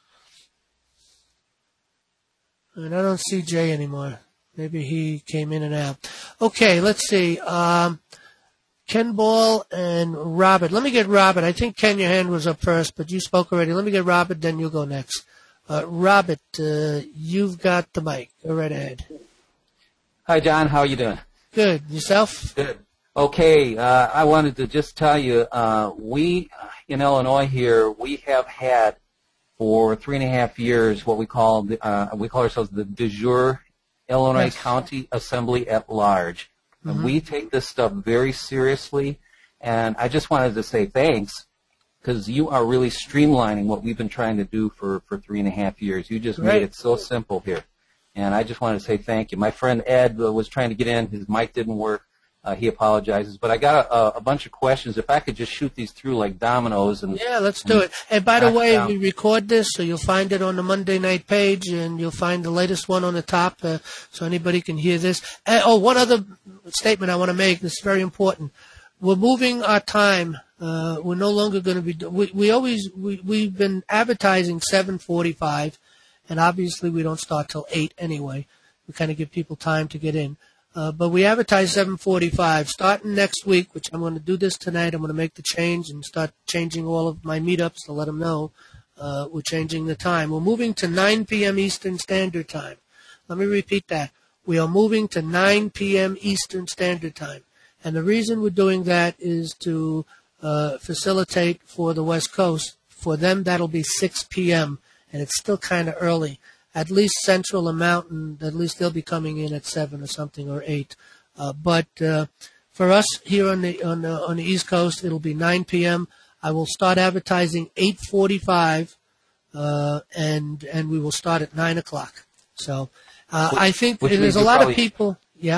Speaker 1: And I don't see Jay anymore. Maybe he came in and out. Okay, let's see. Um, Ken Ball and Robert. Let me get Robert. I think Ken, your hand was up first, but you spoke already. Let me get Robert, then you'll go next. Uh, Robert, uh, you've got the mic. Go right ahead.
Speaker 7: Hi, John. How are you doing?
Speaker 1: Good. Yourself?
Speaker 7: Good. Okay. Uh, I wanted to just tell you, uh, we in Illinois here, we have had for three and a half years what we call the, uh, we call ourselves the de jure Illinois
Speaker 1: Yes.
Speaker 7: County Assembly at Large. And we take this stuff very seriously. And I just wanted to say thanks because you are really streamlining what we've been trying to do for, for three and a half years. You just
Speaker 1: Right.
Speaker 7: made it so simple here. And I just wanted to say thank you. My friend Ed uh, was trying to get in. His mic didn't work. Uh, he apologizes. But I got a, a bunch of questions. If I could just shoot these through like dominoes. And
Speaker 1: Yeah, let's do it. And by the
Speaker 7: knock
Speaker 1: way,
Speaker 7: down.
Speaker 1: we record this, so you'll find it on the Monday night page, and you'll find the latest one on the top, uh, so anybody can hear this. And, oh, one other statement I want to make. This is very important. We're moving our time. Uh, we're no longer going to be. Do- we, we always we we've been advertising seven forty-five, and obviously we don't start till eight anyway. We kind of give people time to get in. Uh, but we advertise seven forty-five. Starting next week, which I'm going to do this tonight, I'm going to make the change and start changing all of my meetups to let them know uh, we're changing the time. We're moving to nine p.m. Eastern Standard Time. Let me repeat that. We are moving to nine p.m. Eastern Standard Time. And the reason we're doing that is to uh, facilitate for the West Coast. For them, that'll be six p.m., and it's still kind of early. At least Central and Mountain, at least they'll be coming in at seven or something or eight. Uh, but uh, for us here on the on the on the East Coast, it'll be nine p.m. I will start advertising eight forty-five, uh, and and we will start at nine o'clock. So uh,
Speaker 7: Which-
Speaker 1: I think
Speaker 7: which
Speaker 1: there's
Speaker 7: means
Speaker 1: a
Speaker 7: you
Speaker 1: lot
Speaker 7: probably-
Speaker 1: of people. Yeah.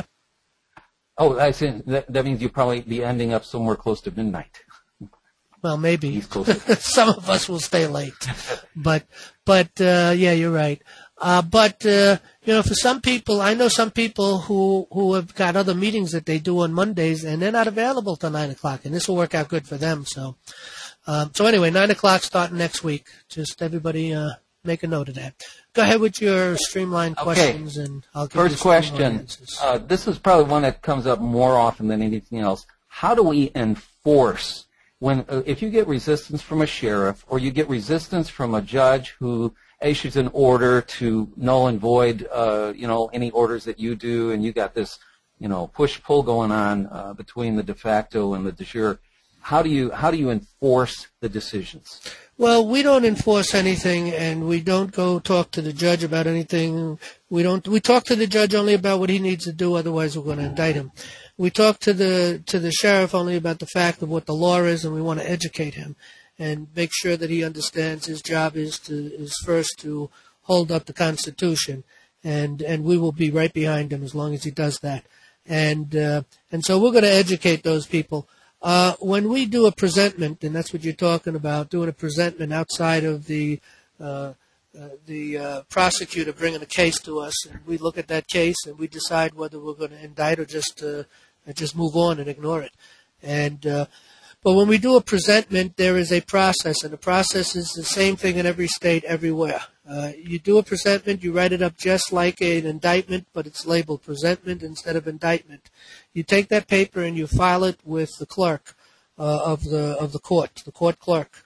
Speaker 7: oh, I see. That, that means you'll probably be ending up somewhere close to midnight.
Speaker 1: Well, maybe
Speaker 7: East Coast.
Speaker 1: some of us will stay late, but but uh, yeah, you're right. Uh, but uh, you know, for some people, I know some people who who have got other meetings that they do on Mondays, and they're not available till nine o'clock, and this will work out good for them. So, um, so anyway, nine o'clock starting next week. Just everybody uh, make a note of that. Go ahead with your streamlined
Speaker 7: Okay.
Speaker 1: questions, and I'll give you
Speaker 7: First
Speaker 1: streamlined
Speaker 7: question.
Speaker 1: answers.
Speaker 7: Uh, this is probably one that comes up more often than anything else. How do we enforce when, uh, if you get resistance from a sheriff or you get resistance from a judge who issues an order to null and void, uh, you know, any orders that you do, and you got this, you know, push-pull going on uh, between the de facto and the de jure? How do you how do you enforce the decisions?
Speaker 1: Well, we don't enforce anything, and we don't go talk to the judge about anything. We don't. We talk to the judge only about what he needs to do. Otherwise, we're going to indict him. We talk to the to the sheriff only about the fact of what the law is, and we want to educate him and make sure that he understands his job is to is first to hold up the Constitution, and and we will be right behind him as long as he does that. And uh, and so we're going to educate those people. Uh, when we do a presentment, and that's what you're talking about, doing a presentment outside of the uh, uh, the uh, prosecutor bringing a case to us, and we look at that case and we decide whether we're going to indict or just uh, just move on and ignore it. And uh, but when we do a presentment, there is a process, and the process is the same thing in every state, everywhere. Uh, you do a presentment, you write it up just like an indictment, but it's labeled presentment instead of indictment. You take that paper and you file it with the clerk uh, of the of the court, the court clerk,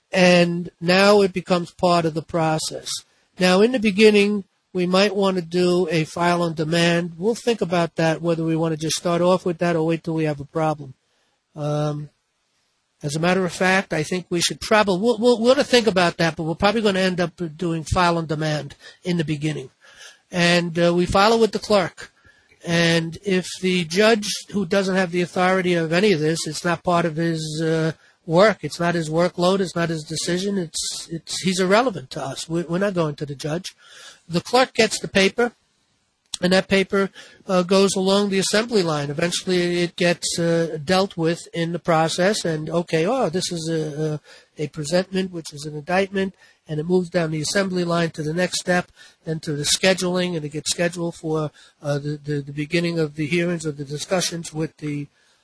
Speaker 1: and now it becomes part of the process. Now, in the beginning, we might want to do a file on demand. We'll think about that, whether we want to just start off with that or wait till we have a problem. Um, As a matter of fact, I think we should probably, we'll, we'll, we'll have to think about that, but we're probably going to end up doing file on demand in the beginning. And uh, we file it with the clerk. And if the judge who doesn't have the authority of any of this, it's not part of his uh, work, it's not his workload, it's not his decision, it's, it's he's irrelevant to us. We're, we're not going to the judge. The clerk gets the paper. And that paper uh, goes along the assembly line. Eventually, it gets uh, dealt with in the process. And okay, oh, this is a, a, a presentment, which is an indictment, and it moves down the assembly line to the next step, then to the scheduling, and it gets scheduled for uh, the, the the beginning of the hearings or the discussions with the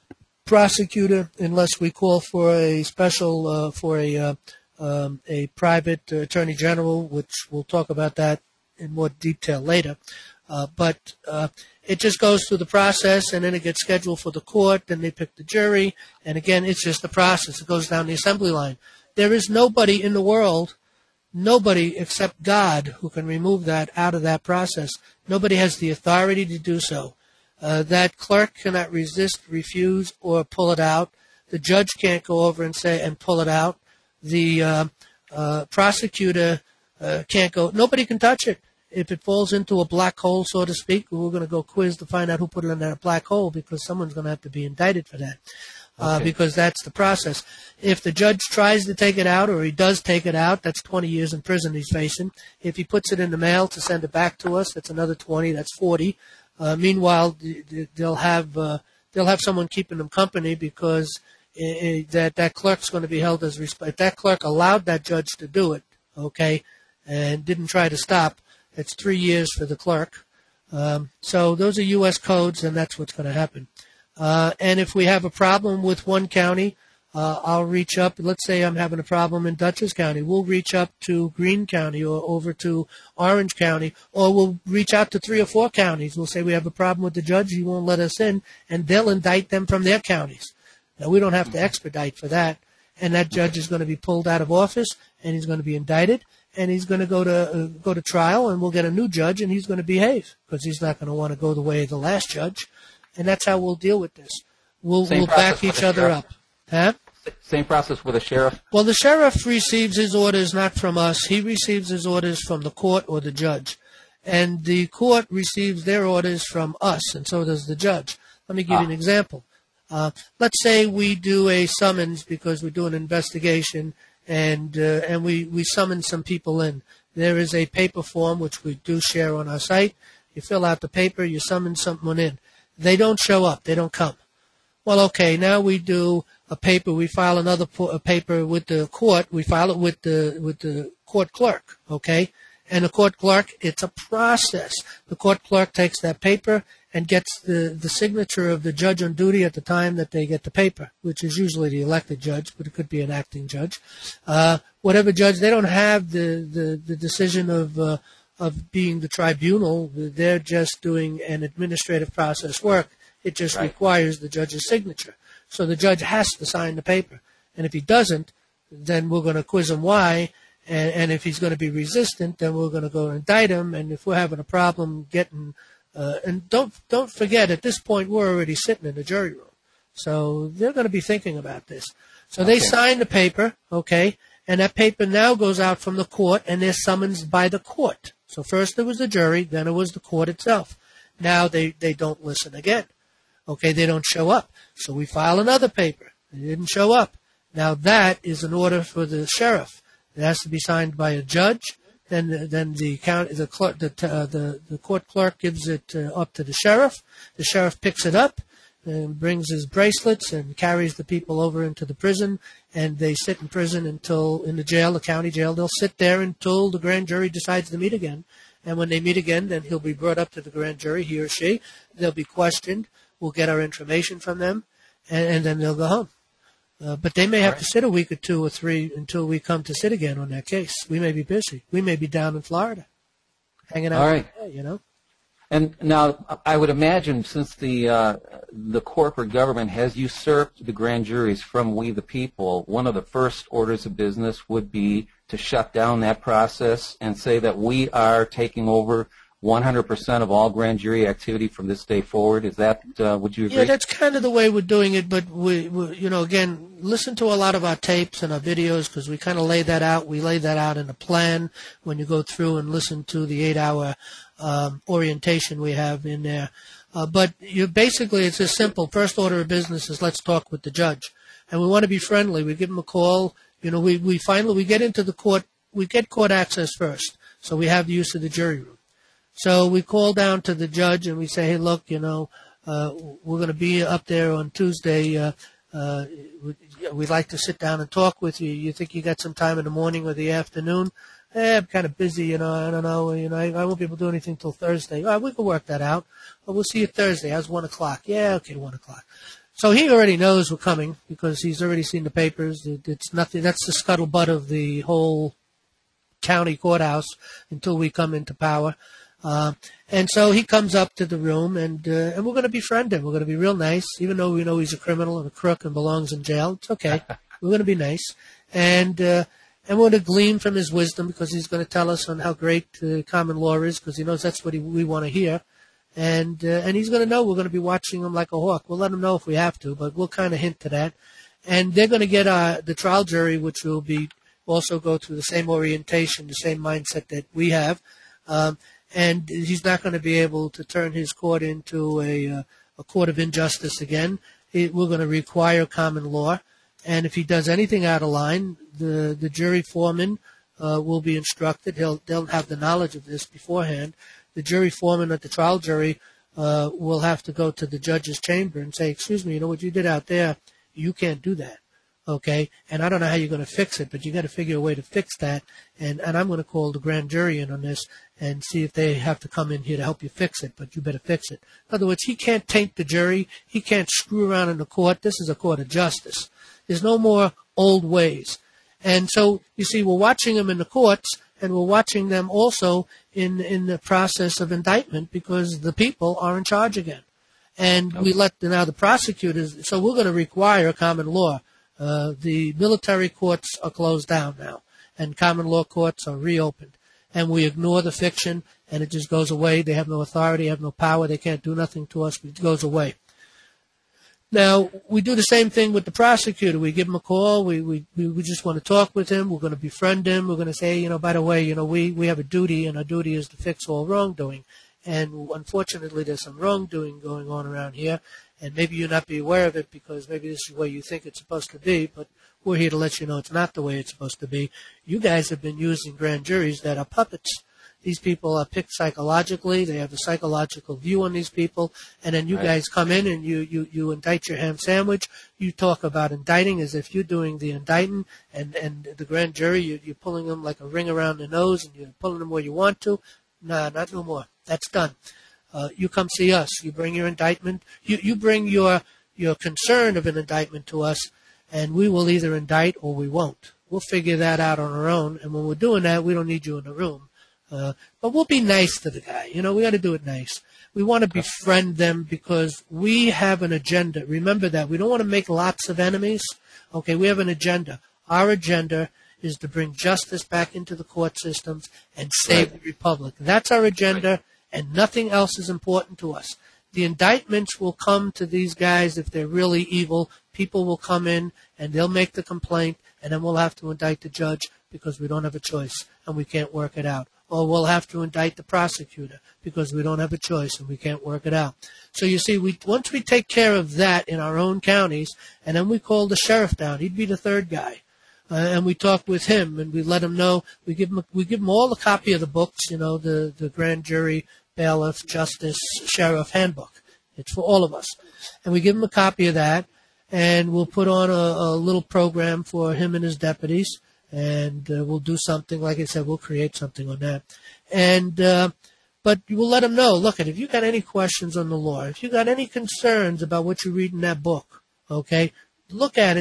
Speaker 1: prosecutor, unless we call for a special uh, for a uh, um, a private attorney general, which we'll talk about that in more detail later. Uh, but uh, it just goes through the process, and then it gets scheduled for the court, then they pick the jury, and again, it's just the process. It goes down the assembly line. There is nobody in the world, nobody except God, who can remove that out of that process. Nobody has the authority to do so. Uh, that clerk cannot resist, refuse, or pull it out. The judge can't go over and say and pull it out. The uh, uh, prosecutor uh, can't go. Nobody can touch it. If it falls into a black hole, so to speak, we're going to go quiz to find out who put it in that black hole, because someone's going to have to be indicted for that, uh, okay. because that's the process. If the judge tries to take it out, or he does take it out, that's twenty years in prison he's facing. If he puts it in the mail to send it back to us, that's another twenty, that's forty. Uh, meanwhile, they'll have uh, they'll have someone keeping them company, because it, that that clerk's going to be held as resp- if that clerk allowed that judge to do it, okay, and didn't try to stop. It's three years for the clerk. Um, so those are U S codes, and that's what's going to happen. Uh, and if we have a problem with one county, uh, I'll reach up. Let's say I'm having a problem in Dutchess County. We'll reach up to Greene County or over to Orange County, or we'll reach out to three or four counties. We'll say we have a problem with the judge. He won't let us in, and they'll indict them from their counties. Now, we don't have to expedite for that, and that judge is going to be pulled out of office, and he's going to be indicted. And he's going to go to uh, go to trial, and we'll get a new judge, and he's going to behave, because he's not going to want to go the way of the last judge. And that's how we'll deal with this. We'll, we'll back each other up. Huh?
Speaker 7: Same process with the sheriff?
Speaker 1: Well, the sheriff receives his orders not from us. He receives his orders from the court or the judge. And the court receives their orders from us, and so does the judge. Let me give ah. you an example. Uh, let's say we do a summons because we do an investigation, and uh, and we, we summon some people in. There is a paper form, which we do share on our site. You fill out the paper, you summon someone in. They don't show up. They don't come. Well, okay, now we do a paper. We file another po- a paper with the court. We file it with the with the court clerk, okay? And the court clerk, it's a process. The court clerk takes that paper and gets the, the signature of the judge on duty at the time that they get the paper, which is usually the elected judge, but it could be an acting judge. Uh, whatever judge, they don't have the, the, the decision of uh, of being the tribunal. They're just doing an administrative process work. It just right. requires the judge's signature. So the judge has to sign the paper. And if he doesn't, then we're going to quiz him why. And, and if he's going to be resistant, then we're going to go and indict him. And if we're having a problem getting, uh, and don't don't forget, at this point, we're already sitting in the jury room. So they're going to be thinking about this. So okay. they sign the paper, okay, and that paper now goes out from the court, and they're summoned by the court. So first it was the jury, then it was the court itself. Now they, they don't listen again. Okay, they don't show up. So we file another paper. They didn't show up. Now that is an order for the sheriff. It has to be signed by a judge. Then, then the county, the clerk, the, uh, the the court clerk gives it uh, up to the sheriff. The sheriff picks it up and brings his bracelets and carries the people over into the prison. And they sit in prison until in the jail, the county jail. They'll sit there until the grand jury decides to meet again. And when they meet again, then he'll be brought up to the grand jury, he or she. They'll be questioned. We'll get our information from them, and, and then they'll go home. Uh, but they may have
Speaker 7: Right.
Speaker 1: to sit a week or two or three until we come to sit again on that case. We may be busy. We may be down in Florida, hanging out.
Speaker 7: All right.
Speaker 1: There, you know.
Speaker 7: And now, I would imagine, since the uh, the corporate government has usurped the grand juries from we the people, one of the first orders of business would be to shut down that process and say that we are taking over one hundred percent of all grand jury activity from this day forward. Is that, uh, would you agree?
Speaker 1: Yeah, that's kind of the way we're doing it, but we, we you know, again, listen to a lot of our tapes and our videos because we kind of lay that out. We lay that out in a plan when you go through and listen to the eight-hour um, orientation we have in there. Uh, but you basically, it's as simple. First order of business is let's talk with the judge. And we want to be friendly. We give him a call. You know, we, we finally, we get into the court, we get court access first. So we have the use of the jury room. So we call down to the judge and we say, hey, look, you know, uh, we're going to be up there on Tuesday. Uh, uh, we'd like to sit down and talk with you. You think you got some time in the morning or the afternoon? Eh, I'm kind of busy, you know, I don't know. You know, I, I won't be able to do anything till Thursday. All right, we can work that out. Well, we'll see you Thursday. How's one o'clock? Yeah, okay, one o'clock. So he already knows we're coming because he's already seen the papers. It, it's nothing. That's the scuttlebutt of the whole county courthouse until we come into power. Uh, and so he comes up to the room, and uh, and we're going to befriend him. We're going to be real nice, even though we know he's a criminal and a crook and belongs in jail. It's okay. We're going to be nice, and uh, and we're going to glean from his wisdom because he's going to tell us on how great uh, common law is because he knows that's what he, we want to hear. And uh, and he's going to know we're going to be watching him like a hawk. We'll let him know if we have to, but we'll kind of hint to that. And they're going to get uh, the trial jury, which will be also go through the same orientation, the same mindset that we have. Um, and he's not going to be able to turn his court into a, uh, a court of injustice again. It, we're going to require common law. And if he does anything out of line, the, the jury foreman uh, will be instructed. He'll, they'll have the knowledge of this beforehand. The jury foreman at the trial jury uh, will have to go to the judge's chamber and say, excuse me, you know what you did out there? You can't do that. Okay, and I don't know how you're going to fix it, but you got to figure a way to fix that. And, and I'm going to call the grand jury in on this and see if they have to come in here to help you fix it, but you better fix it. In other words, he can't taint the jury. He can't screw around in the court. This is a court of justice. There's no more old ways. And so, you see, we're watching them in the courts, and we're watching them also in, in the process of indictment because the people are in charge again. And okay. we let the, now the prosecutors, so we're going to require common law. Uh, the military courts are closed down now, and common law courts are reopened. And we ignore the fiction, and it just goes away. They have no authority, have no power. They can't do nothing to us. It goes away. Now, we do the same thing with the prosecutor. We give him a call. We, we, we just want to talk with him. We're going to befriend him. We're going to say, you know, by the way, you know, we, we have a duty, and our duty is to fix all wrongdoing. And unfortunately, there's some wrongdoing going on around here. And maybe you'll not be aware of it because maybe this is the way you think it's supposed to be, but we're here to let you know it's not the way it's supposed to be. You guys have been using grand juries that are puppets. These people are picked psychologically. They have a psychological view on these people. And then you right. guys come in and you, you, you indict your ham sandwich. You talk about indicting as if you're doing the indicting. And, and the grand jury, you, you're pulling them like a ring around the nose and you're pulling them where you want to. Nah, not no more. That's done. Uh, you come see us. You bring your indictment. You, you bring your your concern of an indictment to us, and we will either indict or we won't. We'll figure that out on our own, and when we're doing that, we don't need you in the room. Uh, but we'll be nice to the guy. You know, we got to do it nice. We want to befriend them because we have an agenda. Remember that. We don't want to make lots of enemies. Okay, we have an agenda. Our agenda is to bring justice back into the court systems and save right. the republic. That's our agenda. Right. And nothing else is important to us. The indictments will come to these guys if they're really evil. People will come in and they'll make the complaint, and then we'll have to indict the judge because we don't have a choice and we can't work it out. Or we'll have to indict the prosecutor because we don't have a choice and we can't work it out. So you see, we once we take care of that in our own counties, and then we call the sheriff down. He'd be the third guy. Uh, and we talk with him, and we let him know. We give him we give him all a copy of the books, you know, the the grand jury, bailiff, justice, sheriff handbook. It's for all of us, and we give him a copy of that, and we'll put on a, a little program for him and his deputies, and uh, we'll do something. Like I said, we'll create something on that, and uh, but we'll let him know. Look, if you got any questions on the law, if you got any concerns about what you read in that book, okay, look at it.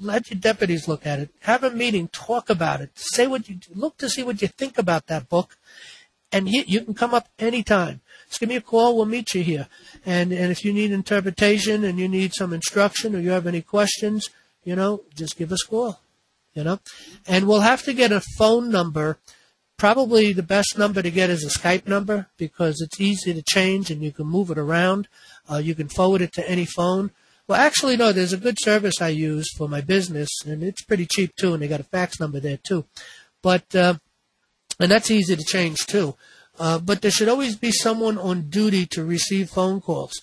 Speaker 1: let your deputies look at it. Have a meeting. Talk about it. Say what you look to see what you think about that book. And you, you can come up anytime. Just give me a call. We'll meet you here. And and if you need interpretation and you need some instruction or you have any questions, you know, just give us a call. You know, and we'll have to get a phone number. Probably the best number to get is a Skype number because it's easy to change and you can move it around. Uh, you can forward it to any phone. Well, actually, no, there's a good service I use for my business, and it's pretty cheap, too, and they got a fax number there, too. But, uh, and that's easy to change, too. Uh, but there should always be someone on duty to receive phone calls.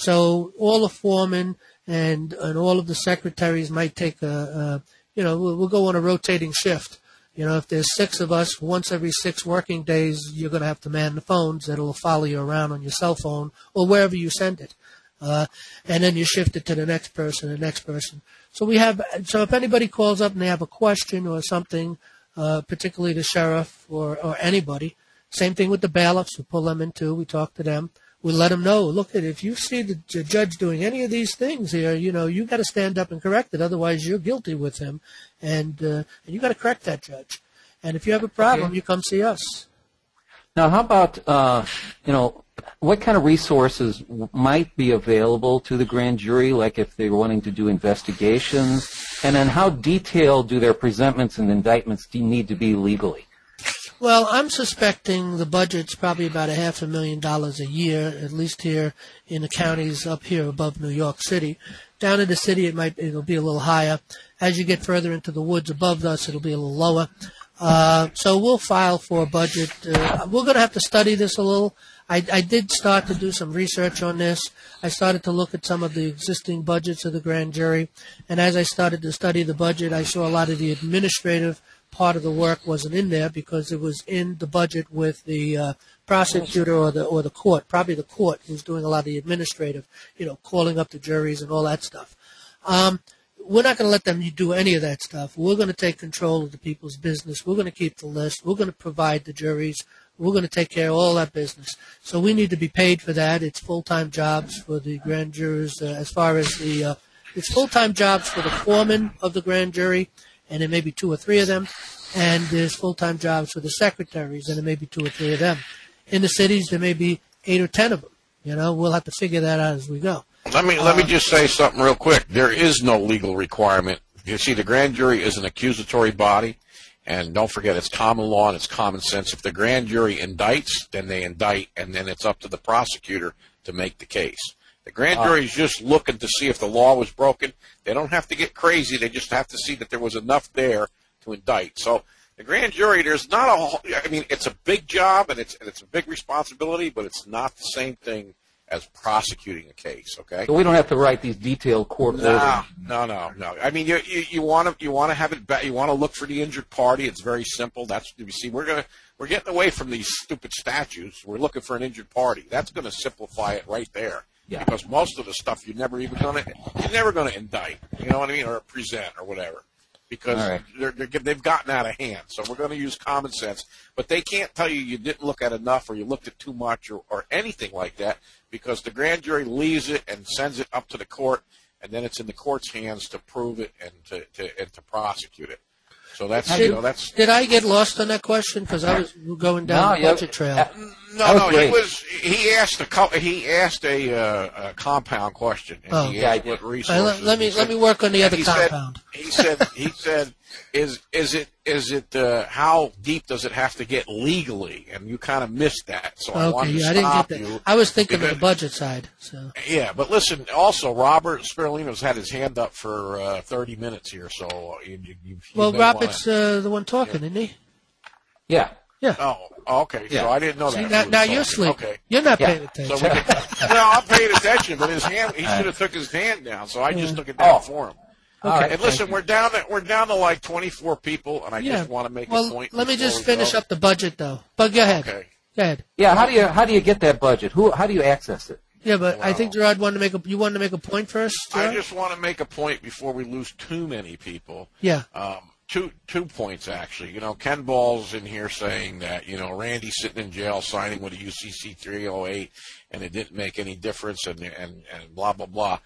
Speaker 1: So all the foremen and, and all of the secretaries might take a, a you know, we'll, we'll go on a rotating shift. You know, if there's six of us, once every six working days, you're going to have to man the phones that'll follow you around on your cell phone or wherever you send it. Uh, and then you shift it to the next person, the next person. So we have, so if anybody calls up and they have a question or something, uh, particularly the sheriff or, or anybody, same thing with the bailiffs. We pull them in too. We talk to them. We let them know, look, if you see the judge doing any of these things here, you know, you got to stand up and correct it. Otherwise, you're guilty with him. And, uh, and you got to correct that judge. And if you have a problem, okay. you come see us.
Speaker 7: Now, how about, uh, you know, what kind of resources might be available to the grand jury, like if they were wanting to do investigations? And then how detailed do their presentments and indictments need to be legally?
Speaker 1: Well, I'm suspecting the budget's probably about a half a million dollars a year, at least here in the counties up here above New York City. Down in the city, it might it'll be a little higher. As you get further into the woods above us, it'll be a little lower. Uh, so we'll file for a budget. Uh, we're going to have to study this a little. I, I did start to do some research on this. I started to look at some of the existing budgets of the grand jury, and as I started to study the budget, I saw a lot of the administrative part of the work wasn't in there because it was in the budget with the uh, prosecutor or the or the court, probably the court who's doing a lot of the administrative, you know, calling up the juries and all that stuff. Um, we're not going to let them do any of that stuff. We're going to take control of the people's business. We're going to keep the list. We're going to provide the juries. We're going to take care of all that business. So we need to be paid for that. It's full-time jobs for the grand jurors uh, as far as the uh, it's full-time jobs for the foreman of the grand jury, and there may be two or three of them, and there's full-time jobs for the secretaries, and there may be two or three of them. In the cities, there may be eight or ten of them. You know, we'll have to figure that out as we go.
Speaker 2: Let me let me just say something real quick. There is no legal requirement. You see, the grand jury is an accusatory body, and don't forget, it's common law and it's common sense. If the grand jury indicts, then they indict, and then it's up to the prosecutor to make the case. The grand jury is just looking to see if the law was broken. They don't have to get crazy. They just have to see that there was enough there to indict. So the grand jury, there's not a whole, I mean, it's a big job and it's and it's a big responsibility, but it's not the same thing as prosecuting a case, okay?
Speaker 7: So we don't have to write these detailed court
Speaker 2: no,
Speaker 7: orders.
Speaker 2: No, no, no. I mean, you you, you want to you want to have it back. You want to look for the injured party. It's very simple. That's you see, we're gonna we're getting away from these stupid statutes. We're looking for an injured party. That's going to simplify it right there.
Speaker 7: Yeah.
Speaker 2: Because most of the stuff you're never even gonna you're never gonna indict. You know what I mean, or present or whatever. Because
Speaker 7: right.
Speaker 2: they're, they're, they've gotten out of hand. So we're going to use common sense. But they can't tell you you didn't look at enough or you looked at too much or, or anything like that because the grand jury leaves it and sends it up to the court, and then it's in the court's hands to prove it and to, to, and to prosecute it. So that's,
Speaker 1: did,
Speaker 2: you know, that's...
Speaker 1: Did I get lost on that question? Because I was going down
Speaker 7: no,
Speaker 1: the
Speaker 7: yeah,
Speaker 1: budget trail.
Speaker 7: Uh,
Speaker 2: No, no,
Speaker 7: great.
Speaker 2: he was. He asked a co- he asked a, uh, a compound question. And
Speaker 1: Oh,
Speaker 2: he
Speaker 7: yeah,
Speaker 2: asked
Speaker 7: I
Speaker 2: what
Speaker 7: did.
Speaker 2: resources.
Speaker 1: All right, let, let me
Speaker 2: he
Speaker 1: let
Speaker 2: said,
Speaker 1: me work on the other
Speaker 2: he
Speaker 1: compound.
Speaker 2: Said, he said he said is is it is it uh, how deep does it have to get legally? And you kind of missed that, so I
Speaker 1: Okay,
Speaker 2: wanted
Speaker 1: yeah,
Speaker 2: to
Speaker 1: I didn't
Speaker 2: stop
Speaker 1: get that.
Speaker 2: you.
Speaker 1: I was thinking
Speaker 2: because,
Speaker 1: of the budget side. So
Speaker 2: yeah, but listen. Also, Robert Spirulino's had his hand up for uh, thirty minutes here, so you, you, you
Speaker 1: well,
Speaker 2: may
Speaker 1: Robert's
Speaker 2: wanna,
Speaker 1: uh, the one talking, isn't he?
Speaker 7: Yeah.
Speaker 1: Yeah.
Speaker 2: Oh, okay.
Speaker 7: Yeah.
Speaker 2: So I didn't know
Speaker 1: See,
Speaker 2: that.
Speaker 1: now,
Speaker 2: He
Speaker 1: now
Speaker 2: was
Speaker 1: you're
Speaker 2: talking.
Speaker 1: sleeping.
Speaker 2: Okay.
Speaker 1: You're not
Speaker 7: Yeah.
Speaker 1: paying
Speaker 2: So
Speaker 1: attention.
Speaker 2: we can, no, I'm paying attention, but his hand, he should have took his hand down, so I just took it down
Speaker 7: Oh.
Speaker 2: for him.
Speaker 7: All right,
Speaker 2: And listen,
Speaker 7: thank you.
Speaker 2: we're down to, we're down to like twenty-four people, and I
Speaker 1: yeah.
Speaker 2: just want to make
Speaker 1: well,
Speaker 2: a point.
Speaker 1: let me
Speaker 2: before
Speaker 1: just
Speaker 2: we
Speaker 1: finish
Speaker 2: go.
Speaker 1: up the budget, though. But go ahead.
Speaker 2: Okay.
Speaker 1: Go ahead.
Speaker 7: Yeah, how do you how do you get that budget? Who how do you access it?
Speaker 1: Yeah, but I
Speaker 2: Wow.
Speaker 1: think Gerard wanted to make a. You wanted to make a point first, Gerard?
Speaker 2: I just want to make a point before we lose too many people.
Speaker 1: Yeah.
Speaker 2: Um, two two points actually. You know, Ken Ball's in here saying that you know Randy's sitting in jail signing with a U C C three oh eight, and it didn't make any difference, and and and blah blah blah.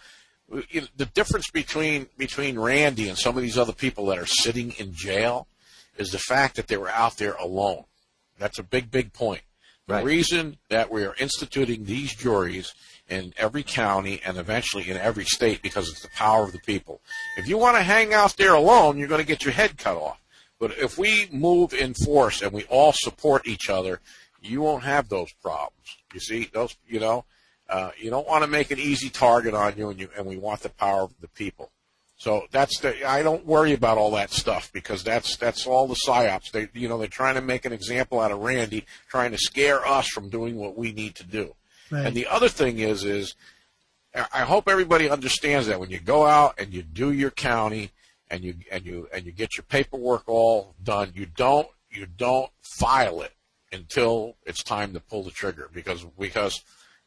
Speaker 2: you know, the difference between between Randy and some of these other people that are sitting in jail is the fact that they were out there alone. That's a big, big point. The
Speaker 7: Right.
Speaker 2: reason that we are instituting these juries in every county and eventually in every state because it's the power of the people. If you want to hang out there alone, you're going to get your head cut off. But if we move in force and we all support each other, you won't have those problems. You see, those, you know, uh, you don't want to make an easy target on you, and you, and we want the power of the people. So that's the. I don't worry about all that stuff because that's that's all the psyops. They, you know, they're trying to make an example out of Randy, trying to scare us from doing what we need to do.
Speaker 1: Right.
Speaker 2: And the other thing is, is I hope everybody understands that when you go out and you do your county and you and you and you get your paperwork all done, you don't you don't file it until it's time to pull the trigger because because.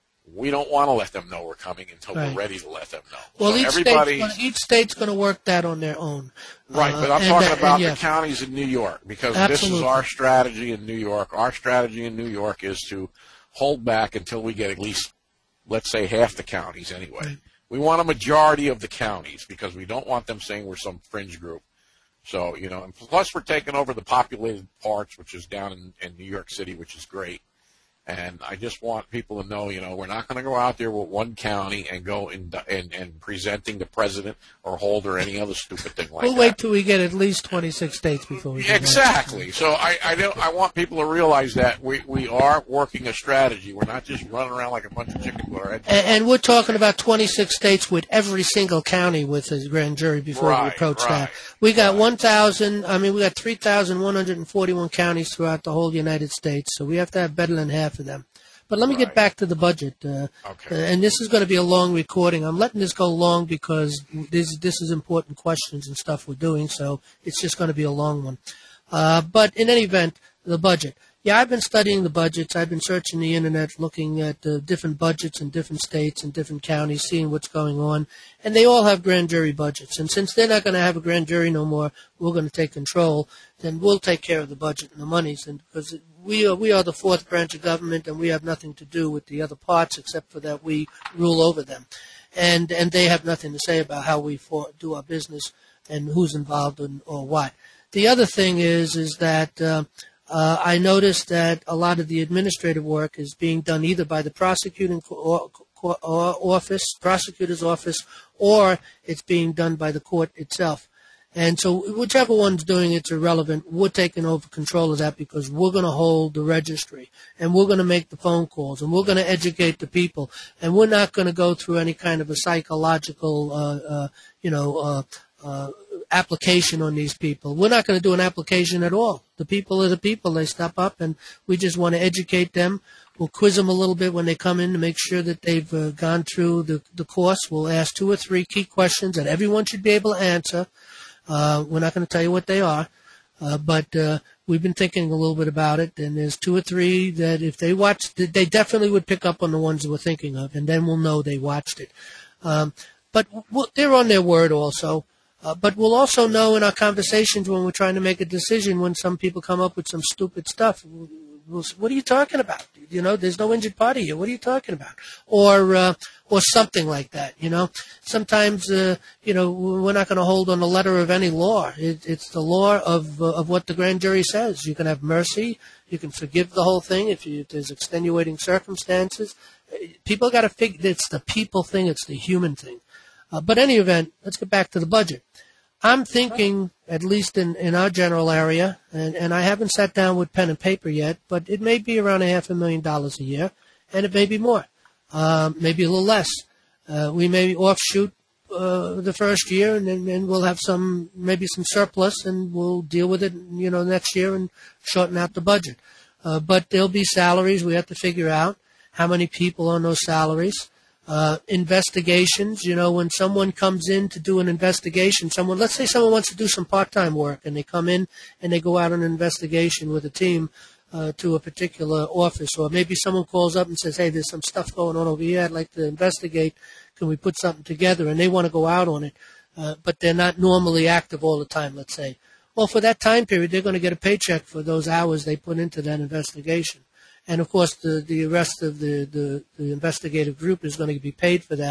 Speaker 2: We don't want to let them know we're coming until
Speaker 1: Right.
Speaker 2: we're ready to let them know.
Speaker 1: Well,
Speaker 2: so
Speaker 1: each,
Speaker 2: everybody,
Speaker 1: state's gonna, each state's going to work that on their own.
Speaker 2: right,
Speaker 1: Uh,
Speaker 2: but I'm
Speaker 1: and
Speaker 2: talking
Speaker 1: that-
Speaker 2: about
Speaker 1: and yeah.
Speaker 2: the counties in New York because this is
Speaker 1: Absolutely.
Speaker 2: our strategy in New York. Our strategy in New York is to hold back until we get at least, let's say, half the counties anyway.
Speaker 1: Right.
Speaker 2: We want a majority of the counties because we don't want them saying we're some fringe group. So, you know, and plus we're taking over the populated parts, which is down in, in New York City, which is great. And I just want people to know, you know, we're not going to go out there with one county and go in and, and presenting the president or Holder or any other stupid thing like
Speaker 1: We'll
Speaker 2: that.
Speaker 1: wait till we get at least twenty-six states before we do that.
Speaker 2: Exactly. So I I, don't, I want people to realize that we, we are working a strategy. We're not just running around like a bunch of chickens with our heads.
Speaker 1: And, and we're talking about twenty-six states with every single county with a grand jury before
Speaker 2: Right,
Speaker 1: we approach
Speaker 2: right,
Speaker 1: that. We got
Speaker 2: right.
Speaker 1: one thousand, I mean, we got three thousand one hundred forty-one counties throughout the whole United States, so we have to have better than half of them. But let me
Speaker 2: Right.
Speaker 1: get back to the budget. Uh,
Speaker 2: Okay.
Speaker 1: uh, and this is going to be a long recording. I'm letting this go long because this, this is important questions and stuff we're doing, so it's just going to be a long one. Uh, but in any event, the budget. Yeah, I've been studying the budgets. I've been searching the Internet, looking at uh, different budgets in different states and different counties, seeing what's going on. And they all have grand jury budgets. And since they're not going to have a grand jury no more, we're going to take control, then we'll take care of the budget and the monies. And because we are, we are the fourth branch of government, and we have nothing to do with the other parts except for that we rule over them. And and they have nothing to say about how we for, do our business and who's involved in, or what. The other thing is is that uh, uh, I noticed that a lot of the administrative work is being done either by the prosecuting co- or, co- or office, prosecutor's office, or it's being done by the court itself. And so whichever one's doing it's irrelevant. We're taking over control of that because we're going to hold the registry, and we're going to make the phone calls, and we're going to educate the people, and we're not going to go through any kind of a psychological, uh, uh, you know, uh, uh, application on these people. We're not going to do an application at all. The people are the people. They step up, and we just want to educate them. We'll quiz them a little bit when they come in to make sure that they've uh, gone through the, the course. We'll ask two or three key questions that everyone should be able to answer. Uh, we're not going to tell you what they are, uh, but uh, we've been thinking a little bit about it, and there's two or three that if they watched, they definitely would pick up on the ones that we're thinking of, and then we'll know they watched it. Um, but we'll, they're on their word also. Uh, but we'll also know in our conversations when we're trying to make a decision when some people come up with some stupid stuff. We'll say, what are you talking about? You know, there's no injured party here. What are you talking about? Or uh, or something like that, you know. Sometimes, uh, you know, we're not going to hold on the letter of any law. It, it's the law of uh, of what the grand jury says. You can have mercy. You can forgive the whole thing if, you, if there's extenuating circumstances. People got to figure it's the people thing. It's the human thing. Uh, but any event, let's get back to the budget. I'm thinking, at least in, in our general area, and, and I haven't sat down with pen and paper yet, but it may be around a half a million dollars a year, and it may be more, uh, maybe a little less. Uh, we may offshoot uh, the first year, and then and we'll have some, maybe some surplus, and we'll deal with it, you know, next year and shorten out the budget. Uh, but there'll be salaries. We have to figure out how many people on those salaries. Uh, investigations, you know, when someone comes in to do an investigation, someone, let's say someone wants to do some part-time work and they come in and they go out on an investigation with a team uh, to a particular office, or maybe someone calls up and says, hey, there's some stuff going on over here I'd like to investigate. Can we put something together? And they want to go out on it, uh, but they're not normally active all the time, let's say. Well, for that time period, they're going to get a paycheck for those hours they put into that investigation. And, of course, the, the rest of the, the, the investigative group is going to be paid for that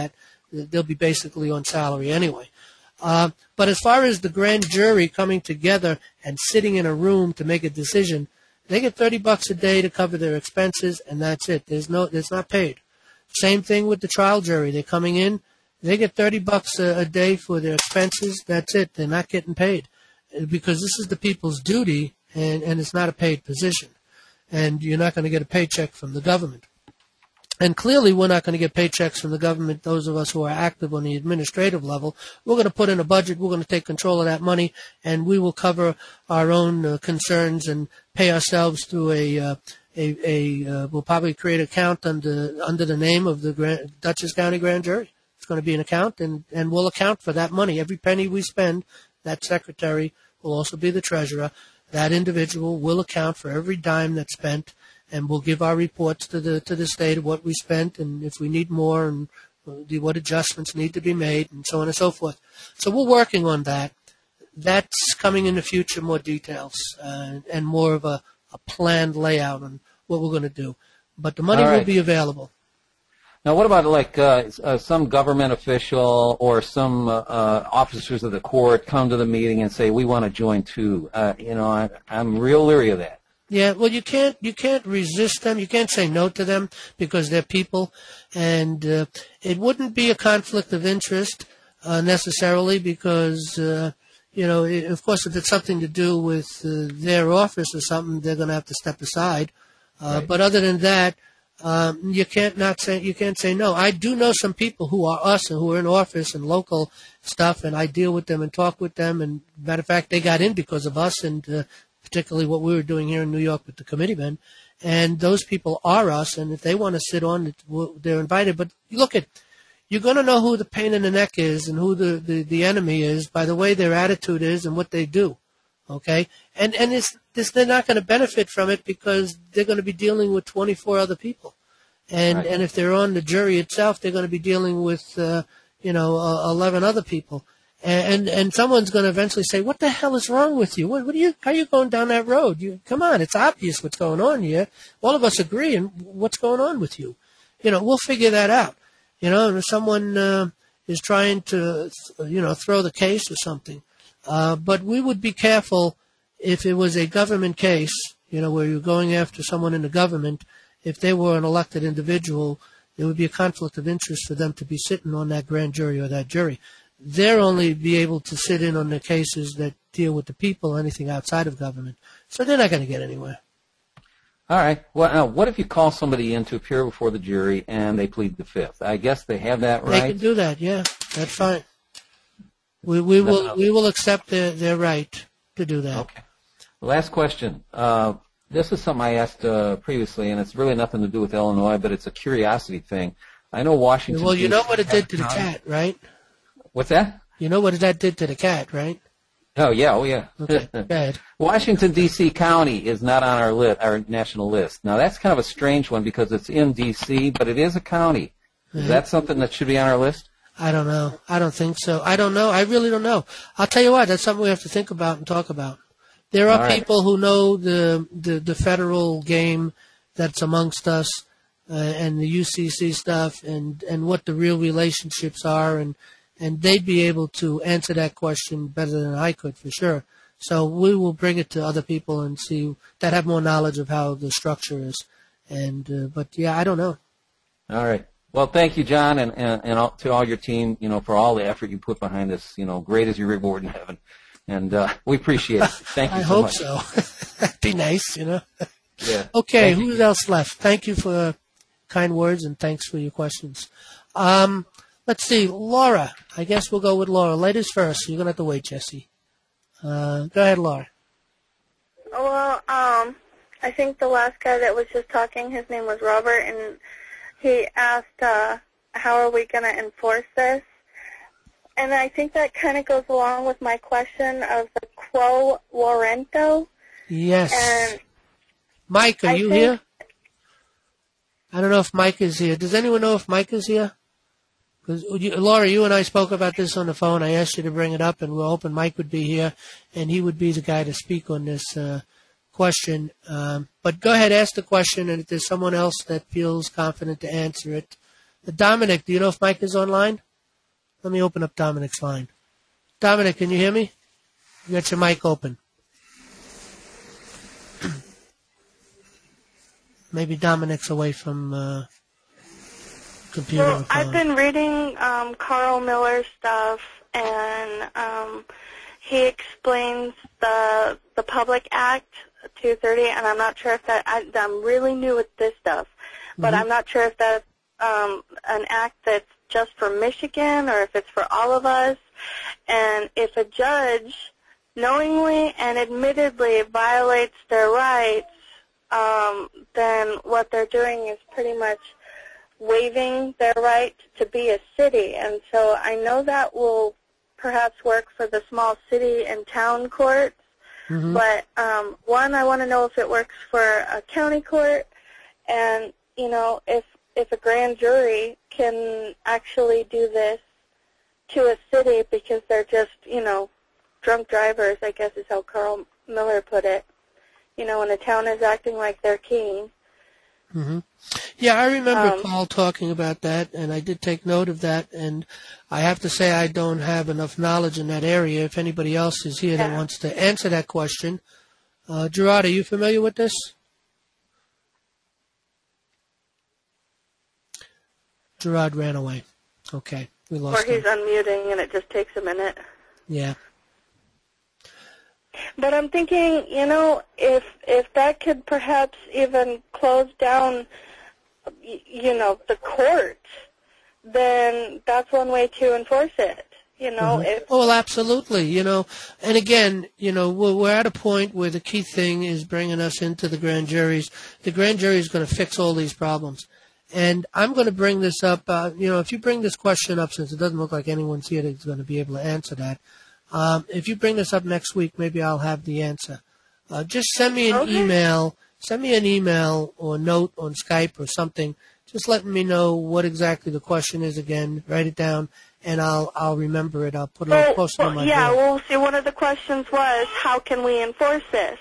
Speaker 1: they'll be basically on salary anyway. Uh, but as far as the grand jury coming together and sitting in a room to make a decision, they get thirty bucks a day to cover their expenses, and that's it. There's no, it's not paid. Same thing with the trial jury. They're coming in, they get thirty bucks a, a day for their expenses. That's it. They're not getting paid because this is the people's duty, and, and it's not a paid position. And you're not going to get a paycheck from the government. And clearly we're not going to get paychecks from the government, those of us who are active on the administrative level. We're going to put in a budget, we're going to take control of that money, and we will cover our own uh, concerns and pay ourselves through a, uh, a, a uh, we'll probably create an account under, under the name of the Grand, Dutchess County Grand Jury. It's going to be an account, and, and we'll account for that money. Every penny we spend, that secretary will also be the treasurer. That individual will account for every dime that's spent, and we'll give our reports to the to the state of what we spent and if we need more and what adjustments need to be made and so on and so forth. So we're working on that. That's coming in the future, more details uh, and more of a, a planned layout on what we're going to do. But the money
Speaker 7: right.
Speaker 1: will be available.
Speaker 7: Now, what about like uh, uh, some government official or some uh, uh, officers of the court come to the meeting and say, we want to join too? Uh, you know, I, I'm real leery of that.
Speaker 1: Yeah, well, you can't you can't resist them. You can't say no to them because they're people, and uh, it wouldn't be a conflict of interest uh, necessarily because uh, you know, it, of course, if it's something to do with uh, their office or something, they're going to have to step aside. Uh,
Speaker 7: Right.
Speaker 1: But other than that, um, you can't not say you can't say no. I do know some people who are us and who are in office and local stuff, and I deal with them and talk with them. And matter of fact, they got in because of us and. Uh, particularly what we were doing here in New York with the committeemen, and those people are us, and if they want to sit on, they're invited. But look at, you're going to know who the pain in the neck is and who the, the, the enemy is by the way their attitude is and what they do, okay? And and it's, this, they're not going to benefit from it because they're going to be dealing with twenty-four other people. And,
Speaker 7: Right.
Speaker 1: and if they're on the jury itself, they're going to be dealing with, uh, you know, uh, eleven other people. And and someone's going to eventually say, "What the hell is wrong with you? What, what are you? How are you going down that road? You come on, it's obvious what's going on here. All of us agree, and what's going on with you? You know, we'll figure that out. You know, and if someone uh, is trying to, you know, throw the case or something, uh, but we would be careful if it was a government case, you know, where you're going after someone in the government. If they were an elected individual, there would be a conflict of interest for them to be sitting on that grand jury or that jury. They'll only be able to sit in on the cases that deal with the people, anything outside of government. So they're not going to get anywhere.
Speaker 7: All right. Well, now, what if you call somebody in to appear before the jury and they plead the fifth? I guess they have that right.
Speaker 1: They can do that, yeah. That's fine. We we will we will accept their, their right to do that.
Speaker 7: Okay. Last question. Uh, this is something I asked uh, previously, and it's really nothing to do with Illinois, but it's a curiosity thing. I know Washington.
Speaker 1: Well, you know what it did to the
Speaker 7: County-
Speaker 1: cat, right?
Speaker 7: What's that?
Speaker 1: You know what that did to the cat, right?
Speaker 7: Oh yeah, oh yeah.
Speaker 1: Okay, go ahead.
Speaker 7: Washington D C County is not on our list, our national list. Now that's kind of a strange one because it's in D C, but it is a county. Is
Speaker 1: Mhm.
Speaker 7: that something that should be on our list?
Speaker 1: I don't know. I don't think so. I don't know. I really don't know. I'll tell you what. That's something we have to think about and talk about. There are
Speaker 7: All right.
Speaker 1: people who know the, the the federal game that's amongst us uh, and the U C C stuff and and what the real relationships are and. And they'd be able to answer that question better than I could, for sure. So we will bring it to other people and see that have more knowledge of how the structure is. And uh, but yeah, I don't know.
Speaker 7: All right. Well, thank you, John, and, and, and all, to all your team, you know, for all the effort you put behind this. You know, great is your reward in heaven. And uh, we appreciate it. Thank you
Speaker 1: I
Speaker 7: so
Speaker 1: hope
Speaker 7: much.
Speaker 1: so. That'd be nice, you know.
Speaker 7: Yeah.
Speaker 1: Okay,
Speaker 7: Thank
Speaker 1: who
Speaker 7: you.
Speaker 1: else left? Thank you for kind words and thanks for your questions. Um, let's see, Laura. I guess we'll go with Laura. Ladies first. You're going to have to wait, Jesse. Uh, go ahead, Laura.
Speaker 8: Well, um, I think the last guy that was just talking, his name was Robert, and he asked, uh, how are we going to enforce this? And I think that kind of goes along with my question of the quo warranto.
Speaker 1: Yes.
Speaker 8: And
Speaker 1: Mike, are
Speaker 8: I
Speaker 1: you
Speaker 8: think-
Speaker 1: here? I don't know if Mike is here. Does anyone know if Mike is here? Because Laura, you and I spoke about this on the phone. I asked you to bring it up, and we're hoping Mike would be here, and he would be the guy to speak on this uh, question. Um, but go ahead, ask the question, and if there's someone else that feels confident to answer it. Uh, Dominic, do you know if Mike is online? Let me open up Dominic's line. Dominic, can you hear me? You got your mic open. Maybe Dominic's away from uh, computer.
Speaker 8: Well, I've been reading um, Carl Miller's stuff, and um, he explains the the Public Act two thirty, and I'm not sure if that, I, I'm really new with this stuff, but mm-hmm. I'm not sure if that's um, an act that's just for Michigan or if it's for all of us. And if a judge knowingly and admittedly violates their rights, um, then what they're doing is pretty much waiving their right to be a city. And so I know that will perhaps work for the small city and town courts. Mm-hmm. But, um, one, I want to know if it works for a county court, and, you know, if if a grand jury can actually do this to a city because they're just, you know, drunk drivers, I guess is how Carl Miller put it, you know, when the town is acting like they're king.
Speaker 1: Mm-hmm. Yeah, I remember
Speaker 8: um,
Speaker 1: Paul talking about that, and I did take note of that, and I have to say I don't have enough knowledge in that area. If anybody else is here
Speaker 8: yeah.
Speaker 1: that wants to answer that question. Uh, Gerard, are you familiar with this? Gerard ran away. Okay, we lost
Speaker 8: him. Or he's
Speaker 1: him.
Speaker 8: unmuting, and it just takes a minute.
Speaker 1: Yeah.
Speaker 8: But I'm thinking, you know, if if that could perhaps even close down, you know, the court, then that's one way to enforce it. You know,
Speaker 1: mm-hmm.
Speaker 8: if
Speaker 1: oh, well, absolutely. You know, and again, you know, we're, we're at a point where the key thing is bringing us into the grand juries. The grand jury is going to fix all these problems. And I'm going to bring this up, uh, you know, if you bring this question up, since it doesn't look like anyone's here that's going to be able to answer that, um, if you bring this up next week, maybe I'll have the answer. Uh, just send me an
Speaker 8: okay.
Speaker 1: email, send me an email or note on Skype or something, just letting me know what exactly the question is again, write it down, and I'll I'll remember it. I'll put it
Speaker 8: well,
Speaker 1: on post it
Speaker 8: well,
Speaker 1: on my
Speaker 8: yeah,
Speaker 1: board.
Speaker 8: well, see, one of the questions was, how can we enforce this?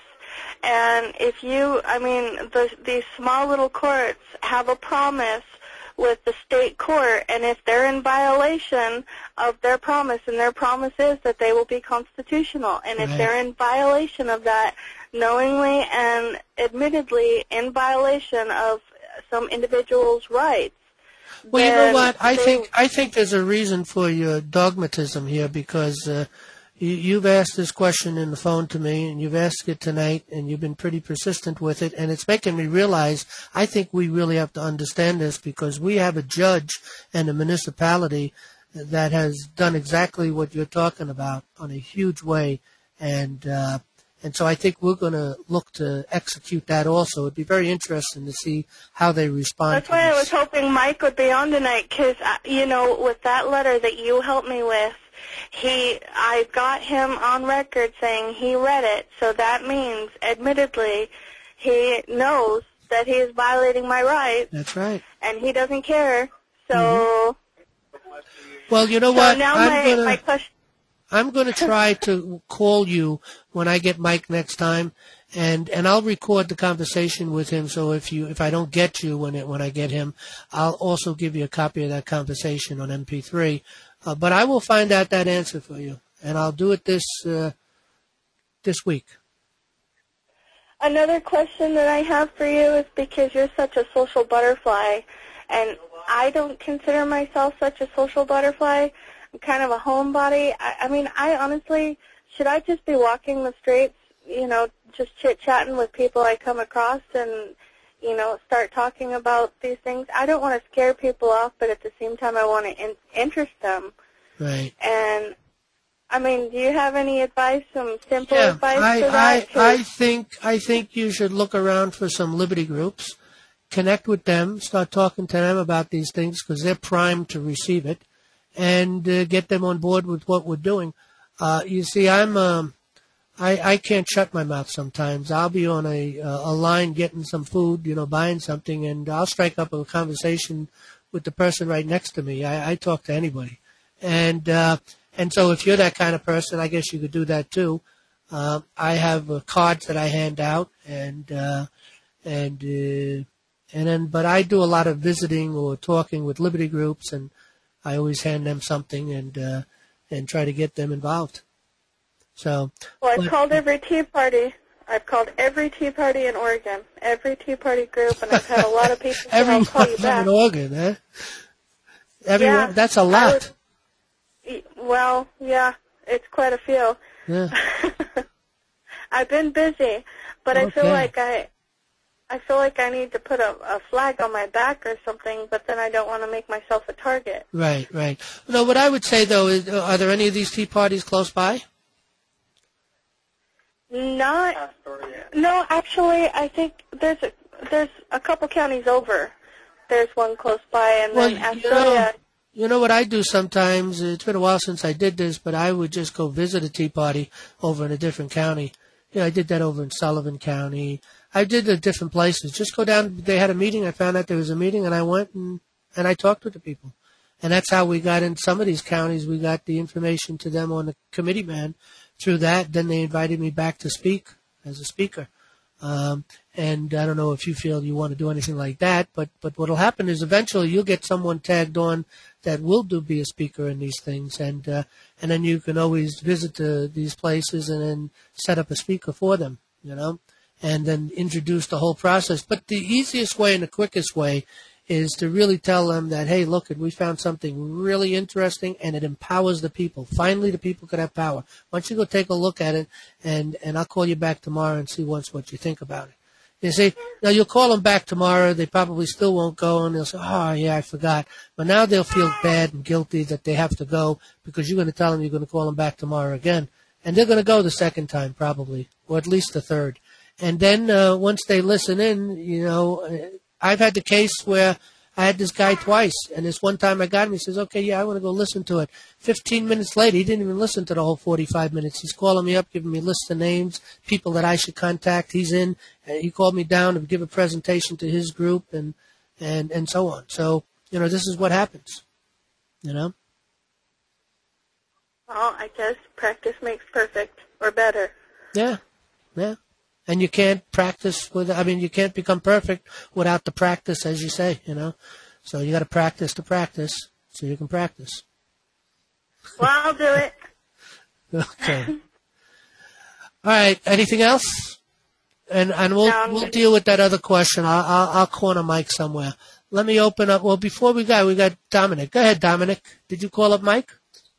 Speaker 8: And if you, I mean, the, these small little courts have a promise with the state court, and if they're in violation of their promise, and their promise is that they will be constitutional, and if
Speaker 1: right.
Speaker 8: they're in violation of that, knowingly and admittedly in violation of some individual's rights,
Speaker 1: well, you know what? I
Speaker 8: they,
Speaker 1: think I think there's a reason for your dogmatism here, because uh, you, you've asked this question in the phone to me, and you've asked it tonight, and you've been pretty persistent with it, and it's making me realize I think we really have to understand this, because we have a judge and a municipality that has done exactly what you're talking about on a huge way, and uh, and so I think we're going to look to execute that also. It'd be very interesting to see how they respond.
Speaker 8: That's
Speaker 1: to
Speaker 8: why
Speaker 1: this.
Speaker 8: I was hoping Mike would be on tonight, because, you know, with that letter that you helped me with, He, I got him on record saying he read it, so that means, admittedly, he knows that he is violating my rights.
Speaker 1: That's right.
Speaker 8: And he doesn't care. So,
Speaker 1: mm-hmm. Well, you know
Speaker 8: so
Speaker 1: what?
Speaker 8: now
Speaker 1: I'm
Speaker 8: my,
Speaker 1: gonna,
Speaker 8: my question.
Speaker 1: I'm going to try to call you when I get Mike next time, and and I'll record the conversation with him. So if you if I don't get you when it when I get him, I'll also give you a copy of that conversation on M P three. Uh, but I will find out that answer for you, and I'll do it this uh, this week.
Speaker 8: Another question that I have for you is, because you're such a social butterfly, and I don't consider myself such a social butterfly. I'm kind of a homebody. I, I mean, I honestly, should I just be walking the streets, you know, just chit-chatting with people I come across and, you know, start talking about these things? I don't want to scare people off, but at the same time I want to in- interest them.
Speaker 1: Right.
Speaker 8: And, I mean, do you have any advice, some simple
Speaker 1: yeah,
Speaker 8: advice
Speaker 1: I,
Speaker 8: for that?
Speaker 1: I, I think I think you should look around for some liberty groups, connect with them, start talking to them about these things, because they're primed to receive it, and uh, get them on board with what we're doing. Uh, you see, I'm um, I, I can't shut my mouth sometimes. I'll be on a a line getting some food, you know, buying something, and I'll strike up a conversation with the person right next to me. I, I talk to anybody, and uh, and so if you're that kind of person, I guess you could do that too. Uh, I have uh, cards that I hand out, and uh, and uh, and then, but I do a lot of visiting or talking with liberty groups and. I always hand them something and uh, and try to get them involved. So.
Speaker 8: Well, I've
Speaker 1: but,
Speaker 8: called every Tea Party. I've called every Tea Party in Oregon, every Tea Party group, and I've had a lot of people say, I'll call you back.
Speaker 1: in Oregon, huh? Everyone,
Speaker 8: yeah,
Speaker 1: that's a lot.
Speaker 8: Was, well, yeah, it's quite a few.
Speaker 1: Yeah.
Speaker 8: I've been busy, but
Speaker 1: okay.
Speaker 8: I feel like I, I feel like I need to put a, a flag on my back or something, but then I don't want to make myself a target.
Speaker 1: Right, right. No, what I would say though is, are there any of these tea parties close by?
Speaker 8: Not. No, actually, I think there's a, there's a couple counties over. There's one close by, and
Speaker 1: well,
Speaker 8: then
Speaker 1: you know,
Speaker 8: Astoria.
Speaker 1: you know what I do sometimes? It's been a while since I did this, but I would just go visit a tea party over in a different county. You know, I did that over in Sullivan County. I did it at different places. Just go down. They had a meeting. I found out there was a meeting, and I went and and I talked with the people. And that's how we got in some of these counties. We got the information to them on the committee man. Through that, then they invited me back to speak as a speaker. Um, and I don't know if you feel you want to do anything like that, but, but what will happen is eventually you'll get someone tagged on that will do be a speaker in these things, and uh, and then you can always visit the, these places and then set up a speaker for them, you know, and then introduce the whole process. But the easiest way and the quickest way is to really tell them that, hey, look, we found something really interesting, and it empowers the people. Finally, the people could have power. Why don't you go take a look at it, and, and I'll call you back tomorrow and see once what you think about it. You see, now you'll call them back tomorrow. They probably still won't go, and they'll say, oh, yeah, I forgot. But now they'll feel bad and guilty that they have to go because you're going to tell them you're going to call them back tomorrow again. And they're going to go the second time probably, or at least the third. And then uh, once they listen in, you know, I've had the case where I had this guy twice, and this one time I got him, he says, okay, yeah, I want to go listen to it. Fifteen minutes later, he didn't even listen to the whole forty-five minutes. He's calling me up, giving me lists of names, people that I should contact. He's in. Uh, he called me down to give a presentation to his group, and, and, and so on. So, you know, this is what happens, you know?
Speaker 8: Well, I guess practice makes perfect, or better.
Speaker 1: Yeah, yeah. And you can't practice with, I mean, you can't become perfect without the practice, as you say, you know. So you got to practice to practice so you can practice.
Speaker 8: Well, I'll do it.
Speaker 1: Okay. All right. Anything else? And and we'll
Speaker 8: No,
Speaker 1: we'll deal with that other question. I'll, I'll I'll corner Mike somewhere. Let me open up. Well, before we go, we got Dominic. Go ahead, Dominic. Did you call up Mike?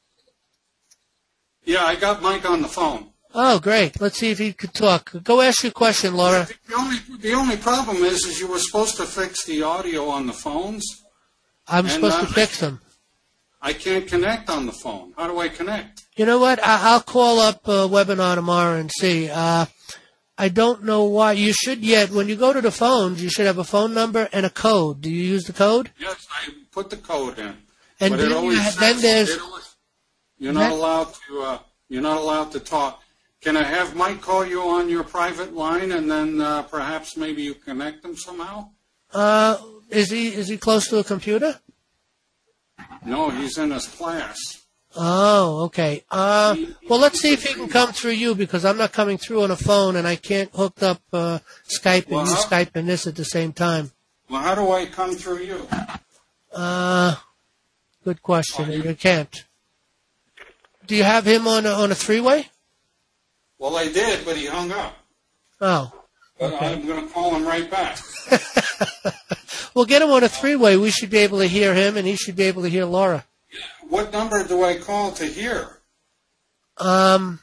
Speaker 9: Yeah, I got Mike on the phone.
Speaker 1: Oh, great. Let's see if he could talk. Go ask your question, Laura.
Speaker 9: The only the only problem is, is you were supposed to fix the audio on the phones.
Speaker 1: I'm
Speaker 9: and,
Speaker 1: supposed
Speaker 9: uh,
Speaker 1: to fix them.
Speaker 9: I can't connect on the phone. How do I connect?
Speaker 1: You know what? I, I'll call up a webinar tomorrow and see. Uh, I don't know why. You should yet, when you go to the phones, you should have a phone number and a code. Do you use the code?
Speaker 9: Yes, I put the code in.
Speaker 1: And
Speaker 9: but
Speaker 1: then,
Speaker 9: it always
Speaker 1: you ha-
Speaker 9: says,
Speaker 1: then there's...
Speaker 9: it always, you're not allowed to. Uh, you're not allowed to talk. Can I have Mike call you on your private line, and then uh, perhaps maybe you connect them somehow?
Speaker 1: Uh, is he is he close to a computer?
Speaker 9: No, he's in his class.
Speaker 1: Oh, okay. Uh, well, let's see if he can come through you, because I'm not coming through on a phone, and I can't hook up uh, Skype and
Speaker 9: Well,
Speaker 1: you
Speaker 9: how-
Speaker 1: Skype and this at the same time.
Speaker 9: Well, how do I come through you?
Speaker 1: Uh, good question.
Speaker 9: Oh, you-
Speaker 1: You can't. Do you have him on a, on a three-way?
Speaker 9: Well, I did, but he hung up.
Speaker 1: Oh.
Speaker 9: But
Speaker 1: Okay.
Speaker 9: I'm going to call him right back.
Speaker 1: Well, get him on a three-way. We should be able to hear him, and he should be able to hear Laura.
Speaker 9: What number do I call to hear?
Speaker 1: Um.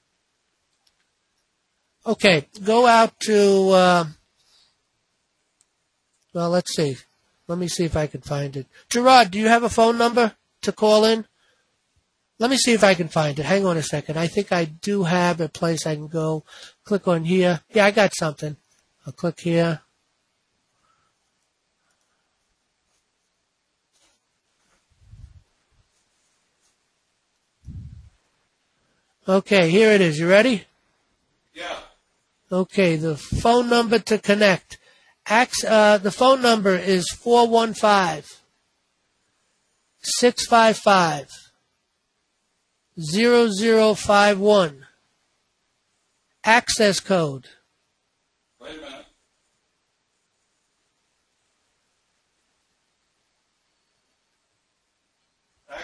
Speaker 1: Okay, go out to. Uh, well, let's see. Let me see if I can find it. Gerard, do you have a phone number to call in? Let me see if I can find it. Hang on a second. I think I do have a place I can go. Click on here. Yeah, I got something. I'll click here. Okay, here it is. You ready?
Speaker 9: Yeah.
Speaker 1: Okay, the phone number to connect. Ax, uh, the phone number is four one five, six five five, zero zero five one. Access code.
Speaker 9: Wait a minute.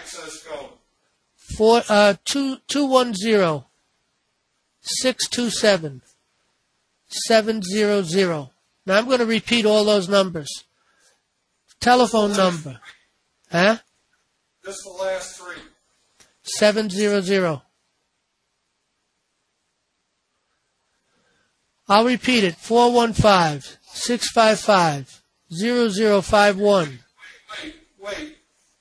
Speaker 9: access code?
Speaker 1: Four uh two two one zero six two seven seven zero zero. Now I'm going to repeat all those numbers. Telephone number, huh?
Speaker 9: Just the last three.
Speaker 1: Seven zero zero. I'll repeat it. Four one five six five five zero zero five one.
Speaker 9: Wait, wait, wait.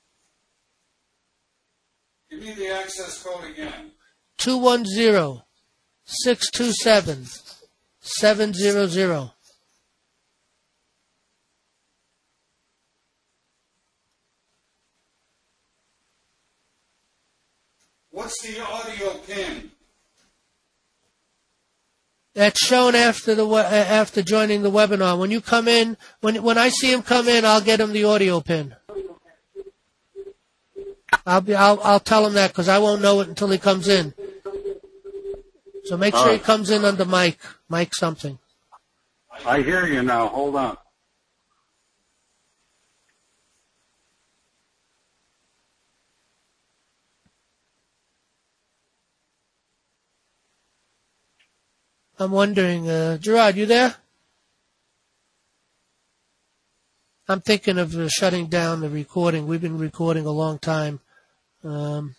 Speaker 9: Give me the access code again.
Speaker 1: Two one zero six two seven seven zero zero.
Speaker 9: What's the audio pin?
Speaker 1: That's shown after the after joining the webinar. When you come in, when when I see him come in, I'll get him the audio pin. I'll be I'll I'll tell him that because I won't know it until he comes in. So make sure he comes in under Mike, Mike something.
Speaker 9: I hear you now. Hold on.
Speaker 1: I'm wondering, uh, Gerard, you there? I'm thinking of uh, shutting down the recording. We've been recording a long time. Um,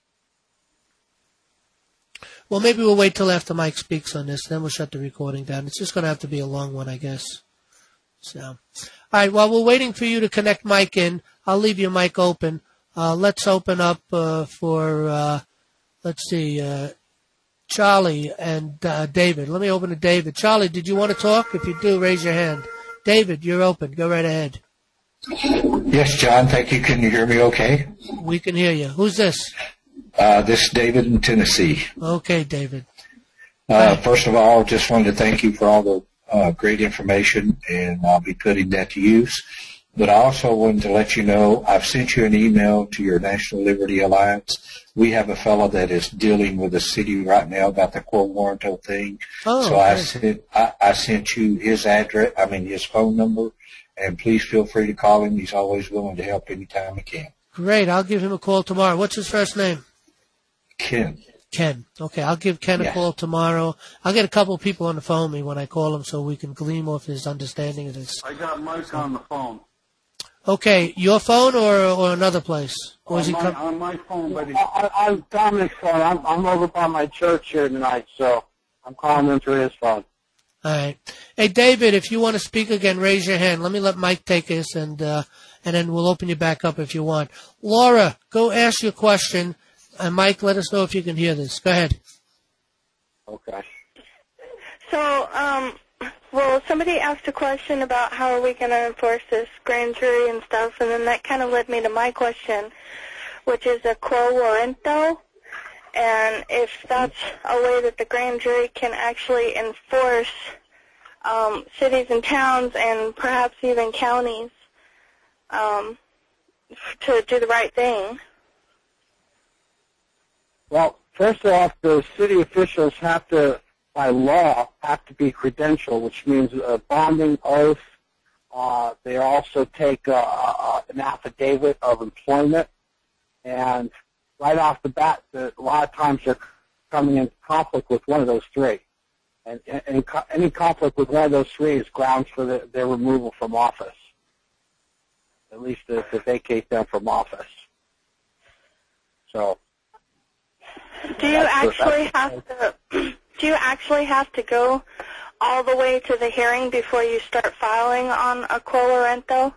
Speaker 1: well, maybe we'll wait till after Mike speaks on this, then we'll shut the recording down. It's just going to have to be a long one, I guess. So, all right, while we're waiting for you to connect Mike in, I'll leave your mic open. Uh, let's open up uh, for, uh, let's see, uh, Charlie and uh, David. Let me open to David. Charlie, did you want to talk? If you do, raise your hand. David, you're open. Go right ahead.
Speaker 10: Yes, John. Thank you. Can you hear me okay?
Speaker 1: We can hear you. Who's this?
Speaker 10: Uh, this is David in Tennessee.
Speaker 1: Okay, David.
Speaker 10: Uh, first of all, just wanted to thank you for all the uh, great information, and I'll be putting that to use. But I also wanted to let you know I've sent you an email to your National Liberty Alliance. We have a fellow that is dealing with the city right now about the quo warranto thing.
Speaker 1: Oh,
Speaker 10: so
Speaker 1: okay.
Speaker 10: I sent I, I sent you his address. I mean his phone number, and please feel free to call him. He's always willing to help anytime he can.
Speaker 1: Great. I'll give him a call tomorrow. What's his first name?
Speaker 10: Ken.
Speaker 1: Ken. Okay, I'll give Ken a
Speaker 10: Yes.
Speaker 1: call tomorrow. I'll get a couple of people on the phone with me when I call him so we can glean off his understanding of this.
Speaker 9: I got Mike on the phone.
Speaker 1: Okay, your phone or or another place? Or is
Speaker 9: On
Speaker 1: he
Speaker 9: my,
Speaker 1: com-
Speaker 9: on my phone, but he,
Speaker 11: I, I'm Dominic's phone. I'm, I'm over by my church here tonight, so I'm calling him through his phone.
Speaker 1: All right. Hey, David, if you want to speak again, raise your hand. Let me let Mike take this, and uh, and then we'll open you back up if you want. Laura, go ask your question. And Mike, let us know if you can hear this. Go ahead.
Speaker 11: Okay.
Speaker 8: So, um, well, somebody asked a question about how are we going to enforce this grand jury and stuff, and then that kind of led me to my question, which is a quo warranto, and if that's a way that the grand jury can actually enforce um, cities and towns and perhaps even counties um, to do the right thing.
Speaker 11: Well, first off, the city officials have to, by law, have to be credentialed, which means a bonding oath. Uh, they also take uh, uh, an affidavit of employment, and right off the bat, the, a lot of times they're coming in conflict with one of those three. And, and, and co- any conflict with one of those three is grounds for the, their removal from office, at least to, to vacate them from office. So.
Speaker 8: Do you actually have to? Do you actually have to go all the way to the hearing before you start filing on a quo warranto?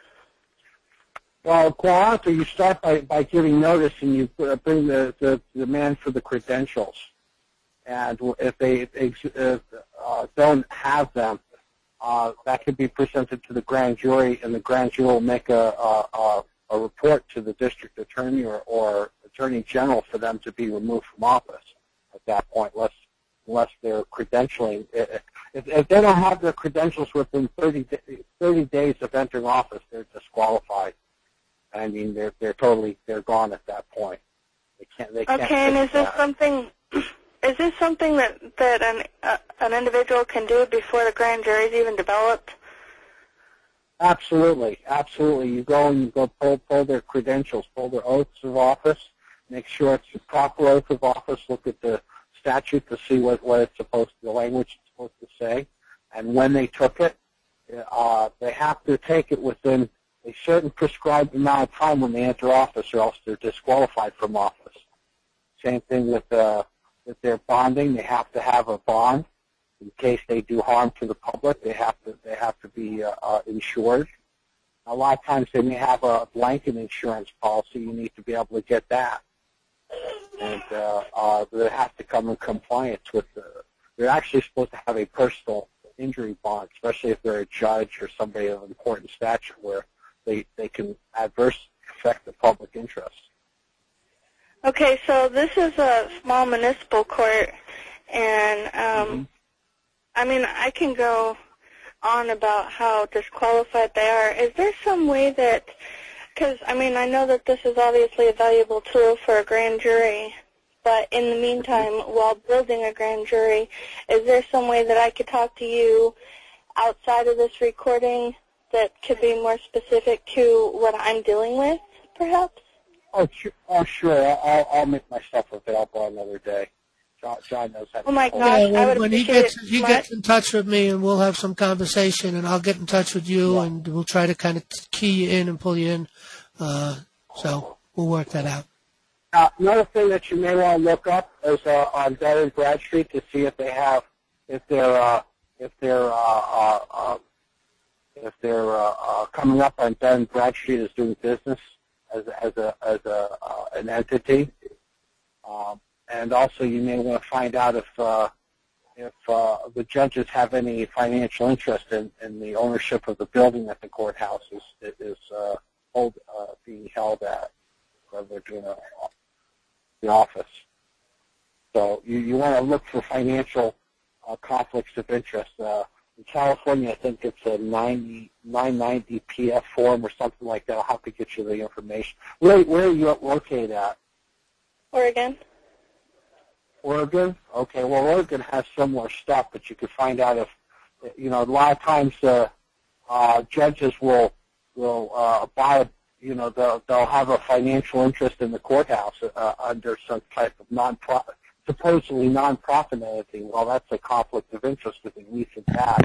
Speaker 11: Well, quo warranto, you start by, by giving notice, and you bring the, the demand for the credentials. And if they uh, uh, don't have them, uh, that could be presented to the grand jury, and the grand jury will make a a, a report to the district attorney or, or attorney general for them to be removed from office at that point, unless, unless they're credentialing. If, if they don't have their credentials within thirty, thirty days of entering office, they're disqualified. I mean, they're they're totally they're gone at that point. They can't. They can't.
Speaker 8: Okay, and is this
Speaker 11: that.
Speaker 8: something? Is this something that that an uh, an individual can do before the grand jury is even developed?
Speaker 11: Absolutely, absolutely. You go and you go pull, pull their credentials, pull their oaths of office, make sure it's the proper oath of office, look at the statute to see what, what it's supposed to, the language it's supposed to say, and when they took it, uh, they have to take it within a certain prescribed amount of time when they enter office, or else they're disqualified from office. Same thing with, uh, with their bonding. They have to have a bond. In case they do harm to the public, they have to they have to be uh, uh, insured. A lot of times they may have a blanket insurance policy. You need to be able to get that, and uh, uh, they have to come in compliance with the. They're actually supposed to have a personal injury bond, especially if they're a judge or somebody of important stature, where they they can adversely affect the public interest.
Speaker 8: Okay, so this is a small municipal court, and um, mm-hmm. I mean, I can go on about how disqualified they are. Is there some way that, because, I mean, I know that this is obviously a valuable tool for a grand jury, but in the meantime, while building a grand jury, is there some way that I could talk to you outside of this recording that could be more specific to what I'm dealing with, perhaps?
Speaker 11: Oh, sure. Oh, sure. I'll, I'll make myself available another day. John, John knows how to.
Speaker 8: Oh my gosh,
Speaker 1: yeah,
Speaker 8: I
Speaker 1: when,
Speaker 8: would
Speaker 1: when he
Speaker 8: appreciate
Speaker 1: gets
Speaker 8: it.
Speaker 1: he gets in touch with me, and we'll have some conversation, and I'll get in touch with you, yeah. and we'll try to kind of key you in and pull you in. Uh, so we'll work that out.
Speaker 11: Uh, another thing that you may want to look up is uh, on Dun and Bradstreet to see if they have if they're uh, if they're uh, uh, uh, if they're uh, uh, coming up on Dun and Bradstreet as doing business as as a as a uh, an entity. Um, And also, you may want to find out if uh, if uh, the judges have any financial interest in, in the ownership of the building that the courthouse is is uh, hold, uh, being held at, where they're doing a, the office. So you, you want to look for financial uh, conflicts of interest. Uh, in California, I think it's a ninety, nine ninety P F form or something like that. I'll have to get you the information. Where, where are you located at?
Speaker 8: Oregon.
Speaker 11: Oregon? Okay, well, Oregon has similar stuff, but you can find out if, you know, a lot of times uh, uh, judges will will uh, buy, you know, they'll, they'll have a financial interest in the courthouse uh, under some type of non-profit, supposedly non-profit entity. Well, that's a conflict of interest with the recent past.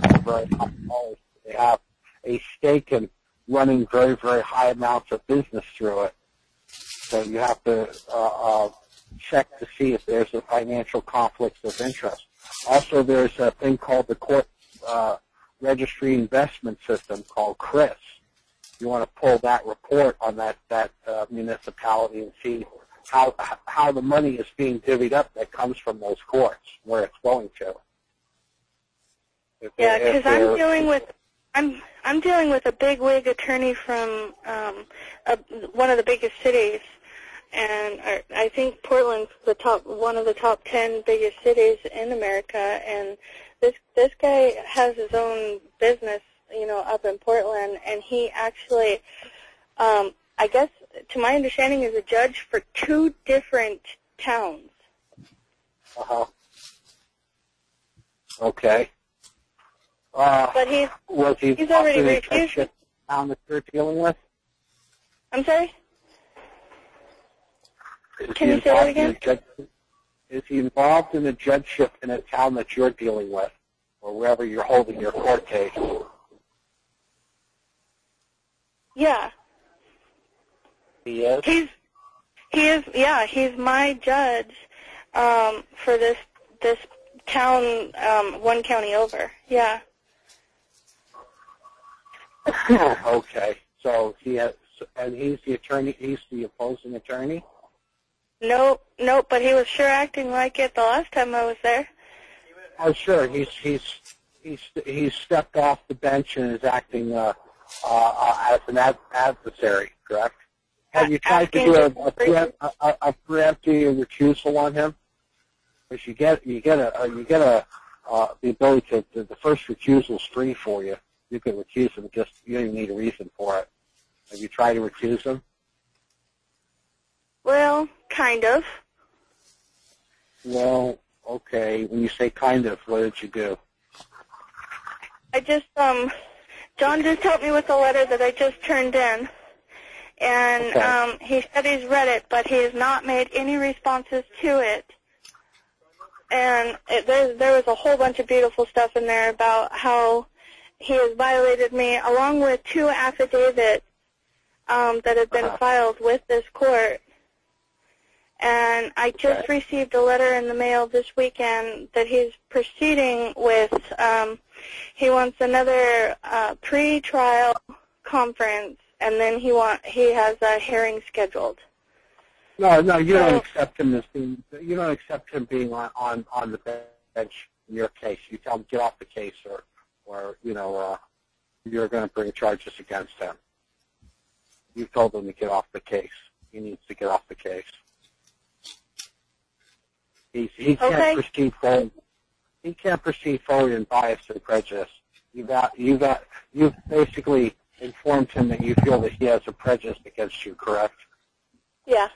Speaker 11: They have a stake in running very, very high amounts of business through it. So you have to uh, uh, check to see if there's a financial conflict of interest. Also, there's a thing called the Court uh, Registry Investment System called C R I S. You want to pull that report on that that uh, municipality and see how how the money is being divvied up that comes from those courts, where it's going to. If
Speaker 8: yeah, because I'm dealing with I'm I'm dealing with a big wig attorney from um, a, one of the biggest cities. And I think Portland's the top, one of the top ten biggest cities in America. And this this guy has his own business, you know, up in Portland. And he actually, um, I guess, to my understanding, is a judge for two different towns.
Speaker 11: Uh huh. Okay. Uh,
Speaker 8: but he's
Speaker 11: was he
Speaker 8: he's already refused.
Speaker 11: The town that you're dealing with?
Speaker 8: I'm sorry.
Speaker 11: Is
Speaker 8: Can you say that again?
Speaker 11: Judge, is he involved in a judgeship in a town that you're dealing with, or wherever you're holding your court case?
Speaker 8: Yeah.
Speaker 11: He is?
Speaker 8: He's, he is, yeah, he's my judge um, for this this town, um, one county over. Yeah.
Speaker 11: Okay. So he has, and he's the attorney, he's the opposing attorney?
Speaker 8: Nope, nope, but he was sure acting like it the last time I was there.
Speaker 11: Oh, sure. He's he's he's he's stepped off the bench and is acting uh, uh, as an ad- adversary, correct? Have you tried to do a, a, preempt, a, a preemptive recusal on him? Because you get you get a uh, you get a uh, the ability to, to the first recusal is free for you. You can recuse him, just you don't even need a reason for it. Have you tried to recuse him?
Speaker 8: Well, kind of.
Speaker 11: Well, okay. When you say kind of, what did you do?
Speaker 8: I just, um, John just helped me with a letter that I just turned in, and
Speaker 11: Okay.
Speaker 8: um, he said he's read it, but he has not made any responses to it. And it, there, there was a whole bunch of beautiful stuff in there about how he has violated me, along with two affidavits um, that have been
Speaker 11: Uh-huh.
Speaker 8: filed with this court. And I just
Speaker 11: Okay.
Speaker 8: received a letter in the mail this weekend that he's proceeding with. Um, he wants another uh, pre-trial conference, and then he want he has a hearing scheduled.
Speaker 11: No, no, you don't
Speaker 8: So-
Speaker 11: accept him as being. You don't accept him being on on, on the bench in your case. You tell him get off the case, or or you know uh, you're going to bring charges against him. You told him to get off the case. He needs to get off the case. He's, he can't
Speaker 8: Okay.
Speaker 11: proceed forward. He can't proceed forward in bias or prejudice. You got you got you've basically informed him that you feel that he has a prejudice against you, correct?
Speaker 8: Yeah.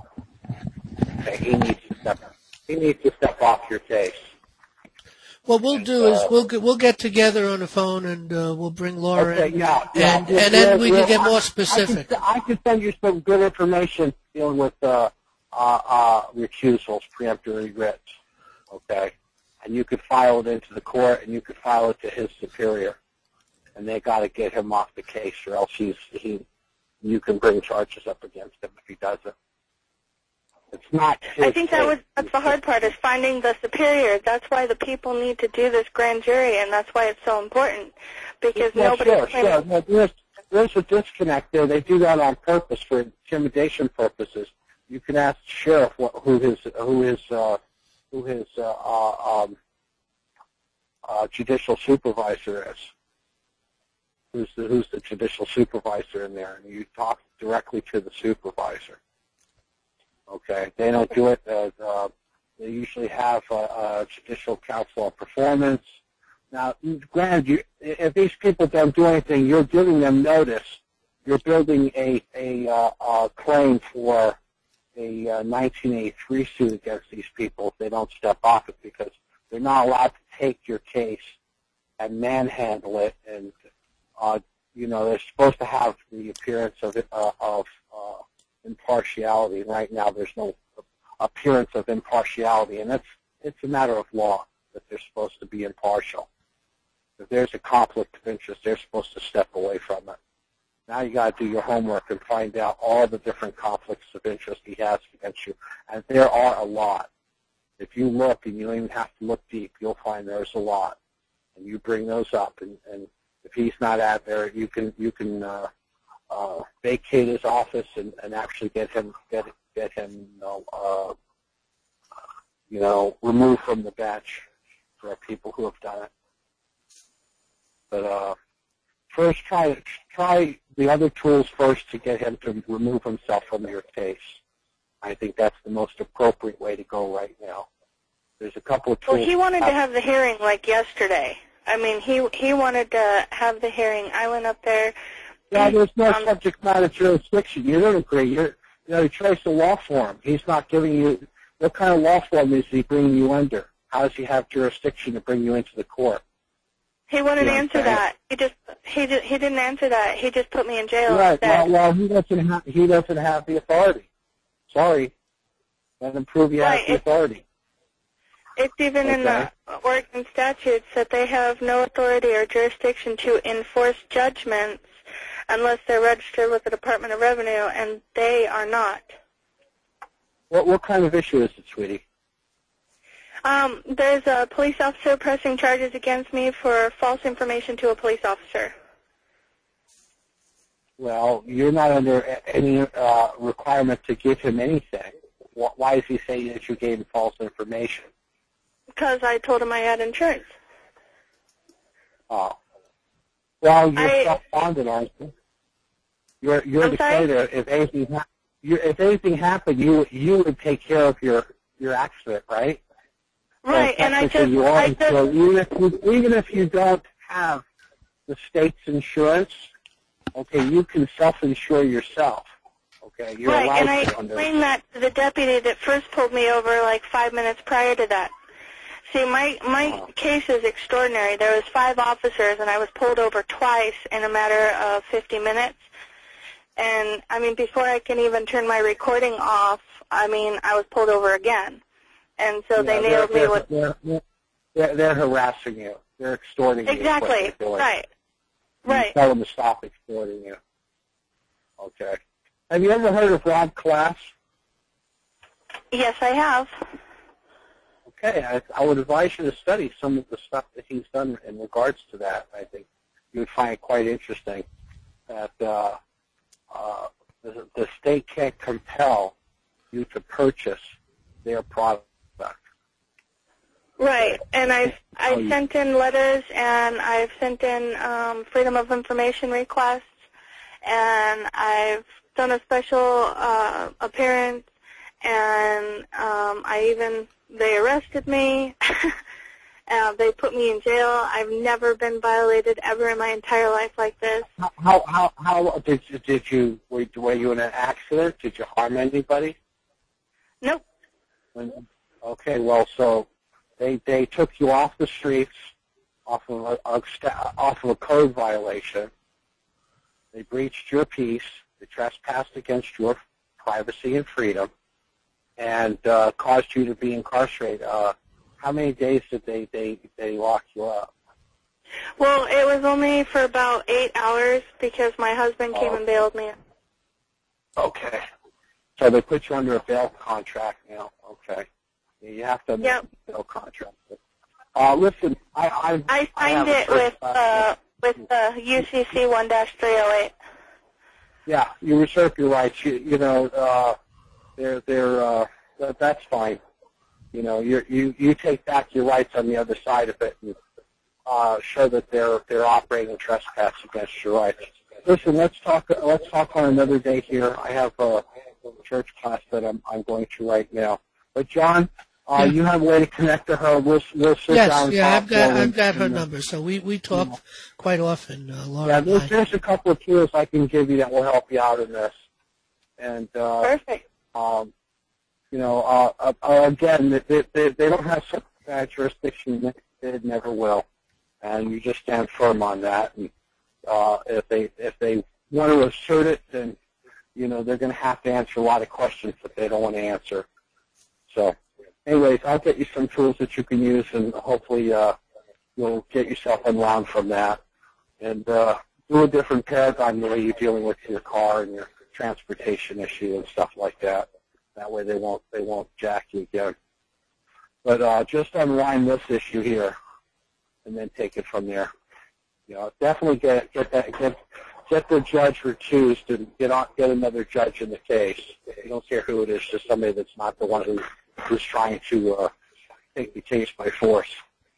Speaker 11: Okay, he needs to step. He needs to step off your case.
Speaker 1: What we'll do is we'll get, we'll get together on the phone and uh, we'll bring Laura
Speaker 11: Okay,
Speaker 1: in,
Speaker 11: yeah, yeah.
Speaker 1: and and then we
Speaker 11: We'll-
Speaker 1: can get
Speaker 11: we'll-
Speaker 1: more
Speaker 11: I-
Speaker 1: specific.
Speaker 11: I can, I can send you some good information dealing with uh, uh, uh, recusals, preemptory writs. Okay, and you could file it into the court, and you could file it to his superior, and they got to get him off the case, or else he's he. You can bring charges up against him if he doesn't. It's not his
Speaker 8: I think that
Speaker 11: case.
Speaker 8: was that's the hard part is finding the superior. That's why the people need to do this grand jury, and that's why it's so important because
Speaker 11: Yeah,
Speaker 8: nobody's
Speaker 11: sure,
Speaker 8: claiming.
Speaker 11: sure. Well, there's, there's a disconnect there. They do that on purpose for intimidation purposes. You can ask the sheriff what, who his who his uh, who his uh, uh, um, uh, judicial supervisor is. Who's the who's the judicial supervisor in there? And you talk directly to the supervisor. Okay, they don't do it. Uh, uh, they usually have a, a judicial counsel on performance. Now, granted, you, if these people don't do anything, you're giving them notice. You're building a a, uh, a claim for a uh, nineteen eighty-three suit against these people if they don't step off it, because they're not allowed to take your case and manhandle it. And uh, you know, they're supposed to have the appearance of uh, of uh, impartiality. Right now, there's no appearance of impartiality, and that's it's a matter of law that they're supposed to be impartial. If there's a conflict of interest, they're supposed to step away from it. Now you got to do your homework and find out all the different conflicts of interest he has against you, and there are a lot. If you look, and you don't even have to look deep, you'll find there's a lot, and you bring those up. And, and if he's not out there, you can you can uh, uh, vacate his office and, and actually get him get get him you know, uh, you know removed from the bench for people who have done it. But uh, first, try try the other tools first to get him to remove himself from your case. I think that's the most appropriate way to go right now. There's a couple of tools.
Speaker 8: Well, he wanted to have the hearing like yesterday. I mean, he he wanted to have the hearing. I went up there.
Speaker 11: Yeah, there's no
Speaker 8: um,
Speaker 11: subject matter jurisdiction. You don't agree. You're, you know, you trace the law form. He's not giving you. What kind of law form is he bringing you under? How does he have jurisdiction to bring you into the court?
Speaker 8: He wouldn't
Speaker 11: Yeah,
Speaker 8: answer
Speaker 11: okay.
Speaker 8: that. He just he just, he didn't answer that. He just put me in jail
Speaker 11: Right.
Speaker 8: instead.
Speaker 11: Well, well, he doesn't have he doesn't have the authority. Sorry, doesn't prove you
Speaker 8: Right,
Speaker 11: have the
Speaker 8: it-
Speaker 11: authority.
Speaker 8: It's even in the Oregon statutes that they have no authority or jurisdiction to enforce judgments unless they're registered with the Department of Revenue, and they are not.
Speaker 11: What what kind of issue is it, sweetie?
Speaker 8: Um, there's a police officer pressing charges against me for false information to a police officer.
Speaker 11: Well, you're not under a- any uh, requirement to give him anything. Wh- Why is he saying that you gave him false information?
Speaker 8: Because I told him I had insurance.
Speaker 11: Oh. Well, you're
Speaker 8: I-
Speaker 11: self-bonded, aren't you? You're you're
Speaker 8: I'm
Speaker 11: the
Speaker 8: sorry?
Speaker 11: creditor. If anything ha- you, if anything happened, you you would take care of your your accident, right?
Speaker 8: Right,
Speaker 11: So
Speaker 8: and I
Speaker 11: technically
Speaker 8: just,
Speaker 11: you are
Speaker 8: I just,
Speaker 11: insured. even if you, even if you don't have the state's insurance, okay, you can self-insure yourself. Okay, you're
Speaker 8: right,
Speaker 11: allowed
Speaker 8: and I
Speaker 11: to under.
Speaker 8: explained that to the deputy that first pulled me over like five minutes prior to that. See, my my case is extraordinary. There was five officers, and I was pulled over twice in a matter of fifty minutes. And, I mean, before I can even turn my recording off, I mean, I was pulled over again. And so
Speaker 11: Yeah,
Speaker 8: they
Speaker 11: they're,
Speaker 8: nailed me
Speaker 11: they're,
Speaker 8: with...
Speaker 11: They're, they're, they're harassing you. They're extorting you.
Speaker 8: Exactly, right.
Speaker 11: You
Speaker 8: Right.
Speaker 11: tell them to stop extorting you. Okay. Have you ever heard of Rob Class?
Speaker 8: Yes, I have.
Speaker 11: Okay, I, I would advise you to study some of the stuff that he's done in regards to that. I think you would find it quite interesting that uh, uh, the, the state can't compel you to purchase their product.
Speaker 8: Right, and I've I've sent in letters, and I've sent in um, freedom of information requests, and I've done a special uh, appearance, and um, I even they arrested me. uh, they put me in jail. I've never been violated ever in my entire life like this.
Speaker 11: How how how did you did you were, were you in an accident? Did you harm anybody?
Speaker 8: Nope.
Speaker 11: When, okay, well, so they they took you off the streets, off of a, a off of a code violation. They breached your peace. They trespassed against your privacy and freedom, and uh, caused you to be incarcerated. Uh, how many days did they they they lock you up?
Speaker 8: Well, it was only for about eight hours because my husband came
Speaker 11: Oh.
Speaker 8: and bailed me.
Speaker 11: Okay. So they put you under a bail contract now. Okay. You have to
Speaker 8: Yep.
Speaker 11: a bail contract. Uh, listen, I I,
Speaker 8: I
Speaker 11: I
Speaker 8: signed
Speaker 11: have a
Speaker 8: it with
Speaker 11: first-
Speaker 8: uh, with uh, U C C one dash three oh eight.
Speaker 11: Yeah, you reserve your rights. You you know, uh, they're they're uh, that, that's fine. You know, you you you take back your rights on the other side of it and uh, show that they're they're operating trespass against your rights. Listen, let's talk let's talk on another day here. I have a church class that I'm I'm going to right now. But John, uh, you have a way to connect to her. We'll we'll sit
Speaker 1: Yes,
Speaker 11: down. And
Speaker 1: yeah,
Speaker 11: talk
Speaker 1: I've got
Speaker 11: more
Speaker 1: I've got her
Speaker 11: and, uh,
Speaker 1: number, so we we talk quite often, uh, Laura.
Speaker 11: Yeah,
Speaker 1: and
Speaker 11: there's,
Speaker 1: I.
Speaker 11: there's a couple of tools I can give you that will help you out in this. And uh,
Speaker 8: Perfect.
Speaker 11: um, you know, uh, uh, uh, again, they, they they don't have such bad jurisdiction. They never will, and you just stand firm on that. And uh, if they if they want to assert it, then you know they're going to have to answer a lot of questions that they don't want to answer. So, anyways, I'll get you some tools that you can use, and hopefully uh, you'll get yourself unwound from that, and uh, do a different paradigm the way you're dealing with your car and your transportation issue and stuff like that. That way, they won't they won't jack you again. But uh, just unwind this issue here, and then take it from there. You know, definitely get get that get get the judge recused and get on get another judge in the case. You don't care who it is, just somebody that's not the one who who's trying to uh, take the case by force.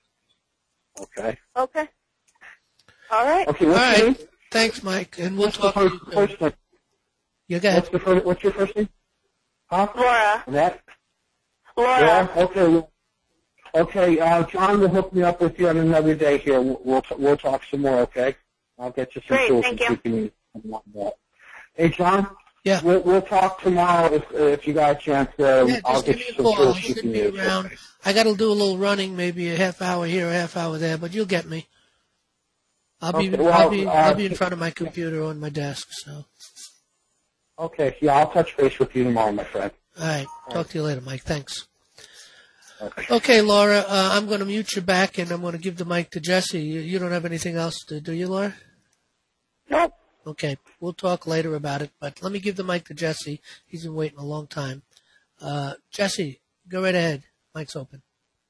Speaker 11: Okay.
Speaker 8: Okay. All right.
Speaker 11: Okay.
Speaker 1: All
Speaker 11: What's your name?
Speaker 1: right. Thanks, Mike, and we'll
Speaker 11: What's the
Speaker 1: talk.
Speaker 11: first,
Speaker 1: to you.
Speaker 11: first name?
Speaker 1: You got
Speaker 11: What's
Speaker 1: it.
Speaker 11: the first, What's your first name? Huh?
Speaker 8: Laura.
Speaker 11: That.
Speaker 8: Laura.
Speaker 11: Yeah. Okay. Okay. Uh, John will hook me up with you on another day here. We'll we'll, we'll talk some more. Okay. I'll get you some
Speaker 8: Great,
Speaker 11: tools
Speaker 8: thank
Speaker 11: that
Speaker 8: you.
Speaker 11: you can use. and whatnot. Hey, John.
Speaker 1: Yeah.
Speaker 11: We'll, we'll talk tomorrow if if you got a chance. Uh,
Speaker 1: Yeah,
Speaker 11: I'll
Speaker 1: just
Speaker 11: get
Speaker 1: give
Speaker 11: you
Speaker 1: me a
Speaker 11: some
Speaker 1: call. I
Speaker 11: tools you
Speaker 1: should
Speaker 11: can
Speaker 1: be
Speaker 11: use.
Speaker 1: around. I got to do a little running, maybe a half hour here, a half hour there, but you'll get me. I'll be
Speaker 11: Okay, well,
Speaker 1: I'll be
Speaker 11: uh,
Speaker 1: I'll be in front of my computer on my desk. So,
Speaker 11: Okay. Yeah, I'll touch base with you tomorrow, my friend.
Speaker 1: all right. Talk to you later, Mike. Thanks.
Speaker 11: Okay.
Speaker 1: Okay, Laura. Uh, I'm going to mute you back, and I'm going to give the mic to Jesse. You, you don't have anything else to do, you, Laura?
Speaker 8: Nope.
Speaker 1: Okay, we'll talk later about it, but let me give the mic to Jesse. He's been waiting a long time. Uh, Jesse, go right ahead. Mic's open.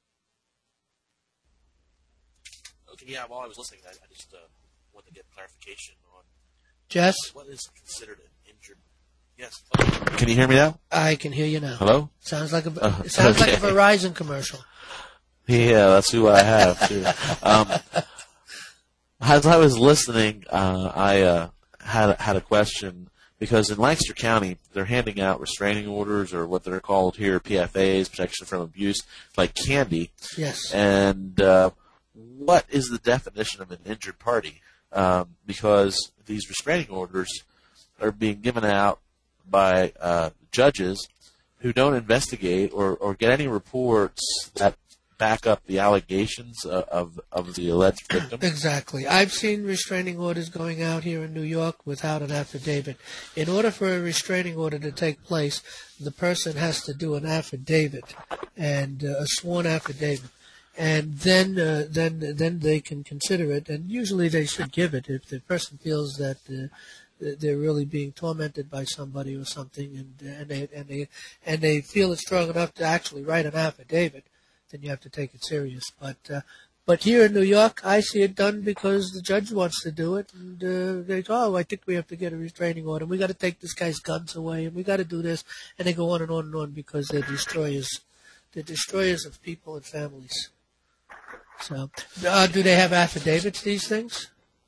Speaker 12: Okay, yeah, while I was listening, I, I just uh, wanted to get clarification on
Speaker 1: Jess?
Speaker 12: what is considered an injured. Yes. Can you hear me now?
Speaker 1: I can hear you now.
Speaker 12: Hello?
Speaker 1: Sounds like a
Speaker 12: Uh,
Speaker 1: it sounds
Speaker 12: okay.
Speaker 1: like a Verizon commercial.
Speaker 12: Yeah, that's who I have, too. um, as I was listening, uh, I uh, had, had a question, because in Lancaster County, they're handing out restraining orders, or what they're called here, P F As, protection from abuse, like candy.
Speaker 1: Yes.
Speaker 12: And uh, what is the definition of an injured party? Um, because these restraining orders are being given out by uh, judges who don't investigate or, or get any reports that back up the allegations of, of, of the alleged victim?
Speaker 1: Exactly. I've seen restraining orders going out here in New York without an affidavit. In order for a restraining order to take place, the person has to do an affidavit, and uh, a sworn affidavit. And then, uh, then, then they can consider it, and usually they should give it if the person feels that uh, they're really being tormented by somebody or something, and and they and they and they feel it's strong enough to actually write an affidavit. Then you have to take it serious. But uh, but here in New York, I see it done because the judge wants to do it, and uh, they go, oh, I think we have to get a restraining order. We got to take this guy's guns away, and we got to do this, and they go on and on and on because they're destroyers. They're destroyers of people and families. So, uh, do they have affidavits? These things?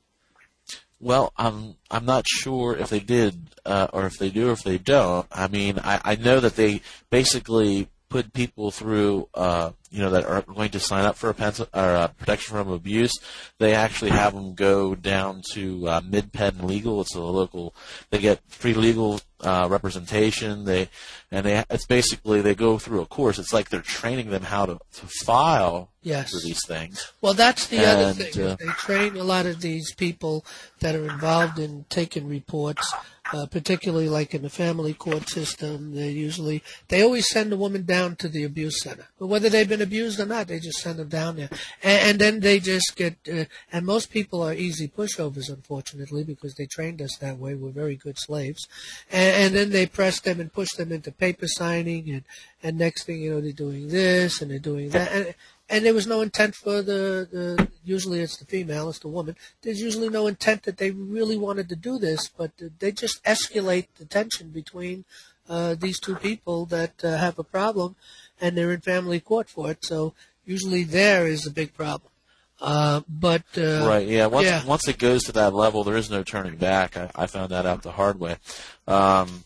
Speaker 12: Well, I'm I'm not sure if they did, uh, or if they do, or if they don't. I mean, I, I know that they basically put people through, uh, you know, that are going to sign up for a pencil, or uh, protection from abuse. They actually have them go down to uh, Mid-Penn Legal. It's a local. They get free legal uh, representation. They and they it's basically they go through a course. It's like they're training them how to, to file
Speaker 1: yes.
Speaker 12: for these things.
Speaker 1: Well, that's the
Speaker 12: and,
Speaker 1: other thing.
Speaker 12: Uh,
Speaker 1: they train a lot of these people that are involved in taking reports. Uh, particularly like in the family court system, they usually, they always send a woman down to the abuse center. But whether they've been abused or not, they just send them down there. And, and then they just get, uh, and most people are easy pushovers, unfortunately, because they trained us that way. We're very good slaves. And, and then they press them and push them into paper signing, and, and next thing you know, they're doing this and they're doing that. And, And there was no intent for the, the, usually it's the female, it's the woman. There's usually no intent that they really wanted to do this, but they just escalate the tension between uh, these two people that uh, have a problem, and they're in family court for it. So usually there is a big problem. Uh, but uh,
Speaker 12: right, yeah. Once
Speaker 1: yeah.
Speaker 12: once it goes to that level, there is no turning back. I, I found that out the hard way. Um,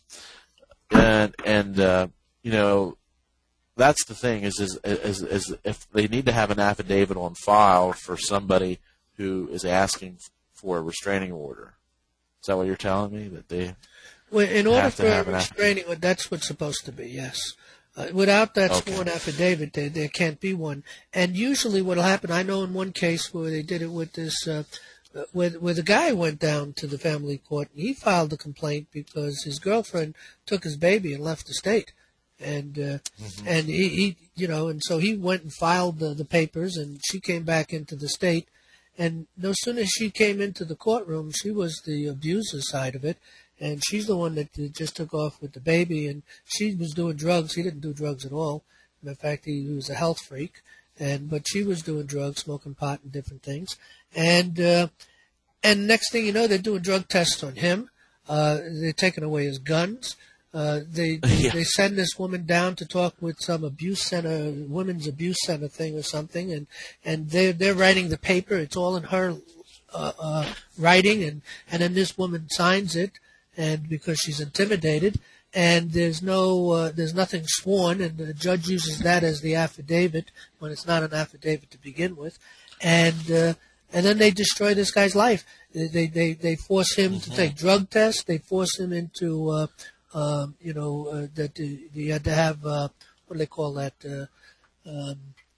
Speaker 12: and and uh, you know. That's the thing is, is is is if they need to have an affidavit on file for somebody who is asking for a restraining order. Is that what you're telling me? That they
Speaker 1: well, in order
Speaker 12: have
Speaker 1: for
Speaker 12: to have
Speaker 1: a
Speaker 12: an
Speaker 1: restraining order, that's what's supposed to be. Yes. Uh, without that
Speaker 12: okay.
Speaker 1: sworn affidavit, there, there can't be one. And usually, what will happen? I know in one case where they did it with this. Uh, Where, where the guy went down to the family court and he filed a complaint because his girlfriend took his baby and left the state. And uh, mm-hmm. and he, he, you know, and so he went and filed the, the papers, and she came back into the state. And no sooner as she came into the courtroom, she was the abuser side of it, and she's the one that just took off with the baby. And she was doing drugs. He didn't do drugs at all. In fact, he, he was a health freak. And but she was doing drugs, smoking pot, and different things. And uh, and next thing you know, they're doing drug tests on him. Uh, they're taking away his guns. Uh, they they,
Speaker 12: yeah.
Speaker 1: they send this woman down to talk with some abuse center, women's abuse center thing or something, and and they're they're writing the paper. It's all in her uh, uh, writing, and and then this woman signs it, and because she's intimidated, and there's no uh, there's nothing sworn, and the judge uses that as the affidavit when it's not an affidavit to begin with, and uh, and then they destroy this guy's life. They they they force him mm-hmm. to take drug tests. They force him into uh, Um, you know, uh, that uh, you had to have, uh, what do they call that, uh, um,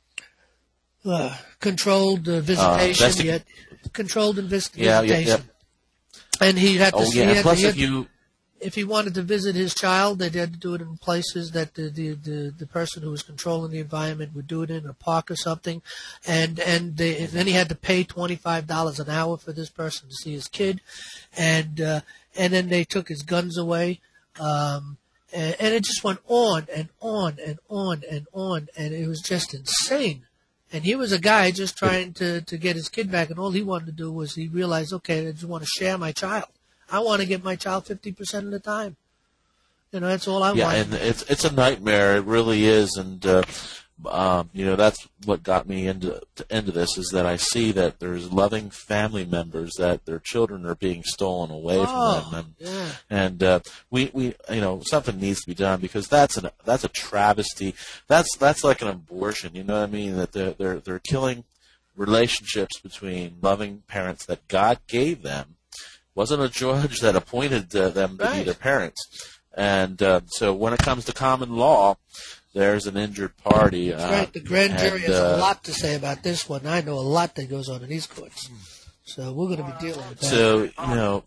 Speaker 1: uh, controlled uh, visitation. Uh, you had controlled invest-
Speaker 12: yeah,
Speaker 1: visitation.
Speaker 12: Yeah, yeah.
Speaker 1: And he had to
Speaker 12: oh,
Speaker 1: see,
Speaker 12: yeah.
Speaker 1: he had
Speaker 12: Plus,
Speaker 1: to, he
Speaker 12: if
Speaker 1: had,
Speaker 12: you...
Speaker 1: if he wanted to visit his child, they had to do it in places that the, the, the, the person who was controlling the environment would do it in, a park or something. And, and, they, and then he had to pay twenty-five dollars an hour for this person to see his kid. And, uh, and then they took his guns away. Um, and, and it just went on and on and on and on, and it was just insane. And he was a guy just trying to, to get his kid back, and all he wanted to do was he realized, okay, I just want to share my child. I want to get my child fifty percent of the time. You know, that's all I
Speaker 12: yeah,
Speaker 1: want.
Speaker 12: Yeah, and it's it's a nightmare. It really is, and uh, um, you know that's what got me into to, into this is that I see that there's loving family members that their children are being stolen away
Speaker 1: oh,
Speaker 12: from them, and
Speaker 1: yeah.
Speaker 12: and uh, we we you know something needs to be done because that's an that's a travesty. That's that's like an abortion. You know what I mean? That they're they're they're killing relationships between loving parents that God gave them. Wasn't a judge that appointed uh, them to
Speaker 1: right.
Speaker 12: be their parents. And uh, so when it comes to common law, there's an injured party.
Speaker 1: That's
Speaker 12: uh,
Speaker 1: right. The grand jury
Speaker 12: and,
Speaker 1: has
Speaker 12: uh,
Speaker 1: a lot to say about this one. I know a lot that goes on in these courts. So we're going to be dealing with that.
Speaker 12: So, you know,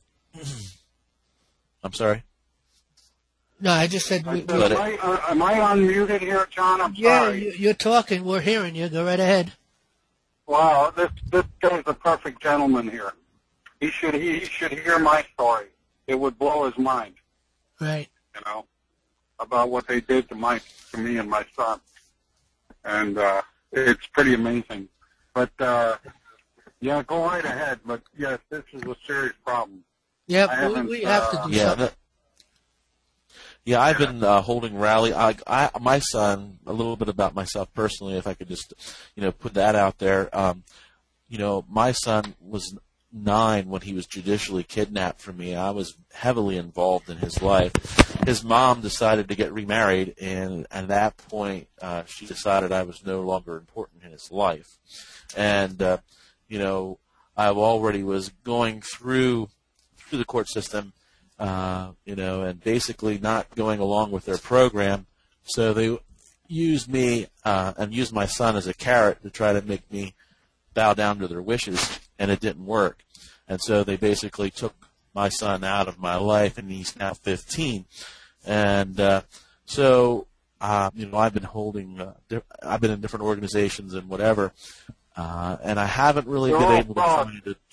Speaker 12: I'm sorry?
Speaker 1: No, I just said... We,
Speaker 12: But
Speaker 1: we,
Speaker 12: it-
Speaker 9: Am I, uh, am I unmuted here, John? I'm
Speaker 1: yeah,
Speaker 9: sorry.
Speaker 1: you, you're talking. We're hearing you. Go right ahead.
Speaker 9: Wow, this this guy's a perfect gentleman here. He should he should hear my story. It would blow his mind,
Speaker 1: Right.
Speaker 9: you know, about what they did to my to me and my son, and uh, it's pretty amazing. But uh, yeah, go right ahead. But yes, this is a serious problem. I
Speaker 1: Yeah, we,
Speaker 9: haven't,
Speaker 1: we have
Speaker 9: uh,
Speaker 1: to do
Speaker 12: Yeah,
Speaker 1: something.
Speaker 12: that, yeah, I've been uh, holding rally. I, I, my son, a little bit about myself personally, if I could just, you know, put that out there. Um, you know, my son was nine when he was judicially kidnapped from me. I was heavily involved in his life. His mom decided to get remarried, and at that point, uh, she decided I was no longer important in his life. And, uh, you know, I already was going through through the court system, uh, you know, and basically not going along with their program. So they used me uh, and used my son as a carrot to try to make me bow down to their wishes, and it didn't work. And so they basically took my son out of my life, and he's now fifteen. And uh, so, uh, you know, I've been holding, uh, di- I've been in different organizations and whatever, uh, and I haven't really
Speaker 9: They're
Speaker 12: been
Speaker 9: all
Speaker 12: able to
Speaker 9: fraud.
Speaker 12: find a,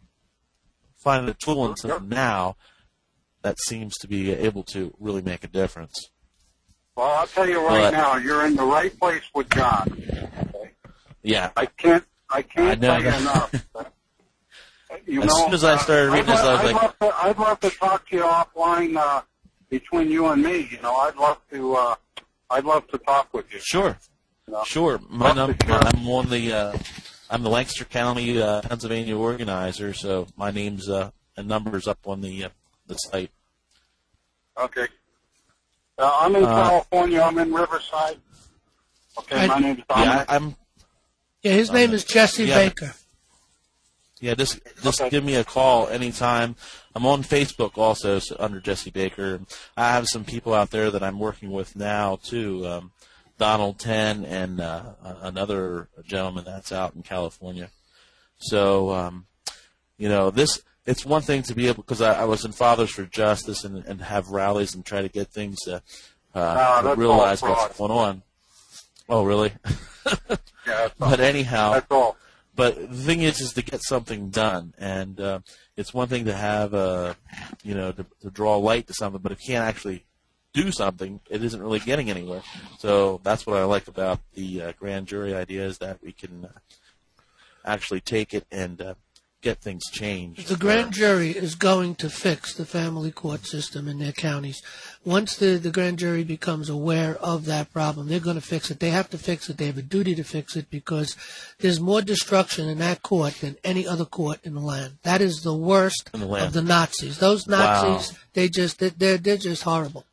Speaker 12: find a tool until now that seems to be able to really make a difference.
Speaker 9: Well, I'll tell you right
Speaker 12: But-
Speaker 9: now, you're in the right place with John.
Speaker 12: Yeah.
Speaker 9: I can't I can't
Speaker 12: I know
Speaker 9: tell you
Speaker 12: that.
Speaker 9: enough. You
Speaker 12: As
Speaker 9: know,
Speaker 12: soon as I started
Speaker 9: uh,
Speaker 12: reading this,
Speaker 9: I'd,
Speaker 12: I was
Speaker 9: I'd
Speaker 12: like-
Speaker 9: love to, I'd love to talk to you offline uh, between you and me. You know, I'd love to. Uh, I'd love to talk with you.
Speaker 12: Sure.
Speaker 9: You know?
Speaker 12: Sure. My
Speaker 9: Love
Speaker 12: num-
Speaker 9: to share.
Speaker 12: I'm on the uh, I'm the Lancaster County, uh, Pennsylvania organizer, so my name's uh, and numbers up on the uh, the site.
Speaker 9: Okay. Uh, I'm in
Speaker 12: Uh,
Speaker 9: California. I'm in Riverside. Okay,
Speaker 1: I-
Speaker 9: my name's Dominic.
Speaker 12: Yeah, I'm.
Speaker 1: Yeah, his name is Jesse
Speaker 12: yeah.
Speaker 1: Baker.
Speaker 12: Yeah, just just
Speaker 9: Okay.
Speaker 12: give me a call anytime. I'm on Facebook also, so under Jesse Baker. I have some people out there that I'm working with now too. Um, Donald Ten and uh, another gentleman that's out in California. So, um, you know, this it's one thing to be able, because I, I was in Fathers for Justice and, and have rallies and try to get things to, uh,
Speaker 9: No,
Speaker 12: to
Speaker 9: that's
Speaker 12: realize
Speaker 9: all
Speaker 12: what's
Speaker 9: fraud.
Speaker 12: going on. Oh, really?
Speaker 9: Yeah, that's all.
Speaker 12: But anyhow,
Speaker 9: That's all.
Speaker 12: but the thing is, is to get something done, and uh, it's one thing to have a, you know, to, to draw light to something, but if you can't actually do something, it isn't really getting anywhere. So that's what I like about the uh, grand jury idea, is that we can uh, actually take it and uh, get things changed.
Speaker 1: The grand jury is going to fix the family court system in their counties. Once the, the grand jury becomes aware of that problem, they're going to fix it. They have to fix it. They have a duty to fix it, because there's more destruction in that court than any other court in the land. That is the worst
Speaker 12: In the land.
Speaker 1: of the Nazis. Those Nazis, they just they're they're just horrible.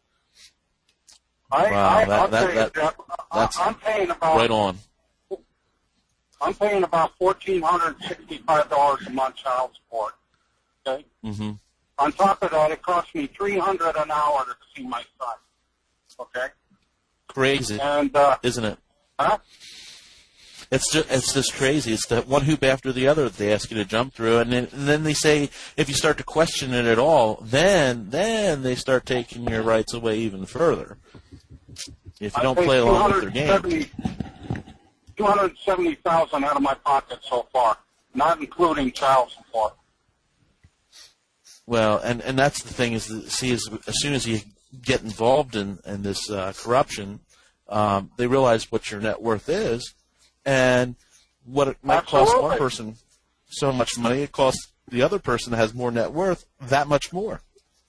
Speaker 9: I,
Speaker 12: Wow,
Speaker 9: I,
Speaker 12: that-
Speaker 9: I'll
Speaker 12: that-
Speaker 9: tell you,
Speaker 12: that-
Speaker 9: Jeff, I-
Speaker 12: that's
Speaker 9: I'm paying about
Speaker 12: Right on.
Speaker 9: I'm paying about fourteen hundred sixty-five dollars a month child support. Okay.
Speaker 12: hmm
Speaker 9: On top of that, it costs me three hundred an hour to see my son. Okay.
Speaker 12: Crazy,
Speaker 9: And uh,
Speaker 12: isn't it?
Speaker 9: huh?
Speaker 12: It's just it's just crazy. It's the one hoop after the other that they ask you to jump through, and then and then they say if you start to question it at all, then then they start taking your rights away even further. If you
Speaker 9: I
Speaker 12: don't
Speaker 9: paid
Speaker 12: play along with their game.
Speaker 9: two hundred seventy thousand out of my pocket so far, not including child support.
Speaker 12: Well, and, and that's the thing is, that, see, as, as soon as you get involved in, in this uh, corruption, um, they realize what your net worth is, and what it might cost one
Speaker 9: Absolutely.
Speaker 12: person so much money, it costs the other person that has more net worth that much more.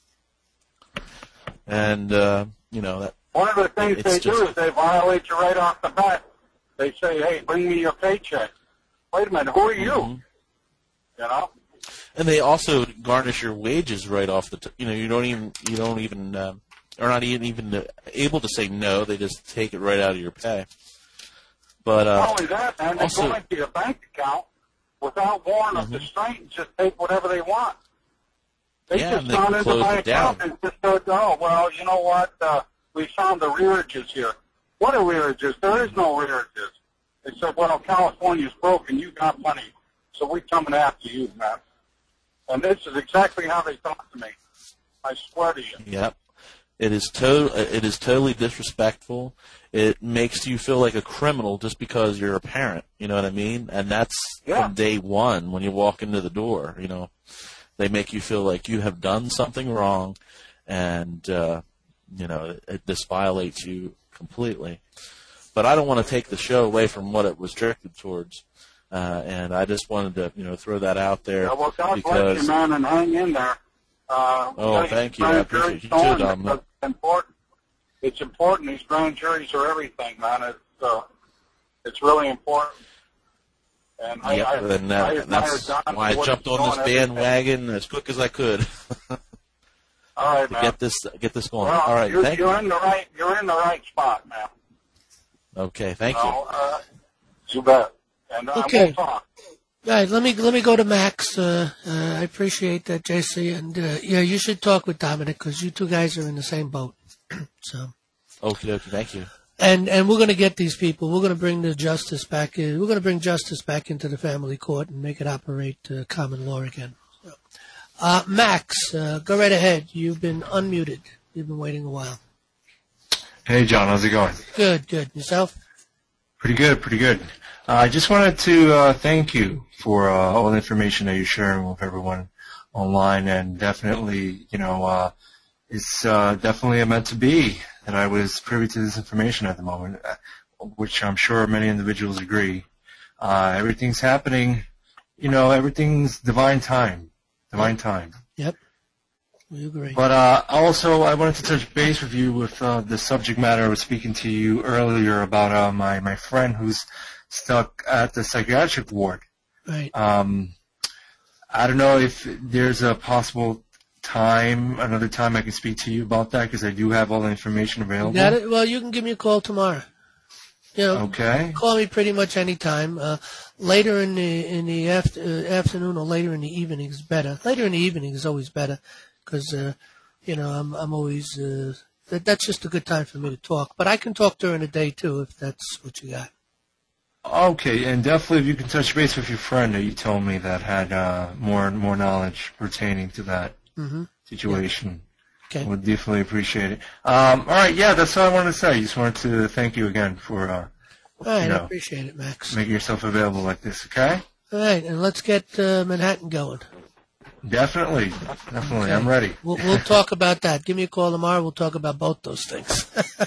Speaker 12: And, uh, you know, that
Speaker 9: One of the things
Speaker 12: It's
Speaker 9: they
Speaker 12: just-
Speaker 9: do is they violate you right off the bat. They say, hey, bring me your paycheck. Wait a minute, who are you?
Speaker 12: Mhm.
Speaker 9: You know?
Speaker 12: And they also garnish your wages right off the. T- you know, you don't even you don't even um, are not even even able to say no. They just take it right out of your pay. But uh,
Speaker 9: Not only that, man, they
Speaker 12: also-
Speaker 9: go into your bank account without warrant of
Speaker 12: Mhm.
Speaker 9: restraint and just take whatever they want. They
Speaker 12: Yeah,
Speaker 9: just
Speaker 12: and they
Speaker 9: gone
Speaker 12: can
Speaker 9: into
Speaker 12: close
Speaker 9: my
Speaker 12: it down.
Speaker 9: account and just said, oh, well, you know what, uh, we found the rearages here. what are rearages? There is no rearages. They said, well, California's broken. You got money, so we're coming after you, man. And this is exactly how they talk to me. I swear to you.
Speaker 12: Yep. It is to- It is totally disrespectful. It makes you feel like a criminal just because you're a parent. You know what I mean? And that's
Speaker 9: Yeah.
Speaker 12: from day one when you walk into the door. You know, they make you feel like you have done something wrong, and uh, you know it, this violates you completely. But I don't want to take the show away from what it was directed towards, uh, and I just wanted to you know throw that out there
Speaker 9: Yeah, well, God
Speaker 12: because.
Speaker 9: bless you, man, and hang in there. Uh,
Speaker 12: Oh, thank you. I appreciate you too, Dominic.
Speaker 9: It's important. It's important. These grand juries are everything, man. It's uh, it's really important. And I,
Speaker 12: Yep,
Speaker 9: I,
Speaker 12: and that,
Speaker 9: I
Speaker 12: and that's
Speaker 9: Don
Speaker 12: why I
Speaker 9: for what
Speaker 12: jumped
Speaker 9: he's
Speaker 12: on this
Speaker 9: doing, everything.
Speaker 12: bandwagon as quick as I could
Speaker 9: All right,
Speaker 12: to
Speaker 9: man.
Speaker 12: get this get this going.
Speaker 9: Well,
Speaker 12: All right,
Speaker 9: you're,
Speaker 12: thank
Speaker 9: you're
Speaker 12: you.
Speaker 9: in the right. You're in the right spot, man.
Speaker 12: Okay, thank
Speaker 9: you.
Speaker 12: you.
Speaker 9: Know, uh, you bet. And uh,
Speaker 1: Okay.
Speaker 9: we'll talk.
Speaker 1: All right, let me let me go to Max. Uh, uh, I appreciate that, J C, and uh, yeah, you should talk with Dominic because you two guys are in the same boat. So,
Speaker 12: Okay, okay, thank you.
Speaker 1: and and we're going to get these people. We're going to bring the justice back. In, we're going to bring justice back into the family court and make it operate uh, common law again. So, uh, Max, uh, go right ahead. You've been unmuted. You've been waiting a while.
Speaker 13: Hey, John, how's it going?
Speaker 1: Good, good. Yourself?
Speaker 13: Pretty good, pretty good. Uh, I just wanted to uh, thank you for uh, all the information that you're sharing with everyone online, and definitely, you know, uh, it's uh, definitely meant to be that I was privy to this information at the moment, uh, which I'm sure many individuals agree. Uh, everything's happening, you know, everything's divine time, divine time.
Speaker 1: Yep. We agree.
Speaker 13: But uh, also, I wanted to touch base with you with uh, the subject matter I was speaking to you earlier about uh, my, my friend who's stuck at the psychiatric ward.
Speaker 1: Right.
Speaker 13: Um, I don't know if there's a possible time, another time I can speak to you about that, because I do have all the information available.
Speaker 1: Got it? Well, you can give me a call tomorrow. You know,
Speaker 13: Okay.
Speaker 1: call me pretty much any time. Uh, later in the in the after, uh, afternoon or later in the evening is better. Later in the evening is always better because uh, you know I'm I'm always uh, that, that's just a good time for me to talk. But I can talk during the day too if that's what you got.
Speaker 13: Okay, and definitely if you can touch base with your friend that you told me that had uh, more more knowledge pertaining to that
Speaker 1: Mm-hmm.
Speaker 13: situation.
Speaker 1: Okay.
Speaker 13: Would definitely appreciate it. Um, all right, yeah, that's all I wanted to say. Just wanted to thank you again for uh,
Speaker 1: All right,
Speaker 13: you know,
Speaker 1: I appreciate it, Max.
Speaker 13: making yourself available like this. Okay.
Speaker 1: All right, and let's get uh, Manhattan going.
Speaker 13: Definitely, definitely,
Speaker 1: Okay.
Speaker 13: I'm ready.
Speaker 1: We'll, we'll talk about that. Give me a call tomorrow. We'll talk about both those things.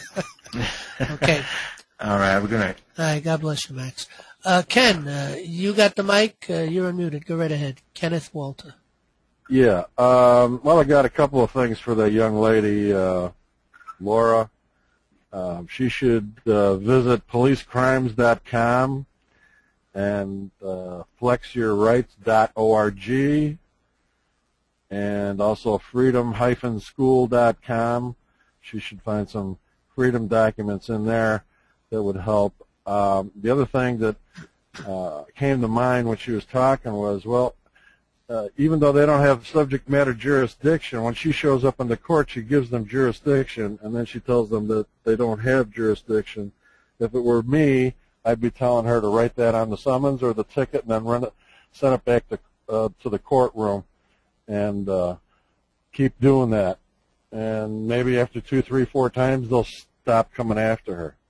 Speaker 1: Okay.
Speaker 13: All right, have a good night.
Speaker 1: All right. God bless you, Max. Uh, Ken, uh, you got the mic. Uh, you're unmuted. Go right ahead. Kenneth Walter.
Speaker 3: Yeah. Um, well, I got a couple of things for that young lady, uh, Laura. Um, she should uh, visit police crimes dot com and uh, flex your rights dot org and also freedom dash school dot com. She should find some freedom documents in there that would help. Um, the other thing that uh, came to mind when she was talking was, well, Uh, even though they don't have subject matter jurisdiction, when she shows up in the court, she gives them jurisdiction, and then she tells them that they don't have jurisdiction. If it were me, I'd be telling her to write that on the summons or the ticket and then run it, send it back to, uh, to the courtroom and uh, keep doing that. And maybe after two, three, four times, they'll stop coming after her.